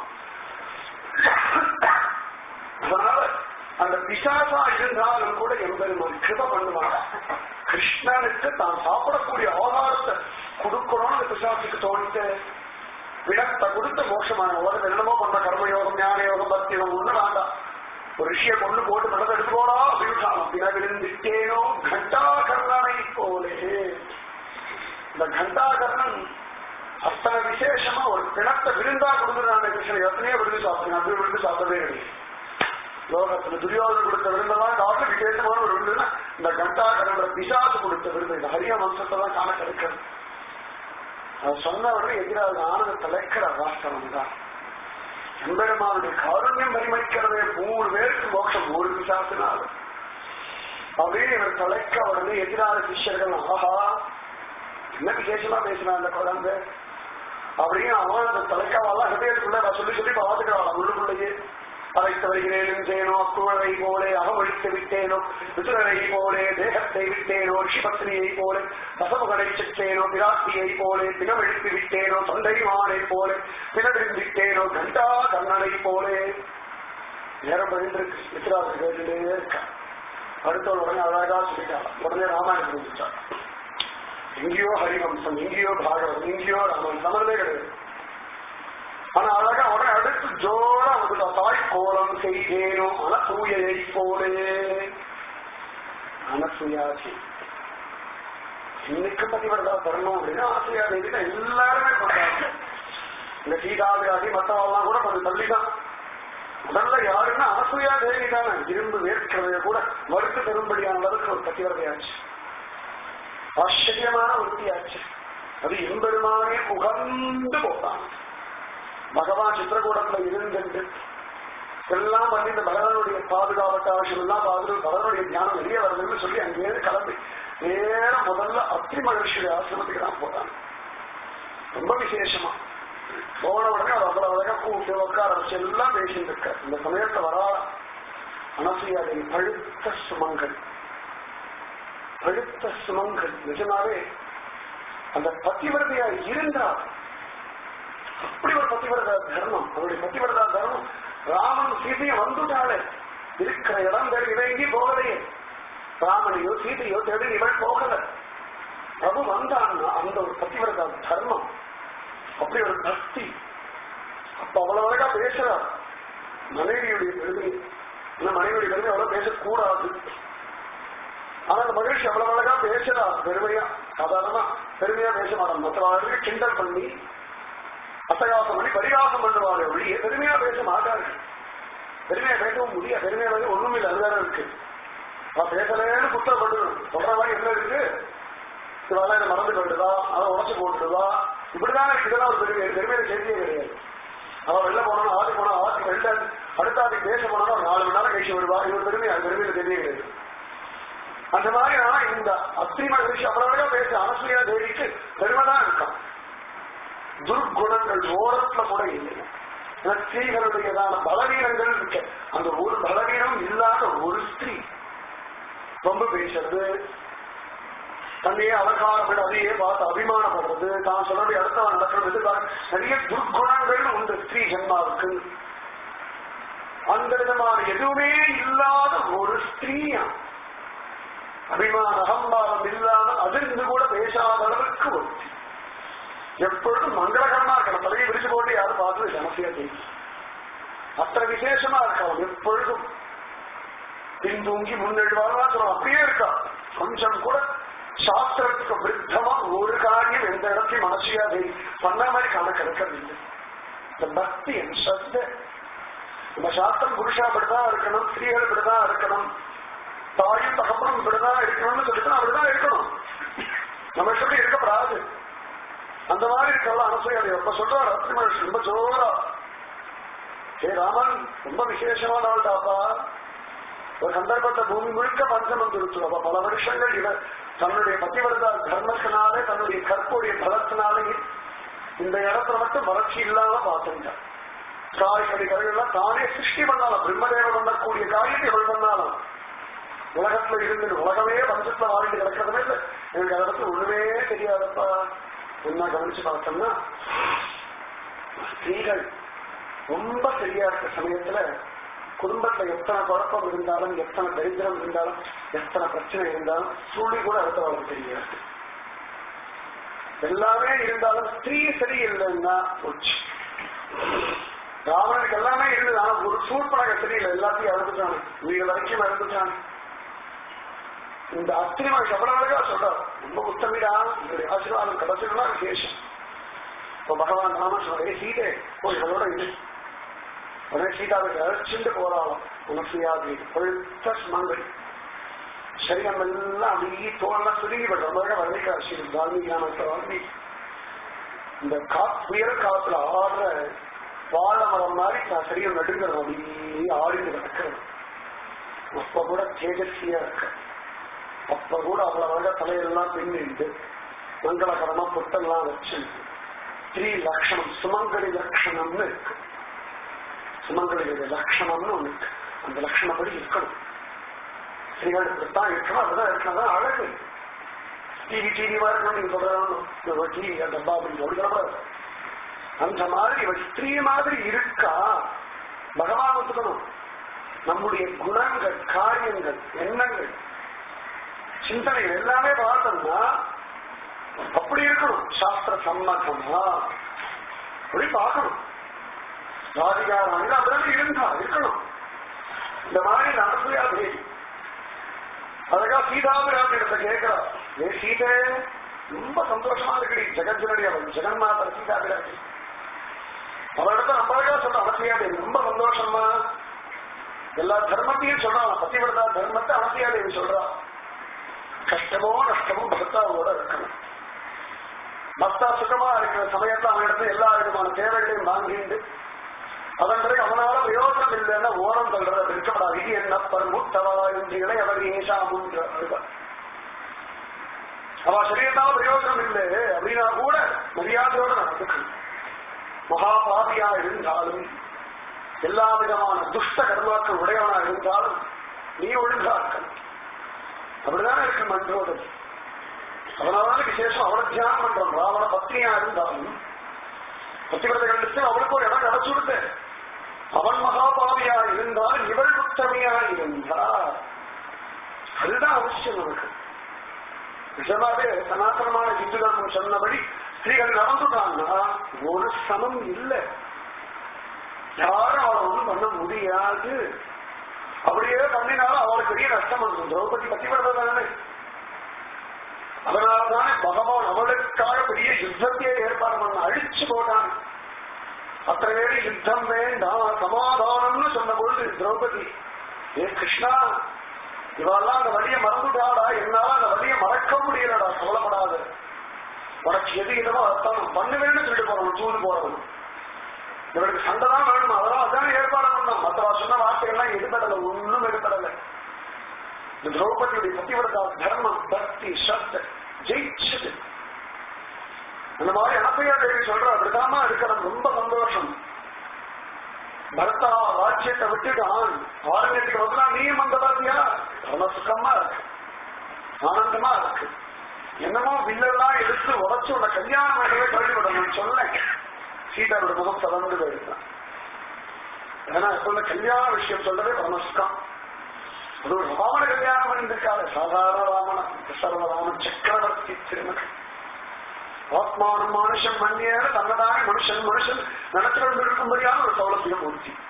அதனால அந்த பிசாசா இருந்தாலும் கூட எம்பெருமான் கிருப பண்ணுவாங்க. கிருஷ்ணனுக்கு தான் சாப்பிடக்கூடிய ஆகாரத்தை கொடுக்கணும்னு அந்த பிசாசுக்கு தோணிட்டு விடத்தை கொடுத்த மோட்சமான உலகம் என்னமோ பண்ண கர்மயோகம் ஞான யோகம் பக்தி யோகம் ஒண்ணு வேண்டாம். ஒரு ரிஷியை கொண்டு போட்டு நடந்து எடுத்துக்கோடா அப்படின்னு அப்படின்னா விழுந்துட்டேனோ கண்டா கர்ணனை போலே. இந்த கண்டா கர்ணன் அத்தனை விசேஷமா ஒரு பிணத்தை விருந்தா கொடுத்துருந்தாங்க. கிருஷ்ணன் எத்தனையோ விருந்து சாப்பிடுங்க. அப்படி விருந்து சாப்பிடவே கிடையாது. லோகத்துல துரியோதனை கொடுத்த விருந்தெல்லாம் காட்டு விசேஷமான ஒரு விருந்துன்னா இந்த கண்டா கர்ணன்ற பிசாசு கொடுத்த விருந்து. இந்த ஹரிய வம்சத்தை தான் காண கிடைக்கிறது. அது சொன்னவர்கள் எதிராக ஆனந்த தலைக்கிற வாஸ்தவம் தான். எம்பெருமானுடைய காருண்யம் பரிமளிக்கிறதே 3 பேருக்கு மோட்சம் ஒரு பிசாசுனால் அப்படின்னு இவர் தலைக்க உடனே எதிராக சிஷ்யர்கள் ஆஹா என்ன விசேஷமா பேசினா அந்த குழந்தை அப்படின்னு அவன் அந்த தலைக்காவெல்லாம் ஹிருதயத்துக்குள்ள நான் சொல்லி சொல்லி பார்த்துக்கிறான். உள்ளுக்குள்ளேயே அழைத்து வருகிறேனும் செய்யனோ அக்குழலை போலே அகமொழித்து விட்டேனோ விசுரனை போலே தேகத்தை விட்டேனோ ரிஷிபத்னியை போலே ரசமுகனை செற்றேனோ பிராட்டியை போலே பிணமெழுத்து விட்டேனோ தொண்டைமானை போலே பிணவிருந்திட்டேனோ கண்டா கண்ணனை போலே நேரம் பதிந்திருக்கு. விசுராஜ் கேட்டுட்டே இருக்கா. அடுத்தவள் உடனே அழகா சொல்லிட்டாள். உடனே ராமாயணம் புரிஞ்சுட்டாள். எங்கேயோ ஹரிவம்சம் எங்கேயோ பாகவதம் எங்கேயோ ராமன் சமந்தே கிடையாது. ஆனா அழகா உடனே அடுத்து ஜோரா வந்து தாய் கோலம் செய்தேனோ அனசூயை போலே. அனசூயாச்சி இன்னைக்கு பதிவர்தா தரணும் அப்படின்னா அனசூயா தேவி தான் எல்லாருமே கொண்டாங்க. இந்த சீதாபிராசி மற்றவெல்லாம் கூட கொஞ்சம் தள்ளிதான். முதல்ல யாருன்னா அனசூயா தேவி தானே. இரும்பு வேர்க்கிறதைய கூட மறுத்து தரும்படியான அளவுக்கு ஒரு பதிவர்தையாச்சு. ஆச்சரியமான ஒருத்தியாச்சு. அது எம்பெருமானே உகந்து போட்டான். பகவான் சித்திரக்கூடத்துல இருந்துட்டு எல்லாம் பண்ணி இந்த பகவானுடைய பாதுகாவட்ட அவசியம் எல்லாம் பகவானுடைய ஞானம் வெளியே வருதுன்னு சொல்லி அங்கேயிருந்து கிளம்பி நேரம் முதல்ல அத்திரி மகர்ஷியுடைய ஆசிரமத்துக்கு தான் போட்டாங்க. ரொம்ப விசேஷமா போன உடனே அவர் அவ்வளவு அழகா கூப்பிட்டு உட்கார வச்சு எல்லாம் பேசிட்டு இருக்க. இந்த சமயத்துல வரா அனசூயாதை பழுத்த சுமங்கள் பழுத்த சுமங்கள் நிஜமாவே அந்த பத்திவிரதையா இருந்தார். அப்படி ஒரு பத்திவிரதா தர்மம். அவருடைய பத்திவிரதா தர்மம். ராமன் சீதையை வந்துட்டாளே இருக்கிற இடம் தேடி இவன் எங்கேயும் போகலையே. ராமனையோ சீதையோ தேடி இவன் போகல. பிரபு வந்தான்னா அந்த ஒரு பத்திவிரதா தர்மம். அப்படி ஒரு பக்தி. அப்ப அவ்வளவு அழகா பேசுறார். மனைவியுடைய பெருமை. மனைவியுடைய பெருமை அவ்வளவு பேசக்கூடாது. ஆனா அந்த மகிழ்ச்சி அவ்வளவு அழகா பேசுறார். பெருமையா சாதாரணமா பெருமையா பேச மாட்டான். மற்றவர்களுக்கு கிண்டல் பண்ணி அசகாசம் பண்ணி பரிகாசம் பண்ணுவாங்க ஒழிய பெருமையா பேச மாட்டார்கள். பெருமையா பேசவும் முடியாது. பெருமையா வந்து ஒண்ணும் இல்லை. அதுதான் இருக்கு. நான் பேசலேன்னு குற்றம் பண்ணுவேன். சொல்ற மாதிரி என்ன இருக்கு? இவெல்லாம் இதை மறந்து போயிடுதா, அதை உடச்சு போட்டுடுதா, இப்படிதான் இதெல்லாம் ஒரு பெருமை. பெருமையில செய்தியே கிடையாது. அவன் வெளில போனாலும் ஆதி போனா ஆதி வெளில அடுத்த ஆதி பேச போனாலும் ஒரு 4 மணி நேரம் கழிச்சு வருவா. இவர் பெருமை அது பெருமையில தெரிய கிடையாது. அந்த மாதிரி ஆனா இந்த அத்திரிம விஷயம் அவ்வளவு பேச அனசூயா தேவிக்கு பெருமைதான் இருக்கான். துர்குணங்கள் ஓரத்துல கூட இல்லை. ஸ்திரீகளுடையதான பலவீனங்கள் இருக்க. அந்த ஒரு பலவீனம் இல்லாத ஒரு ஸ்திரீ ரொம்ப பேசுறது, தன்னையே அலங்காரம் அதையே பார்த்து அபிமானப்படுறது, தான் சொல்றது அடுத்தவன் நடக்கிறது, நிறைய துர்குணங்கள் உண்டு ஸ்திரீ ஜென்மாவுக்கு. அந்த விதமான எதுவுமே இல்லாத ஒரு ஸ்திரீயா அபிமான அகம்பாவம் இல்லாம அதிர்ந்து கூட பேசாத அளவுக்கு ஒருத்தி. எப்பொழுதும் மங்களகரமா இருக்கணும். தலையை விரிச்சு போட்டு யாரும் பார்த்து ஜனசியா தேவி அத்தனை விசேஷமா இருக்கலாம். எப்பொழுதும் பின்தூங்கி முன்னெழுவாதான் சொல்லுவோம். அப்படியே இருக்கா. கொஞ்சம் கூட சாஸ்திரத்துக்கு விருத்தமா ஒரு காரியம் எந்த இடத்தையும் மனசியாதை பண்ண மாதிரி கணக்கு இருக்கிறது. இந்த பக்தி சத்த நம்ம சாஸ்திரம் புருஷா இப்படிதான் இருக்கணும், ஸ்திரீகள் இப்படிதான் இருக்கணும், தாயும் தகப்பனும் இப்படிதான் இருக்கணும்னு சொல்லிட்டு அப்படிதான் இருக்கணும். நம்ம சொல்லி இருக்கப்படாது. அந்த மாதிரி இருக்கலாம். அனுசையாது எப்ப சொல்றாரு அத்திரி மனுஷன் ரொம்ப ஜோரா, ஏ ராமன் ரொம்ப விசேஷமான ஆள்டாப்பா. ஒரு சந்தர்ப்பத்தை பூமி முழுக்க பஞ்சம் வந்துருச்சு. அப்ப பல வருஷங்கள் இவர் தன்னுடைய பத்திவரத தர்மத்தினாலே தன்னுடைய கற்புடைய பலத்தினாலே இந்த இடத்துல மட்டும் வறட்சி இல்லாம பார்த்துட்டார். காய்கறி கரைகள்லாம் தானே சிருஷ்டி பண்ணாலும், பிரம்மதேவன் பண்ணக்கூடிய காரியத்தை எவ்வளவு பண்ணாலும் உலகத்துல இருந்து உலகமே பஞ்சத்துல வாழ்ந்து கிடக்கிறதுமே இல்லை. எனக்கு அதை பத்தி ஒண்ணுமே தெரியாதப்பா. என்ன கவனிச்சு பார்த்தோம்னா ஸ்திரீகள் ரொம்ப சரியா இருக்க சமயத்துல குடும்பத்துல எத்தனை குழப்பம் இருந்தாலும், எத்தனை தரித்திரம் இருந்தாலும், எத்தனை பிரச்சனை இருந்தாலும் சூழி கூட அடுத்தவளுக்கு தெரியாது. எல்லாமே இருந்தாலும் ஸ்திரீ சரியில்லைன்னா போச்சு. ராவணனுக்கு எல்லாமே இருந்தது. ஆனா ஒரு சூழ்பழக சரியில்லை, எல்லாத்தையும் அறுத்துட்டானு, வீடு வரைக்கும் அறுத்துட்டானு. இந்த அத்திரிமாக்கு எவ்வளவு அழகா சொல்றாரு. ரொம்ப உத்தமிடா, என்னுடைய ஆசீர்வாதம் கடைசியா விசேஷம். இப்ப பகவான் ராமன் சொல்றே சீதே போய் இவளோட இது உடனே சீதாவுக்கு அழைச்சிட்டு போறாலும் உனசியாது பழுத்த மங்கள் சரீரம் எல்லாம் அப்படியே தோழலாம் சுருங்கி பண்ற வர்ணிக்காட்சி வால்மீகியான வால்மீகி இந்த புயல் காத்துல ஆடுற வாழ மரம் மாதிரி நான் சரீரம் நடுங்கிறோம். அப்படியே ஆடிட்டு கிடக்கிறோம். அப்ப கூட தேஜஸ்வியா இருக்க, அப்ப கூட அவ்வளவு தலையெல்லாம் பின்னிட்டு மங்களகரமா பொட்டெல்லாம் வச்சு ஸ்ரீ லட்சணம் சுமங்கலி லட்சணம்னு இருக்கு. சுமங்கலியுடைய லட்சணம்னு ஒண்ணு இருக்கு. அந்த லட்சணப்படி இருக்கணும். ஸ்ரீகளுக்கு தான் இருக்கணும். அதுதான் இருக்கணும். அழகு டிவி மாதிரி நீங்க சொல்றோம் டப்பா அப்படின்னு சொல்லிக்கூடாது. அந்த மாதிரி இவள் ஸ்திரீ மாதிரி இருக்கா. பகவான் ஒத்துக்கணும். நம்முடைய குணங்கள், காரியங்கள், எண்ணங்கள், சிந்தனைகள் எல்லாமே பார்த்தோம்னா அப்படி இருக்கணும். சாஸ்திர சம்மதமா அப்படி பார்க்கணும். ராதிகாராணிகள் அப்படிதான் இருந்தா இருக்கணும். இந்த மாதிரி அனுசூயா தேவி அதுக்கா சீதாபிராமி இடத்த கேட்கிறா, ஏ சீதை ரொம்ப சந்தோஷமா இருக்கு ஜெகஜனடி அவள் ஜெகன்மாதர் சீதாபிராமி. அவளிடத்த நம்மளுக்கா சொல்ற அனுசூயா தேவி ரொம்ப சந்தோஷமா எல்லா தர்மத்தையும் சொல்றான். பத்திவிரதா தர்மத்தை அனுசூயா தேவி சொல்றா. கஷ்டமோ நஷ்டமோ பக்தாவோட இருக்கணும். பக்தா சுகமா இருக்கிற சமயத்துல அவனிடத்துல எல்லா விதமான தேவைகளையும் வாங்கிண்டு அதன் பிறகு அவனால பிரயோஜனம் இல்லைன்னா ஓரம் தள்ளுறத இருக்கப்படாது. இது என்ன பருமுத்தவா என்று இளையவர் ஏசாமுன்ற அவ சரியத்தால பிரயோஜனம் இல்லை அப்படின்னா கூட மரியாதையோட நடந்துக்கணும். மகாபாவியா இருந்தாலும் எல்லா விதமான துஷ்ட கர்மாக்கள் உடையவனா இருந்தாலும் நீ ஒழுங்கா இருக்கணும். அப்படிதானே இருக்கு மன்றோதல். அதனால விசேஷம் அவளை தியானம் பண்றோம். ராவண பத்னியா இருந்தாலும் பத்திவிரதைகளுக்கு அவளுக்கு ஒரு இடம் கிடைச்சுடுது. அவன் மகாபாவியா இருந்தால் இவள் உத்தமையா இருந்தார். அதுதான் அவசியம் நமக்கு. நிஜமாவே சனாதனமான இந்து தர்மம் சொன்னபடி ஸ்திரீகள் நடந்துட்டாங்கன்னா ஒரு சமம் இல்லை. யாரும் அவளை ஒன்றும் பண்ண முடியாது. அப்படியே பண்ணினாலும் அவளுக்கு பெரிய நஷ்டம் வந்துடும். திரௌபதி பத்திவிரதை தானே. அதனால்தானே பகவான் அவளுக்காக பெரிய யுத்தத்தையே ஏற்பாடு பண்ண அழிச்சு போட்டான். அத்தனை பேரு யுத்தம் வேண்டாம் சமாதானம்னு சொன்ன பொழுது திரௌபதி, ஏ கிருஷ்ணா இவெல்லாம் அந்த வழியை மறந்துட்டாடா, என்னால அந்த வழியை மறக்க முடியலடா, கவலைப்படாது. உனக்கு எது இதமோ அர்த்தம் பண்ணுவேன்னு சொல்லிட்டு போறோம். தூது போறவன் இவருக்கு சண்டைதான் வேணும். அதெல்லாம் அதான ஏற்பாடு பண்ணோம். மற்றவா சொன்ன வார்த்தைகள்லாம் எடுபடலை, ஒன்னும் எடுபடலை. இந்த திரௌபதியுடைய பத்திவிரதா தர்மம் பக்தி சத்த ஜெயிச்சது. அந்த மாதிரி அனப்பையா தேவி சொல்ற அப்படிதாமா இருக்கணும். ரொம்ப சந்தோஷம். பரதா ராஜ்யத்தை விட்டுட்டான். ஆரண்யத்துக்கு வந்து நீயும் அந்த பாத்தியா ரொம்ப சுகமா இருக்கு, ஆனந்தமா இருக்கு. என்னமோ வில்லெல்லாம் எடுத்து உடச்சு உன்னை கல்யாணம் பண்ணவே கழிவுடணும்னு சொல்ல சீதாவோட முகம் தளர்ந்து போயிருந்தான். ஏன்னா எப்ப கல்யாண விஷயம் சொல்றதே பரமசுகம். அது ஒரு ராமன கல்யாணம் பண்ணிருக்காரு. சாதாரண ராமன சர்வராமன் சக்கரவர்த்தி திருமகன். ஆத்மானம் மனுஷன் மண்ணியேற தன்னதான மனுஷன் மனுஷன் நடத்தி கொண்டிருக்கும்படியான ஒரு சௌலபியம் மூர்த்தி.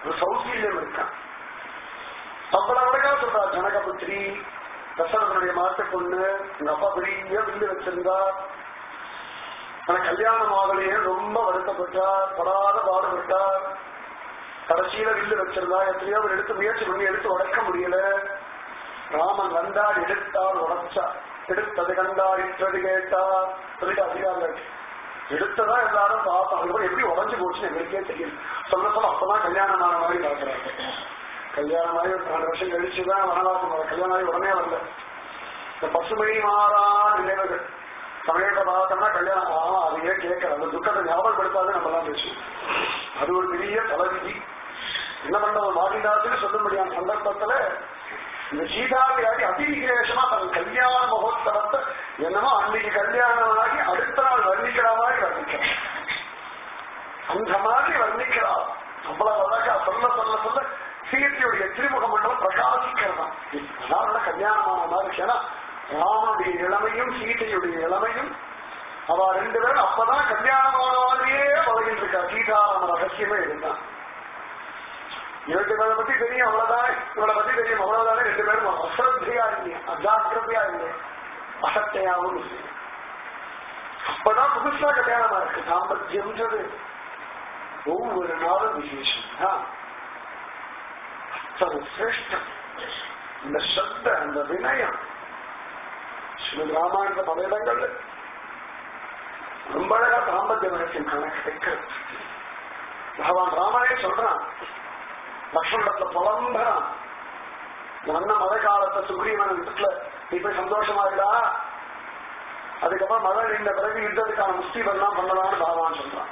ஒரு சௌசீல்யம் இருக்கான். அவ்வளவு அழகா சொல்றா ஜனகபுத்திரி தசரதனுடைய மாத்த பொண்ணு. எங்க அப்பா பெரிய வில்லு வச்சிருந்தா, எனக்கு கல்யாணம் ஆகலையே ரொம்ப வருத்தப்பட்டார், படாத பாடுபட்டார். கடைசியில வில்லு வச்சிருந்தா, எத்தனையோ அவர் எடுத்து முயற்சி பண்ணி எடுத்து உடைக்க முடியல. ராமன் வந்தார், எடுத்தார், உடைச்சார். எடுத்தது கண்டார், இட்டது கேட்டார். அதிகாரம் எடுத்ததா எல்லாரும் பார்த்தாங்க, எப்படி உடஞ்சு போச்சுன்னு எங்களுக்கே தெரியும். சொல்ல சொல்ல அப்பதான் கல்யாணம் ஆன மாதிரி பார்க்கிறாங்க. கல்யாணம் ஆகி ஒரு 4 வருஷம் கழிச்சுதான் வனவாசம் வர. கல்யாணம் ஆகி உடனே வரல. இந்த பசுமை மாறா நினைவுகள் சமயத்தை பார்த்தோம்னா கல்யாணம் அதையே கேட்கற அந்த துக்கத்தை ஞாபகப்படுத்தாது நம்ம எல்லாம் பேசுவோம். அது ஒரு பெரிய தலைவிதி. என்ன பண்ண மாறினாச்சுன்னு சொல்ல முடியாத சந்தர்ப்பத்துல இந்த சீதாவியாகி அதிவிசேஷமா தன் கல்யாண மகோத்சவத்தை என்னமோ அன்னைக்கு கல்யாணம் ஆகி அடுத்த நாள் வர்ணிக்கிற மாதிரி வர்ணிக்கிறார். அந்த மாதிரி வர்ணிக்கிறார். அவ்வளவு அழகா சொல்ல சொல்ல சொல்ல சீதையுடைய திருமுக மண்டலம் பிரகாசிக்கிறதா. அதாவது கல்யாணமான மாதிரி. ஏன்னா ராமனுடைய இளமையும் சீதையுடைய இளமையும் அவ 2 பேரும் அப்பதான் கல்யாணமான மாதிரியே பழகிட்டு இருக்கா. சீதாராம ரகசியமே இருந்தான். இவருக்கு இவளை பத்தி தெரியும் அவ்வளவுதான், இவளை பத்தி தெரியும் அவ்வளவுதானே. 2 பேரும் அசிரத்தையா இல்லையா, அஜாக்கிரதையா இல்லையா, அசட்டையாவும் இல்லை. அப்பதான் புதுசா கல்யாணமா இருக்கு. தாம்பத்தியம்ன்றது ஒவ்வொரு நாளும் விசேஷம் தான். சிரேஷ்டம். இந்த சத்த, அந்த வினயம் ஸ்ரீமத் ராமாயண பல இடங்கள்ல ரொம்ப அழகா தாம்பத்திய ரகசியம் கணக்கு வைக்கிறது. பகவான் ராமனே சொல்றான், லக்ஷ்மணத்துல புலம்புறான். அண்ணன் மழை காலத்தை சுக்ரீவன் வீட்டுல நீ போய் சந்தோஷமா இருக்கா, அதுக்கப்புறம் மழை நின்ற பிறகு யுத்தத்துக்கான முஸ்தீபெல்லாம் பண்ணலாம்னு பகவான் சொல்றான்.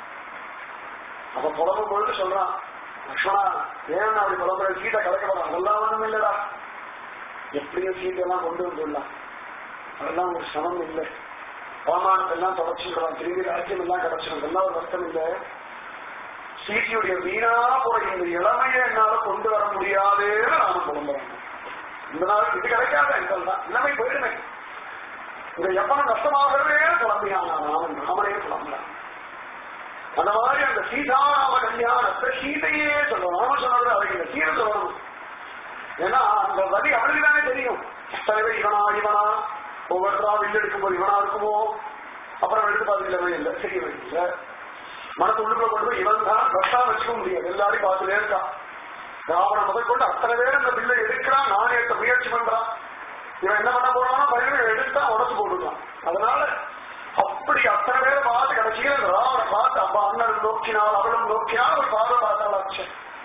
அப்ப புலம்பும் பொழுது சொல்றான், லக்ஷ்மணா ஏன் அப்படி புலம்புற, சீட்டை கலைக்கப்படும், அதெல்லாம் ஒண்ணும் இல்லடா, எப்படியும் சீட்டெல்லாம் கொண்டு வந்துடலாம், அதெல்லாம் ஒரு சமம் இல்லை, அவமானத்தெல்லாம் தொடச்சிடலாம், திரும்பி ராஜ்யம் எல்லாம் கிடைச்சிடும், அதெல்லாம் ஒரு வருத்தம் இல்லை. சீட்டியுடைய வீணா போய் இந்த இளமையை என்னால கொண்டு வர முடியாதேன்னு நானும் புலம்புறாங்க. இந்த நாள் இது கிடைக்காத எங்கள் தான் இளமை போயிடுமே, இந்த எப்பன நஷ்டமாகவே புலம்பினான். ராமனே புலம்புறான். அந்த மாதிரி அந்த சீதாராம கல்யாணத்தை சீதையே சொல்லணும். ராம சொன்னது அவருக்கு சீதை சொல்லணும். ஏன்னா அந்த வழி அவளுக்கு தானே தெரியும். தலைவர் இவனா ஒவ்வொருத்தரா வில்லு எடுக்கும்போது இவனா இருக்குமோ, அப்புறம் எடுத்து பார்த்துக்கவே இல்லை, தெரியவே இல்லை. மனத்து உள்ளுக்குள்ள கொண்டு போய் இவன் தான் ரத்தா வச்சுக்க முடியாது, எல்லாரையும் பார்த்துட்டே இருக்கான். ராவணன் முதல் கொண்டு அத்தனை பேர் இந்த பில்லை எடுக்கிறான், நானே எடுத்த முயற்சி பண்றான். இவன் என்ன பண்ண போறானோ பயிரை எடுத்தா உடச்சு போட்டுருக்கான். அதனால அப்படி அத்தனை பேரை பார்த்து கடைசியில் ராவனை பார்த்து அப்பா அண்ணன் நோக்கினால் அவளும் நோக்கினால் ஒரு பார்வை பார்த்தாலாச்சு.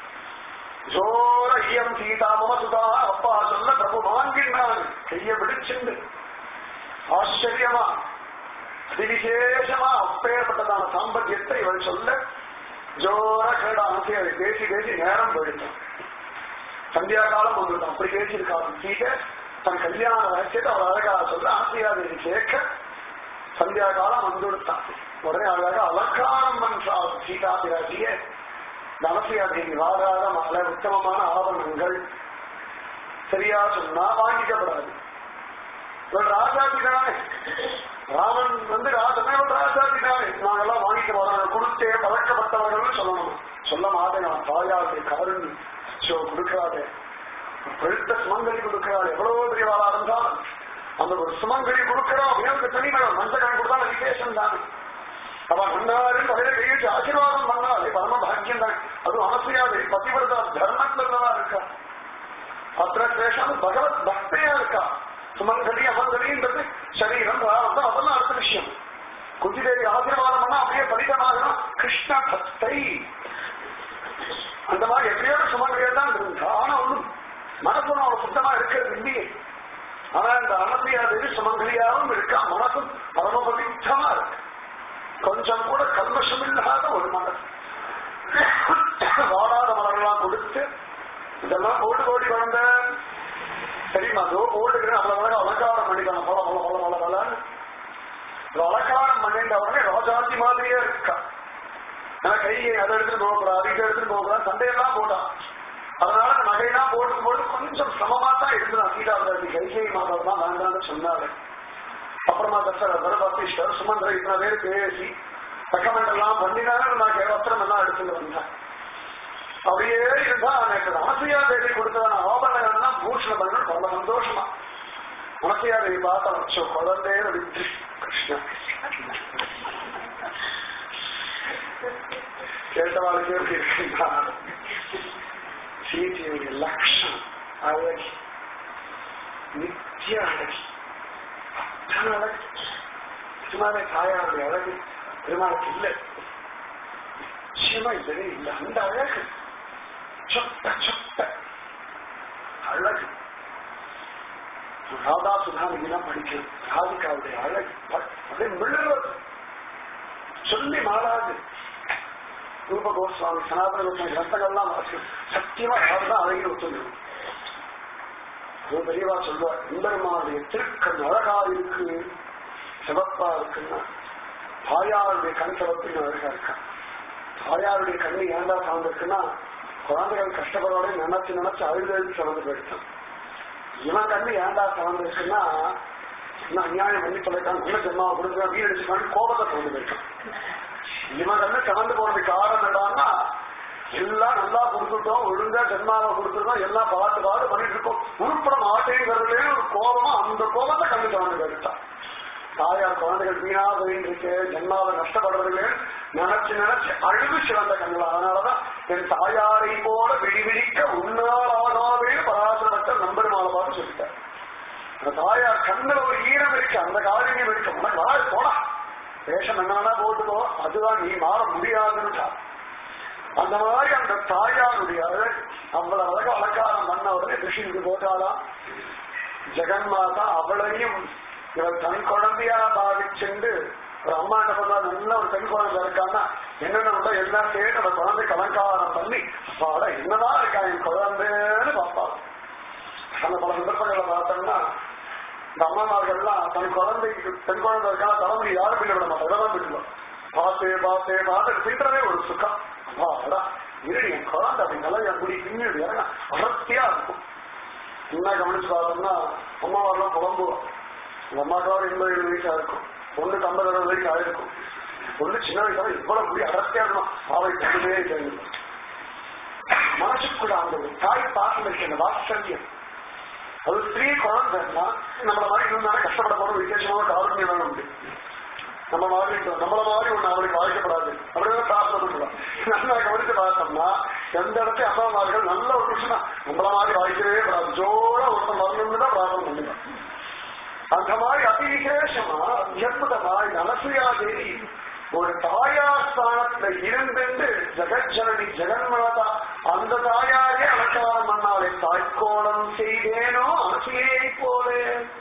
ஜோர ஈயம் சீதா மமசுதா அப்பா சொல்ல பிரபு வாங்கினான் கைய பிடிச்சிருந்து ஆச்சரியமா அதிவிசேஷமா அப்பேற்பட்டதான சாம்பத்தியத்தை இவள் சொல்ல ஜோர கேட ஆசை அதை பேசி பேசி நேரம் போயிட்டான். சந்தியா காலம் வந்துட்டான். அப்படி பேசியிருக்காங்க சீதை தன் கல்யாண ரகசியத்தை அவள் அழகாக சொல்ல ஆசையாக கேட்க சந்தியா காலம் வந்துடுத்தான். உடனே அழகாக அலங்காரம் பண்றாள் சீதாபிராஜிய. நலசியாதேவி வாராத மாலை உத்தமமான ஆவணங்கள் சரியா சொன்னா வாங்கிக்கப்படாது. இவள் ராஜாதி தானே, ராமன் வந்து ராஜாதி தானே, நாங்கெல்லாம் வாங்கிக்க வரோம், கொடுத்தே பழக்கப்பட்டவர்கள் சொல்லணும். சொல்ல மாட்டேன், நான் தாயாருடைய காரணி கொடுக்கிறாதே, பழுத்த சுமங்கலி கொடுக்கிறாள். எவ்வளவு பெரியவாளா இருந்தாலும் அந்த ஒரு சுமங்கலி கொடுக்கிறோம் அப்படின்னு தனிமரம் மஞ்சள் கொடுத்தா விசேஷம் தானே. அவன் மன்னாரு தலையில கையிட்டு ஆசீர்வாதம் பண்ணாலே பரம பாக்கியம் தான். அதுவும் அனசையாது பதிவிரதா தர்மத்துல இருக்கா, அத்திர சேஷம் பகவத் பக்தையா இருக்கா. சுமங்கலி அமங்கலின்றது சரீரம் பிராரம்பம் அதெல்லாம் அடுத்த விஷயம். குஞ்சிதேவி ஆசீர்வாதம் பண்ணா அப்படியே பலிதமாகணும் கிருஷ்ண பக்தை. அந்த மாதிரி எப்படியோட சுமங்கலியா தான் இருந்தா, ஆனா ஒண்ணும் மனசும் அவன் சுத்தமா இருக்கிறது இல்லையே. ஆனா இந்த அனசையாதேவி சுமங்கலியாவும் இருக்கா, மனசும் பரம பவித்தமா இருக்கு. கொஞ்சம் கூட கல்மஷம் இல்லாத ஒரு மனசு. வாடாத மலரெல்லாம் கொடுத்து இதெல்லாம் போட்டு கோடி வளர்ந்த தெரியுமா, அதோ போட்டுக்கிறேன் அவ்வளவு அலங்காரம் பண்ணிக்கலாம். பல பல பல பல பலன்னு அலங்காரம் பண்ணிட்ட உடனே ராஜாத்தி மாதிரியே இருக்கா. ஆனா கையை அதை எடுத்துட்டு போகக்கூடாது, இதை எடுத்துட்டு போகக்கூடாது, சண்டையெல்லாம் போட்டான். அதனால நகையெல்லாம் போடும்போது கொஞ்சம் சமமா தான் இருந்தான். சீதாபிராஜி கைகை மாதா தான் வேண்டாம்னு சொன்னாரு. அப்புறமா தசரதர் வசிஷ்டர் சுமந்திர இத்தனை பேர் பேசி ரெக்கமெண்ட் எல்லாம் பண்ணினாலும் நான் வஸ்திரம் எல்லாம் எடுத்துட்டு வந்தேன். அப்படியே இருந்தா எனக்கு அனசையா தேவி கொடுத்ததான ஆபரணங்கள்லாம் பூஷணம் பண்ணணும் ரொம்ப சந்தோஷமா. அனசையா தேவி பார்த்தா வச்சோ குழந்தைய விட்டு கிருஷ்ணா கேட்டவாளுக்கு எப்படி இருக்குன்னா சீதையுடைய லட்சம் அழகி நித்திய அழகி அத்தனை அழகு சும்மாவே தாயாருடைய அழகு பெருமாளுக்கு இல்லை நிச்சயமா இல்லவே இல்லை. அந்த அழகு சொட்ட சொட்ட அழகு ராதா சுதாமிதான் படிக்கிறது. ராதிகாவுடைய அழகு அப்படியே மிளறது சொல்லி மாறாது. ரூப கோஸ்வாமி சனாதன கோஸ்வாமி கிரந்தங்கள்லாம் சத்தியமா ராதுதான் அழகில் ஒத்துழைக்கும். அது பெரியவா சொல்லுவார், எம்பெருமானுடைய திருக்கண் அழகா இருக்கு சிவப்பா இருக்குன்னா தாயாருடைய கண் சிவப்பு அழகா இருக்கா. தாயாருடைய கண்ணு ஏண்டா சார்ந்திருக்குன்னா குழந்தைகள் கஷ்டப்படோட நினைச்சு நினைச்சு அழுது சிறந்து போயிடுச்சான். இவன் கண்ணு ஏண்டா சார்ந்திருக்குன்னா இன்னும் அநியாயம் பண்ணி சொல்லிட்டான், நல்ல ஜென்மாவை கொடுக்குறான் வீடு அடிச்சுக்கான்னு கோபத்தை சிறந்து போயிட்டான். இவன் கண்ணு கலந்து போனதுக்கு காரணம் என்னடான்னா எல்லாம் நல்லா கொடுத்துட்டோம், ஒழுங்கா ஜென்மாவை கொடுத்துருந்தோம், எல்லாம் பாட்டு பண்ணிட்டு இருக்கோம், உருப்பட மாட்டேங்கிறதுலே ஒரு கோபமா அந்த கோபத்தை கண்ணு கலந்து போயிட்டான். தாயார் குழந்தைகள் வீணா போயிட்டு இருக்கு, ஜென்மாவை நஷ்டப்படுறதுல நினைச்சு நினைச்சு அழுது சிறந்த கண்களா. அதனாலதான் என் தாயாரை போல விழிவிழிக்க உன்னாலாகவே பராசரப்பட்ட நம்பெருமாளை பார்த்து சொல்லிட்டார். அந்த தாயார் கண்ணில் ஒரு ஈரம் இருக்கு, அந்த காரியம் இருக்கு, உனக்கு வராது போனா வேஷம் என்னன்னா போட்டுக்கோ, அதுதான் நீ மாற முடியாதுன்னு. அந்த மாதிரி அந்த தாயாருடைய அழகு அவ்வளவு அழகு அலங்காரம் பண்ண உடனே ரிஷிக்கு போட்டாலாம். ஜெகன்மாதா அவளையும் இவர் தன் குழந்தையா பாதிச்சுண்டு ஒரு அம்மா என்ன பண்ணா, நல்ல ஒரு பெண் குழந்தை இருக்கான்னா என்னென்ன உண்டோ எல்லாம் சேர்த்து அந்த குழந்தைக்கு அலங்காரம் பண்ணி அப்பாட என்னதான் இருக்கா என் குழந்தைன்னு பார்ப்பாங்க. அந்த பல சந்தர்ப்பங்களை பார்த்தோம்னா இந்த அம்மாமார்கள்லாம் தன் குழந்தைக்கு பெண் குழந்தை இருக்கா தலைமுறை யாரும் பின்ன விட மாட்டோம், எதாவது பின்னுவோம். பார்த்து பின்றதே ஒரு சுகம். அப்பாடா இரு என் குழந்தை அப்படி நல்லா என் முடி பின்னிடு ஏன்னா அடர்த்தியா இருக்கும். என்ன கவனிச்சு பார்த்தோம்னா அம்மாவெல்லாம் புலம்புவோம். உங்க அம்மாக்காவது 80-70 வயசா இருக்கும், பொண்ணு 50-60 வயசு ஆயிருக்கும். பொண்ணு சின்ன வயசாக இவ்வளவு முடி அடர்த்தியா இருக்கணும், ஆவை தகுதே தெரியும். மனசுக்குள்ள அந்த தாய் பாசம் இருக்கு, அந்த வாத்சல்யம். அது ஸ்திரீ குழந்தைன்னா நம்மள மாதிரி இருந்தாலும் கஷ்டப்பட போற விசேஷமான காரணம் வேணும் உண்டு. நம்மள மாதிரி ஒண்ணு அவளுக்கு வாழ்க்கப்படாது அப்படிதான் பிரார்த்தனை. நல்லா கவனித்து பார்த்தோம்னா எந்த இடத்துல அம்மாமார்கள் நல்ல ஒரு விஷயம் நம்மள மாதிரி வாழ்க்கவே கூடாது, ஜோட ஒருத்தன் வரணும்னு தான் பிரார்த்தனை பண்ணுவேன். அந்த மாதிரி அதிவிசேஷமா அற்புதமா இந்த அனசூயா தேவி ஒரு தாயார் ஸ்தானத்துல இருந்தென்று ஜெகஜனனி ஜெகன்மாதா அந்த தாயாரே அலங்காரம் பண்ணாலே தாய்க்கோலம் செய்தேனோ அனசூயை போலே.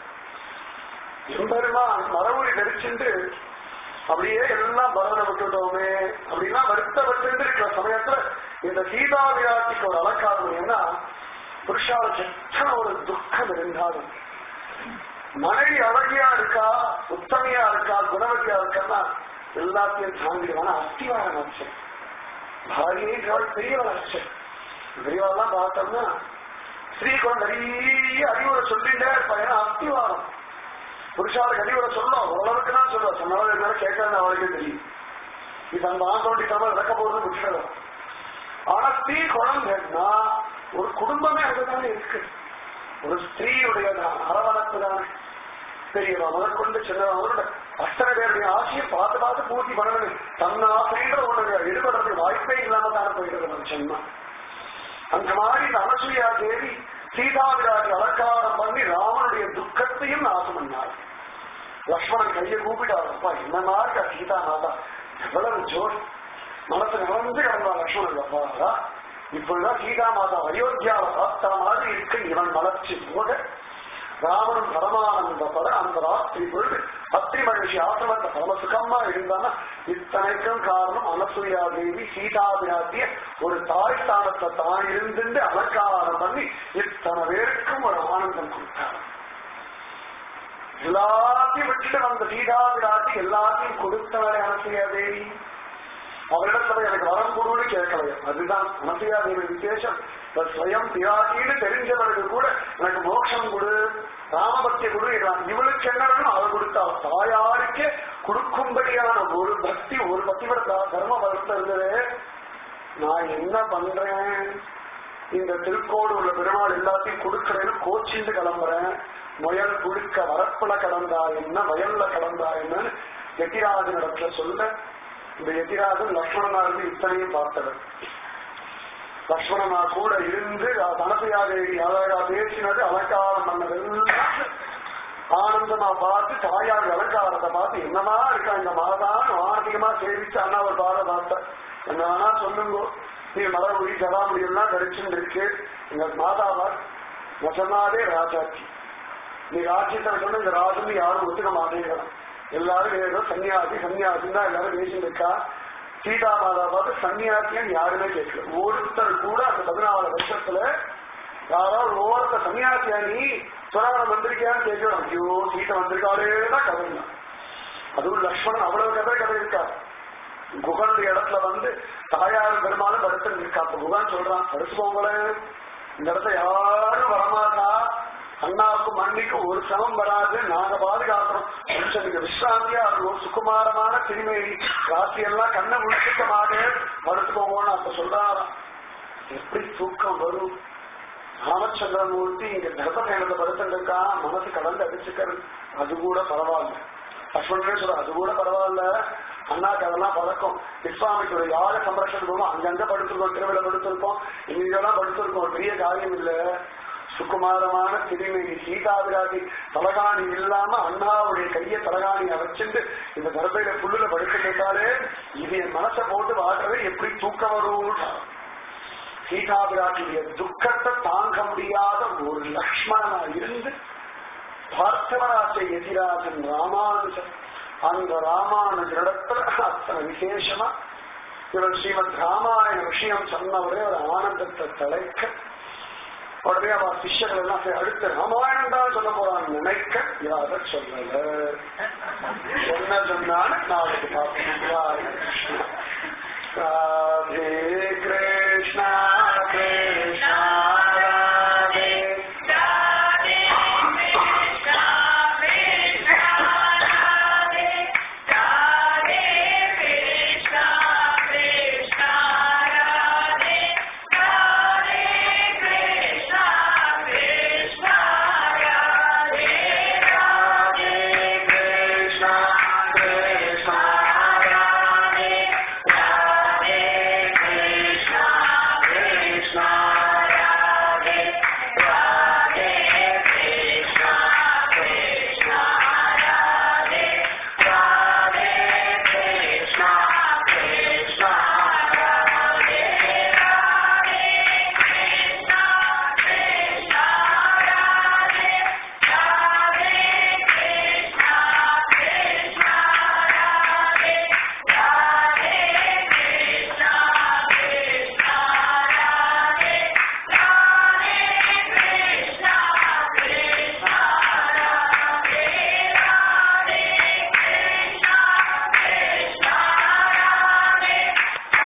எம்பெருமான் மரபுரி தரிச்சுட்டு அப்படியே எல்லாம் பரதனை விட்டுட்டோமே அப்படின்னா வருத்தப்பட்டு இருக்கிற சமயத்துல இந்த சீதா விராட்டிக்கு ஒரு அலங்காரம் ஏன்னா புருஷாவுக்கு எத்தனை ஒரு துக்கம் இருந்தாலும் மனைவி அழகியா இருக்கா, உத்தமையா இருக்கா, குணவதியா இருக்கான்னா எல்லாத்தையும் தாண்டிடுவான அஸ்திவாரம் ஆச்சு. பாரியை பெரியவள் ஆச்சு. பெரியவெல்லாம் பார்த்தோம்னா ஸ்ரீகுலம் நிறைய அறிவுரை சொல்லிட்டே இருப்பா. ஏன்னா அஸ்திவாரம் புருஷாவுக்கு அறிவுரை சொல்லும், ஓரளவுக்கு தான் சொல்லுவா. சொன்னாலும் இருந்தாலும் கேட்கறது அவளுக்கே தெரியும். இது அந்த ஆண்டோண்டி தமிழ் இறக்க போறது புருஷன். ஆனா ஸ்திரீ குழந்தைன்னா ஒரு குடும்பமே அதுதானே இருக்கு. ஒரு ஸ்திரீயுடைய அரவணைப்பு தானே பெரியவா முதற்கொண்டு சின்னவங்களோட அத்தனை பேருடைய ஆசையை பார்த்து பூர்த்தி பண்ணணும். தன் ஆசைன்ற ஒண்ணு ஈடுபடுறதுக்கு வாய்ப்பே இல்லாம தானே போயிடுறது நம்ம ஜென்மா. அந்த மாதிரி இந்த அனசூயா தேவி சீதாவிராஜி அலங்காரம் பண்ணி ராமனுடைய துக்கத்தையும் நாசம் பண்ணார். லக்ஷ்மணன் கையை கூப்பிட்டார், அப்பா என்ன மாதிரி சீதா மாதா எவ்வளவு ஜோர் மனசு நிறந்து கிடந்தா லக்ஷ்மணன். அப்பாடா இப்படிதான் சீதா மாதா அயோத்தியாவை பார்த்தா மாதிரி இருக்கு. இவன் மலர்ச்சி போக ராமனும் பரமானந்தப்பட அந்த ராத்திரி பொழுது அத்திரி மகிழ்ச்சி ஆசிரமத்தை பரம சுகமா இருந்தானா இத்தனைக்கும் காரணம் அனசூயா தேவி சீதாபிராட்டிய ஒரு தாய் ஸ்தானத்தை தான் இருந்து அலங்காரம் பண்ணி இத்தனை பேருக்கும் ஒரு ஆனந்தம் கொடுத்தார். எல்லாத்தையும் விட்டுட்டு வந்த சீதாபிராட்டி எல்லாத்தையும் கொடுத்தவரை அனசூயா தேவி. அவரிடத்துல எனக்கு வரம் கொடுன்னு கேட்கலையோ, அதுதான் அனசூயா தேவி விசேஷம். ஸ்வயம் பிராட்டின்னு தெரிஞ்சவருக்கு கூட எனக்கு மோட்சம் கொடு, ராமபக்தியை கொடு, இவளுக்கு என்ன வேணும் அவள் கொடுத்தா. தாயாருக்கே கொடுக்கும்படியான ஒரு பக்தி, ஒரு பக்தியோட தர்ம வளர்த்த இருந்தது. நான் என்ன பண்றேன், இந்த திருக்கோடு உள்ள பெருமாள் எல்லாத்தையும் கொடுக்கறேன்னு கோச்சிட்டு கிளம்புறேன். முயல் குளிக்க வரப்புல கடந்தா என்ன, வயல்ல கடந்தா என்னன்னு எதிராஜன் இடத்துல சொல்ல, இந்த எதிராஜன் லக்ஷ்மணனா இருந்து இத்தனையும் பார்த்தவர். லக்ஷ்மணனா கூட இருந்து தனசையாதேவி அழகா பேசினது, அலங்காரம் பண்ணதெல்லாம் ஆனந்தமா பார்த்து, தாயார் அலங்காரத்தை பார்த்து என்னமா இருக்கா இந்த மாதான் ஆர்த்திகமா சேவிச்சு அண்ணா ஒரு பாட பார்த்த, என்ன வேணா சொல்லுங்க, நீ மலர்மொழி ஜடாமொழி எல்லாம் கிடைச்சுட்டு இருக்கு, எங்க மாதாவார் வசனாதே ராஜாச்சி, நீ ராஜ்யத்தை சொன்ன இந்த ராஜன் யாரும் ஒத்துக்க மாட்டேங்கிறான், எல்லாரும் ஏதோ சன்னியாசி சன்னியாசின்னு தான் எல்லாரும் பேசிட்டு இருக்கா. சீதா மாதா பார்த்து சன்னியாசின்னு யாருமே கேட்கல. ஒருத்தர் கூட அந்த 14 வருஷத்துல யாராவது ஓரத்த சன்னியாசியா நீ சுராவணம் வந்திருக்கியான்னு கேட்கணும். ஐயோ சீதை வந்திருக்காளேதான் கதைதான். அதுவும் லக்ஷ்மணன் அவ்வளவு கதை இருக்கா. குகனுடைய இடத்துல வந்து தாயாரும் பெருமாளும் படுத்து இருக்கா. அப்ப குகன் சொல்றான், படுத்துக்கோங்களேன், இந்த இடத்துல யாரும் வரமாட்டா, அண்ணாவுக்கும் மண்ணிக்கும் ஒரு சமம் வராது, நாங்க பாதுகாக்கிறோம், கொஞ்சம் நீங்க விஸ்ராந்தியா இருக்கும், சுகுமாரமான திருமேனி ராசியெல்லாம் கண்ணை முழிச்சுக்க மாட்டேன், படுத்துக்கோங்கன்னு அப்ப சொல்றாராம். எப்படி தூக்கம் வரும்? ராமச்சந்திரமூர்த்தி இங்க கர்ப்பநேரத்தை படுத்துருக்கா, மனசு கலந்து அடிச்சுக்கிறது, அது கூட பரவாயில்ல. லக்ஷ்மணனே சொல்ற, அது கூட பரவாயில்ல, அண்ணாக்கு அதெல்லாம் பழக்கம். இஸ்லாமிக்கு ஒரு யாக சம்ரட்சணம் போவோம், அங்கங்க படுத்திருக்கோம், திருவிழா படுத்திருக்கோம், இங்கெல்லாம் படுத்திருக்கோம், பெரிய காரியம் இல்ல. சுகுமாரமான திருமேனி சீதாபிராதி தலகாணி இல்லாம அண்ணாவுடைய கைய தலகாணியை வச்சுட்டு இந்த கர்ப்பையில புல்லுல படுத்துட்டாலே இது என் மனசை போட்டு வாடுறது எப்படி தூக்கம் வரும்? சீதாபிராட்டிய துக்கத்தை தாங்க முடியாத ஒரு லக்ஷ்மணனா இருந்து பார்த்தவராசை எதிராஜன் ராமானுஜன், அந்த ராமானுஜரிடத்துல அத்தனை விசேஷமா இவர் ஸ்ரீமத் ராமாயண விஷயம் சொன்னவரே ஒரு ஆனந்தத்தை தலைக்க, உடனே அவன் சிஷ்யர்கள் எல்லாம் அடுத்த ராமாயணம் தான் சொல்ல போறான்னு நினைக்க இவரை சொல்லல. என்ன சொன்னாலும் நாளைக்கு பார்க்கணும். ராதே கிருஷ்ணா கிருஷ்ணா